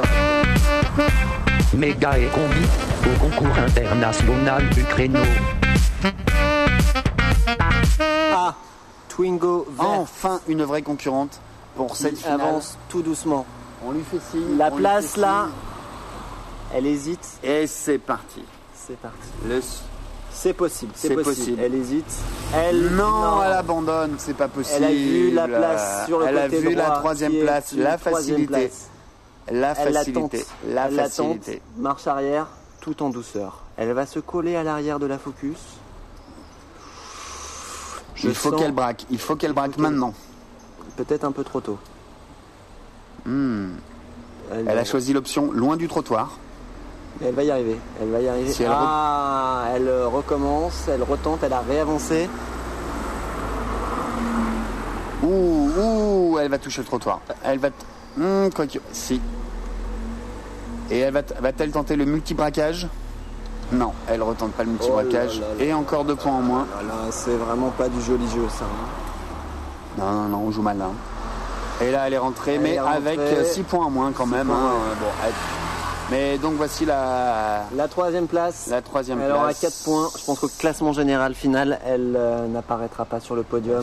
Speaker 24: Méga et Combi au concours international du créneau.
Speaker 16: Ah, Twingo vert.
Speaker 14: enfin une vraie concurrente pour
Speaker 16: qui
Speaker 14: cette finale.
Speaker 16: avance tout doucement.
Speaker 14: On lui fait signe.
Speaker 16: La
Speaker 14: on lui
Speaker 16: place
Speaker 14: fait
Speaker 16: là,
Speaker 14: signe.
Speaker 16: elle hésite.
Speaker 14: Et c'est parti.
Speaker 6: C'est parti.
Speaker 14: Le...
Speaker 6: C'est possible, c'est,
Speaker 14: C'est
Speaker 6: possible.
Speaker 14: possible.
Speaker 6: Elle hésite. Elle
Speaker 14: Non,
Speaker 6: non.
Speaker 14: elle abandonne, c'est pas possible.
Speaker 6: Elle a vu la place sur le
Speaker 14: Elle
Speaker 6: côté
Speaker 14: a vu
Speaker 6: droit,
Speaker 14: la troisième
Speaker 6: qui est
Speaker 14: place,
Speaker 6: une
Speaker 14: la
Speaker 6: troisième
Speaker 14: facilité.
Speaker 6: place.
Speaker 14: La
Speaker 6: Elle
Speaker 14: facilité.
Speaker 6: l'attente.
Speaker 14: La
Speaker 6: Elle
Speaker 14: facilité.
Speaker 6: l'attente. Marche arrière, tout en douceur. Elle va se coller à l'arrière de la Focus. Je
Speaker 14: Il faut
Speaker 6: sens-
Speaker 14: qu'elle braque, il faut qu'elle braque maintenant.
Speaker 6: Peut-être un peu trop tôt.
Speaker 14: Hmm.
Speaker 6: Elle,
Speaker 14: Elle a choisi l'option loin du trottoir.
Speaker 6: Elle va y arriver. Elle va y arriver.
Speaker 14: Si elle re-
Speaker 6: ah, elle euh, recommence, elle retente, elle a réavancé.
Speaker 14: Ouh, ouh, elle va toucher le trottoir. Elle va... T... Hmm, quoi que... Si. Et elle va t- va-t-elle tenter le multibraquage? Non, elle retente pas le multibraquage.
Speaker 6: Oh là là là.
Speaker 14: Et encore deux points en moins.
Speaker 6: Ah là, c'est vraiment pas du joli jeu, ça. hein.
Speaker 14: Non, non, non, on joue mal là. Et là, elle est rentrée,
Speaker 6: Elle
Speaker 14: mais
Speaker 6: est rentrée.
Speaker 14: avec six points en moins quand
Speaker 6: Six
Speaker 14: même.
Speaker 6: points,
Speaker 14: hein.
Speaker 6: ouais.
Speaker 14: Bon, elle- Mais donc voici la...
Speaker 6: La troisième place.
Speaker 14: La troisième
Speaker 6: Elle
Speaker 14: place.
Speaker 6: aura quatre points. Je pense qu'au classement général final, elle euh, n'apparaîtra pas sur le podium.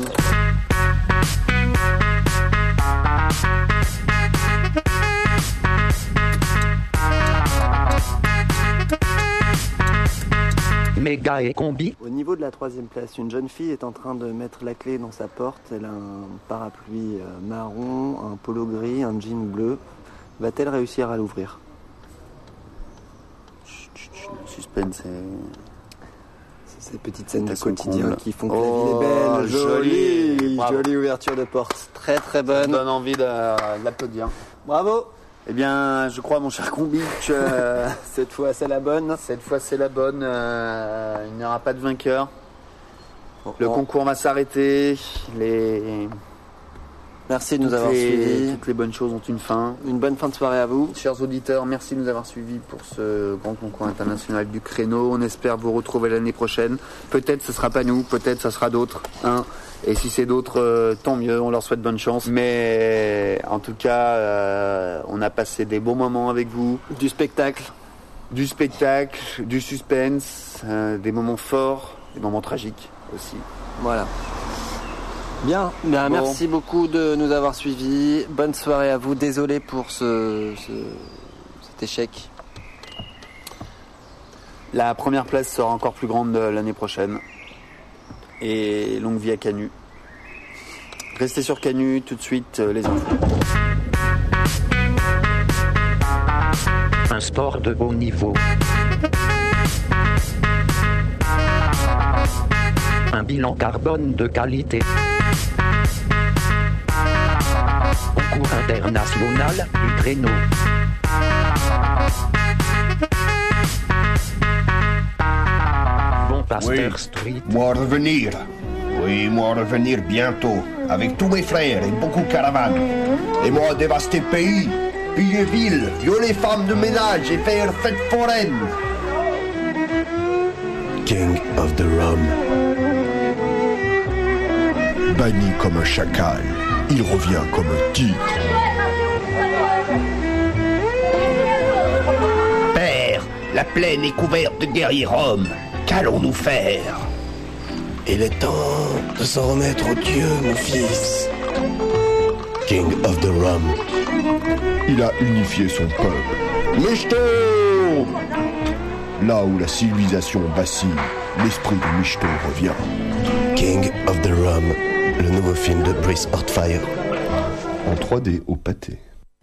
Speaker 4: Méga et combi.
Speaker 6: Au niveau de la troisième place, une jeune fille est en train de mettre la clé dans sa porte. Elle a un parapluie euh, marron, un polo gris, un jean bleu. Va-t-elle réussir à l'ouvrir?
Speaker 14: Le suspense est...
Speaker 6: C'est ces petites scènes
Speaker 14: C'est
Speaker 6: du
Speaker 14: à son
Speaker 6: quotidien
Speaker 14: comble.
Speaker 6: qui font que
Speaker 14: Oh,
Speaker 6: la ville est belle.
Speaker 14: joli.
Speaker 6: Jolie,
Speaker 14: Bravo.
Speaker 6: jolie ouverture de porte. Très très
Speaker 14: Ça
Speaker 6: bonne.
Speaker 14: donne envie de, de l'applaudir.
Speaker 6: Bravo.
Speaker 14: Eh bien, je crois, mon cher Combi, que euh,
Speaker 6: Cette fois, c'est la bonne.
Speaker 14: cette fois c'est la bonne. Euh, il n'y aura pas de vainqueur. Le
Speaker 6: Oh.
Speaker 14: concours va s'arrêter. Les...
Speaker 6: Merci de nous
Speaker 14: toutes
Speaker 6: avoir
Speaker 14: les-
Speaker 6: suivis.
Speaker 14: Toutes les bonnes choses ont une fin.
Speaker 6: Une bonne fin de soirée à vous.
Speaker 14: Chers auditeurs, merci de nous avoir suivis pour ce grand concours international du créneau. On espère vous retrouver l'année prochaine. Peut-être ce sera pas nous, peut-être ce sera d'autres. Hein. Et si c'est d'autres, euh, tant mieux, on leur souhaite bonne chance. Mais en tout cas, euh, on a passé des bons moments avec vous.
Speaker 6: Du spectacle.
Speaker 14: Du spectacle, du suspense, euh, des moments forts, des moments tragiques aussi.
Speaker 6: Voilà. Bien, bien
Speaker 14: Bon.
Speaker 6: merci beaucoup de nous avoir suivis. Bonne soirée à vous. Désolé pour ce, ce- cet échec.
Speaker 14: La première place sera encore plus grande euh, l'année prochaine. Et longue vie à Canu. Restez sur Canu tout de suite, euh, les enfants.
Speaker 4: Un sport de haut niveau. Un bilan carbone de qualité. Concours international du créneau. Bon Pasteur Street.
Speaker 3: Moi revenir. Oui, moi revenir bientôt. Avec tous mes frères et beaucoup de caravanes. Et moi dévaster pays, piller ville, violer femmes de ménage et faire fête foraine.
Speaker 27: King of the Rum.
Speaker 3: Banni comme un chacal, il revient comme un tigre. Père, la plaine est couverte de guerriers roms. Qu'allons-nous faire?
Speaker 27: Il est temps de s'en remettre au Dieu, mon fils. King of the Rum.
Speaker 3: Il a unifié son peuple. Michto! Là où la civilisation vacille, l'esprit de Michto revient.
Speaker 27: King of the Rum. Le nouveau film de Brice Hortfire.
Speaker 3: En trois D au pâté.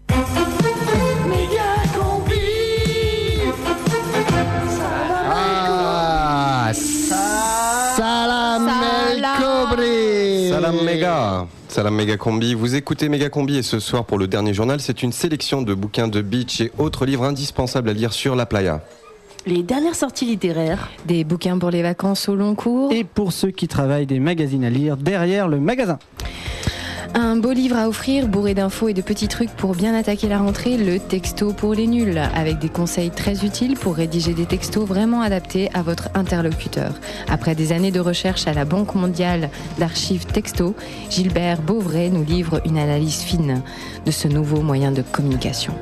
Speaker 13: Ah, Salam El Kobri. Salam Méga. Salam Méga Combi. Vous écoutez Méga Combi et ce soir pour le dernier journal, c'est une sélection de bouquins de beach et autres livres indispensables à lire sur la playa.
Speaker 12: Les dernières sorties littéraires.
Speaker 1: Des bouquins pour les vacances au long cours.
Speaker 13: Et pour ceux qui travaillent des magazines à lire derrière le magasin.
Speaker 1: Un beau livre à offrir, bourré d'infos et de petits trucs pour bien attaquer la rentrée, le texto pour les nuls, avec des conseils très utiles pour rédiger des textos vraiment adaptés à votre interlocuteur. Après des années de recherche à la Banque mondiale d'archives texto, Gilbert Beauvray nous livre une analyse fine de ce nouveau moyen de communication.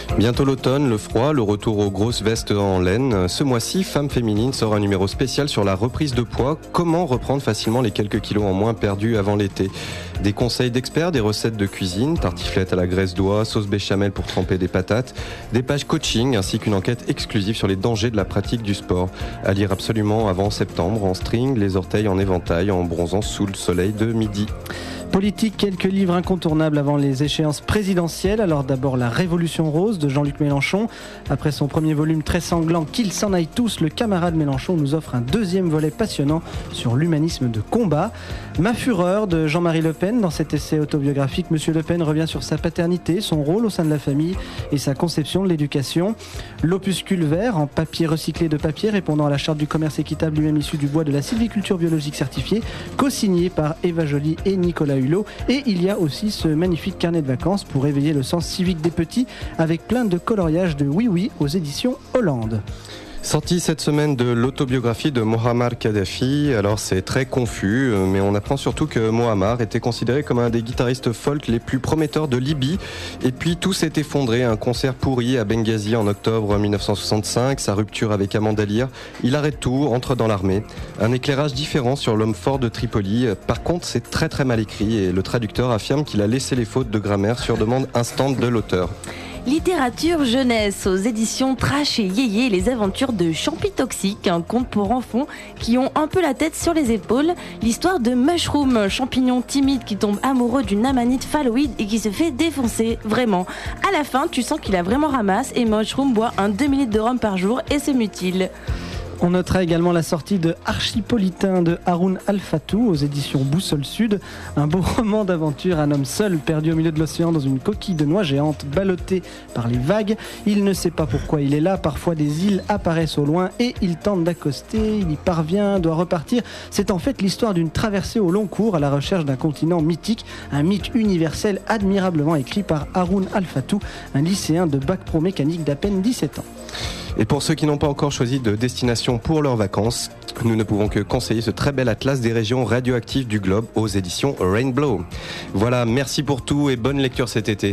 Speaker 13: Bientôt l'automne, le froid, le retour aux grosses vestes en laine. Ce mois-ci, Femme Féminine sort un numéro spécial sur la reprise de poids. Comment reprendre facilement les quelques kilos en moins perdus avant l'été. Des conseils d'experts, des recettes de cuisine, tartiflette à la graisse d'oie, sauce béchamel pour tremper des patates, des pages coaching ainsi qu'une enquête exclusive sur les dangers de la pratique du sport. À lire absolument avant septembre, en string, les orteils en éventail, en bronzant sous le soleil de midi.
Speaker 8: Politique, quelques livres incontournables avant les échéances présidentielles. Alors d'abord La Révolution Rose de Jean-Luc Mélenchon. Après son premier volume très sanglant, Qu'ils s'en aillent tous, le camarade Mélenchon nous offre un deuxième volet passionnant sur l'humanisme de combat. Ma fureur de Jean-Marie Le Pen. Dans cet essai autobiographique, Monsieur Le Pen revient sur sa paternité, son rôle au sein de la famille et sa conception de l'éducation. L'opuscule vert en papier recyclé de papier répondant à la charte du commerce équitable lui-même issu du bois de la sylviculture biologique certifiée, co-signé par Eva Joly et Nicolas Hulot. Et il y a aussi ce magnifique carnet de vacances pour éveiller le sens civique des petits avec plein de coloriages de Oui Oui aux éditions Hollande.
Speaker 13: Sortie cette semaine de l'autobiographie de Mohammar Kadhafi. Alors c'est très confus, mais on apprend surtout que Mohammar était considéré comme un des guitaristes folk les plus prometteurs de Libye. Et puis tout s'est effondré, un concert pourri à Benghazi en octobre mille neuf cent soixante-cinq, sa rupture avec Amanda Lear. Il arrête tout, entre dans l'armée. Un éclairage différent sur l'homme fort de Tripoli. Par contre, c'est très très mal écrit et le traducteur affirme qu'il a laissé les fautes de grammaire sur demande instante de l'auteur.
Speaker 12: Littérature jeunesse aux éditions Trash et Yéyé, les aventures de Champi Toxique, un conte pour enfants qui ont un peu la tête sur les épaules. L'histoire de Mushroom, champignon timide qui tombe amoureux d'une amanite phalloïde et qui se fait défoncer, vraiment. À la fin, tu sens qu'il a vraiment ramasse et Mushroom boit un demi-litre de rhum par jour et se mutile.
Speaker 8: On notera également la sortie de Archipolitain de Haroun Al-Fatou aux éditions Boussole Sud. Un beau roman d'aventure, un homme seul perdu au milieu de l'océan dans une coquille de noix géante ballottée par les vagues. Il ne sait pas pourquoi il est là, parfois des îles apparaissent au loin et il tente d'accoster, il y parvient, doit repartir. C'est en fait l'histoire d'une traversée au long cours à la recherche d'un continent mythique, un mythe universel admirablement écrit par Haroun Al-Fatou, un lycéen de bac pro mécanique d'à peine dix-sept ans.
Speaker 13: Et pour ceux qui n'ont pas encore choisi de destination pour leurs vacances, nous ne pouvons que conseiller ce très bel atlas des régions radioactives du globe aux éditions Rainbow. Voilà, merci pour tout et bonne lecture cet été.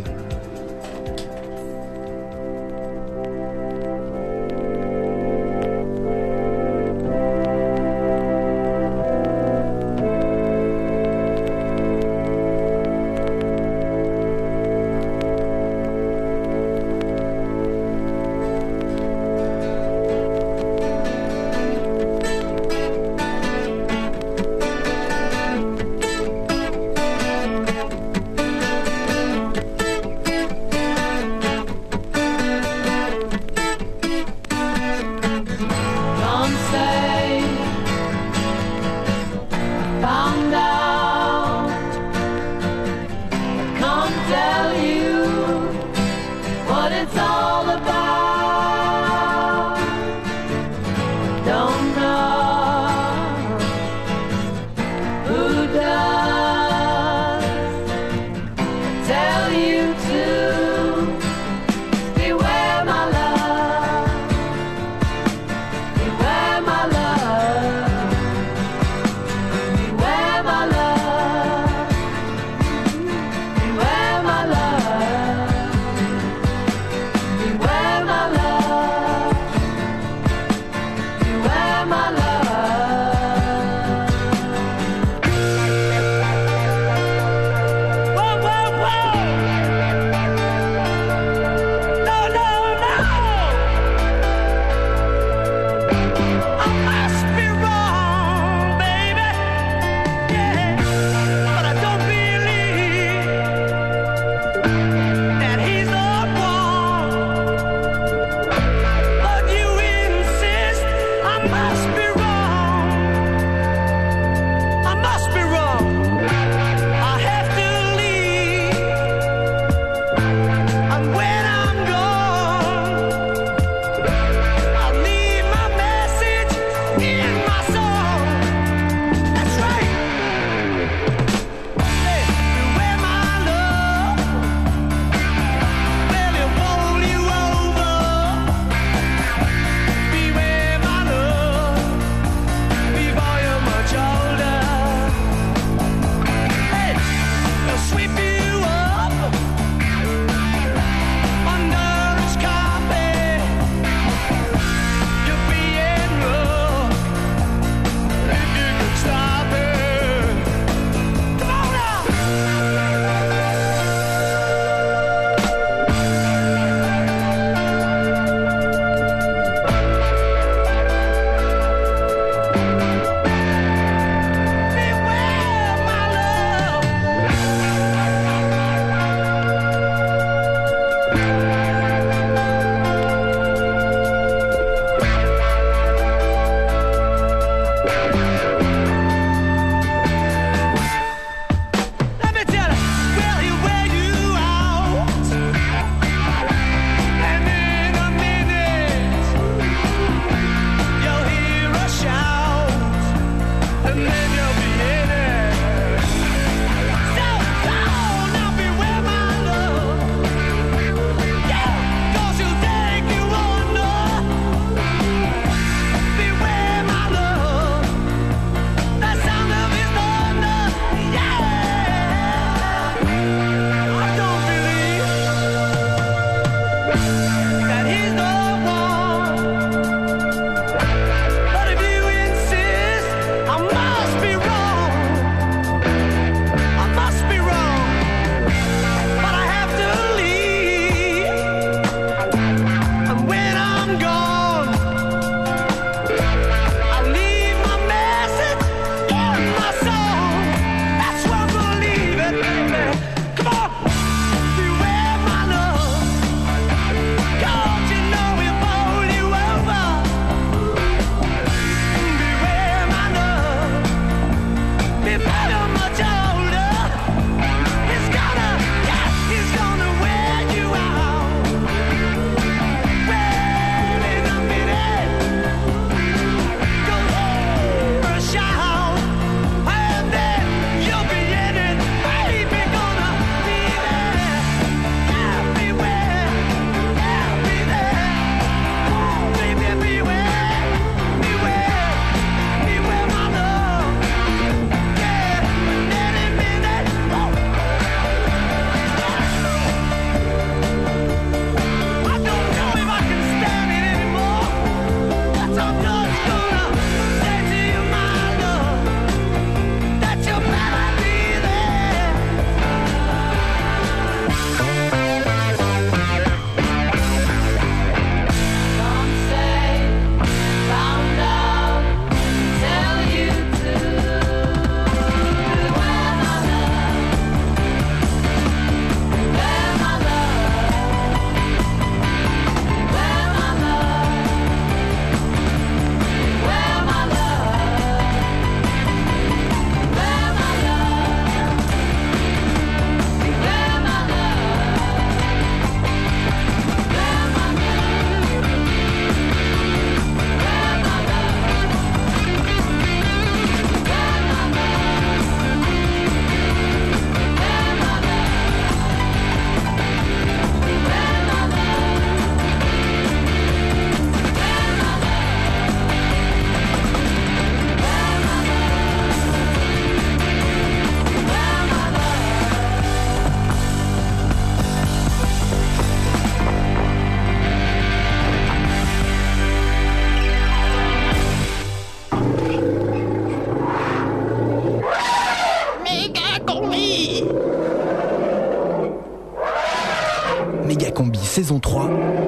Speaker 15: Mégacombi saison trois.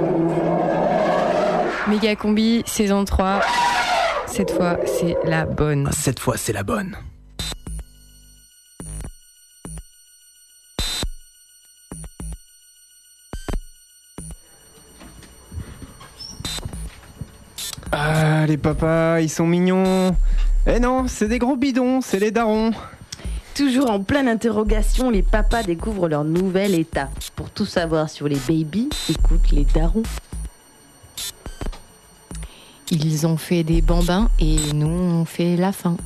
Speaker 1: Mégacombi saison trois. Cette fois, c'est la bonne.
Speaker 15: Cette fois, c'est la bonne.
Speaker 11: Ah, les papas, ils sont mignons. Eh non, c'est des gros bidons, c'est les darons.
Speaker 12: Toujours en pleine interrogation, les papas découvrent leur nouvel état. Pour tout savoir sur les babies, écoute les darons.
Speaker 1: Ils ont fait des bambins et nous on fait la fin.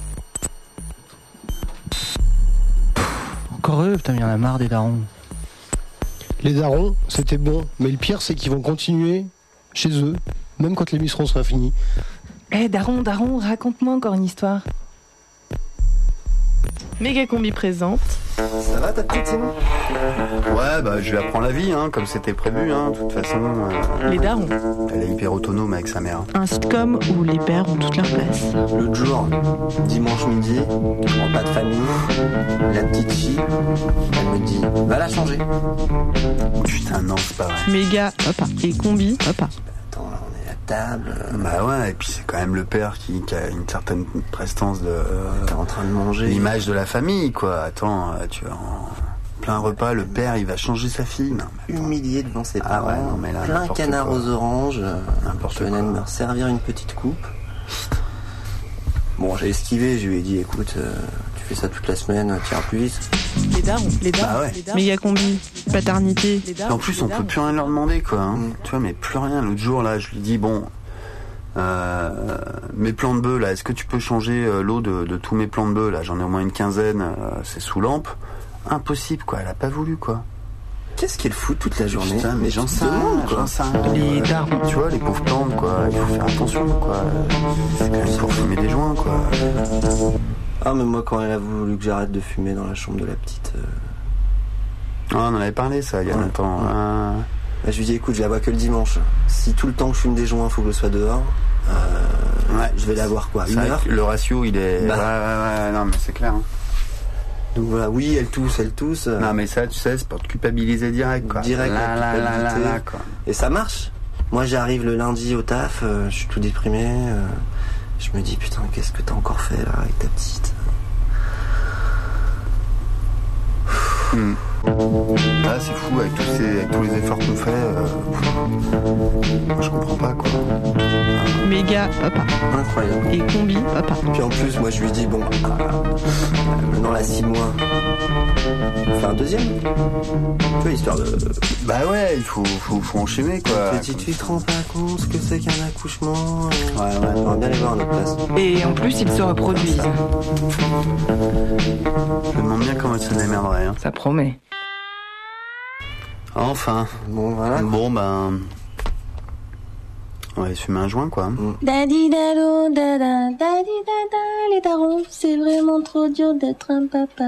Speaker 8: Encore eux, putain, il y en a marre des darons.
Speaker 17: Les darons, c'était bon, mais le pire c'est qu'ils vont continuer chez eux, même quand l'émission sera finie.
Speaker 11: Eh hey, daron, daron, raconte-moi encore une histoire.
Speaker 18: Mégacombi présente.
Speaker 14: Ça va ta petite Simon ? Ouais, bah je lui apprends la vie, hein, comme c'était prévu, hein, de toute façon. Euh,
Speaker 18: les darons.
Speaker 14: Elle est hyper autonome avec sa mère.
Speaker 18: Un sitcom où les pères ont toute leur place.
Speaker 6: L'autre jour, dimanche midi, repas de famille, la petite fille, elle me dit, va la changer.
Speaker 14: Putain, non, c'est pas vrai.
Speaker 18: Méga, papa. Et combi, papa.
Speaker 6: Attends, là, on est à table.
Speaker 14: Bah ouais, et puis c'est quand même le père qui, qui a une certaine prestance de... Euh,
Speaker 6: T'es en train de manger.
Speaker 14: L'image de la famille, quoi. Attends, tu vois, en plein repas, le père, il va changer sa fille. Non, mais
Speaker 6: humilié devant ses parents.
Speaker 14: Ah ouais, non, mais là,
Speaker 6: plein canard
Speaker 14: quoi.
Speaker 6: Aux oranges.
Speaker 14: N'importe
Speaker 6: je venais de me servir une petite coupe. Bon, j'ai esquivé, je lui ai dit, écoute, euh, tu fais ça toute la semaine, tire plus vite.
Speaker 18: Les darons, les darons.
Speaker 14: Bah ouais.
Speaker 18: Mégacombi, paternité.
Speaker 14: En plus, on peut plus rien leur demander, quoi. Hein. Mm. Tu vois, mais plus rien. L'autre jour, là, je lui dis, bon, euh, mes plans de bœufs, là, est-ce que tu peux changer euh, l'eau de, de tous mes plans de bœufs, là ? J'en ai au moins une quinzaine, euh, c'est sous lampe. Impossible, quoi. Elle a pas voulu, quoi.
Speaker 6: Qu'est-ce qu'elle fout toute la journée ?
Speaker 14: Putain, mais j'en sais rien, j'en sais rien.
Speaker 18: Les darons.
Speaker 14: Tu vois, les pauvres plantes, quoi. Il faut faire attention, quoi. C'est quand même pour fumer des joints, quoi.
Speaker 6: Ah, mais moi, quand elle a voulu que j'arrête de fumer dans la chambre de la petite... Euh...
Speaker 14: Ah, on en avait parlé, ça, il y a ouais. longtemps. Ouais. Euh...
Speaker 6: Bah, je lui dis, écoute, je la vois que le dimanche. Si tout le temps que je fume des joints, il faut que je sois dehors, euh... ouais. je vais la voir, quoi. Une heure.
Speaker 14: Le ratio, il est... Bah. Ouais, ouais, ouais, non, mais c'est clair, hein.
Speaker 6: Donc voilà, oui, elle tousse, elle tousse. Euh...
Speaker 14: Non, mais ça, tu sais, c'est pour te culpabiliser direct, quoi.
Speaker 6: Direct,
Speaker 14: là, là, là, là, là, quoi.
Speaker 6: Et ça marche. Moi, j'arrive le lundi au taf, euh, je suis tout déprimé. Euh, je me dis, putain, qu'est-ce que t'as encore fait, là, avec ta petite ?
Speaker 14: Hmm. Ah, c'est fou, avec tous, ces, avec tous les efforts qu'on fait, euh, moi, je comprends pas, quoi.
Speaker 18: Ah. Méga papa.
Speaker 6: Incroyable.
Speaker 18: Et combi papa.
Speaker 6: Puis en plus, moi, je lui dis, bon, euh, maintenant, là, six mois, on fait un deuxième. Tu vois, histoire de...
Speaker 14: Bah ouais, il faut, faut, faut enchaîner, quoi.
Speaker 6: Petite fille, tu te rends pas compte ce que c'est qu'un accouchement.
Speaker 14: Ouais, ouais.
Speaker 6: On va bien les voir à notre place.
Speaker 18: Et en plus, ils se reproduisent.
Speaker 14: Je me demande bien comment elle se démerderait, hein.
Speaker 18: Ça promet.
Speaker 14: Enfin.
Speaker 6: Bon, voilà.
Speaker 14: Bon, ben... On va fumer un joint, quoi. Mm.
Speaker 9: Daddy dado, dada, daddy dada, les darons, c'est vraiment trop dur d'être un papa.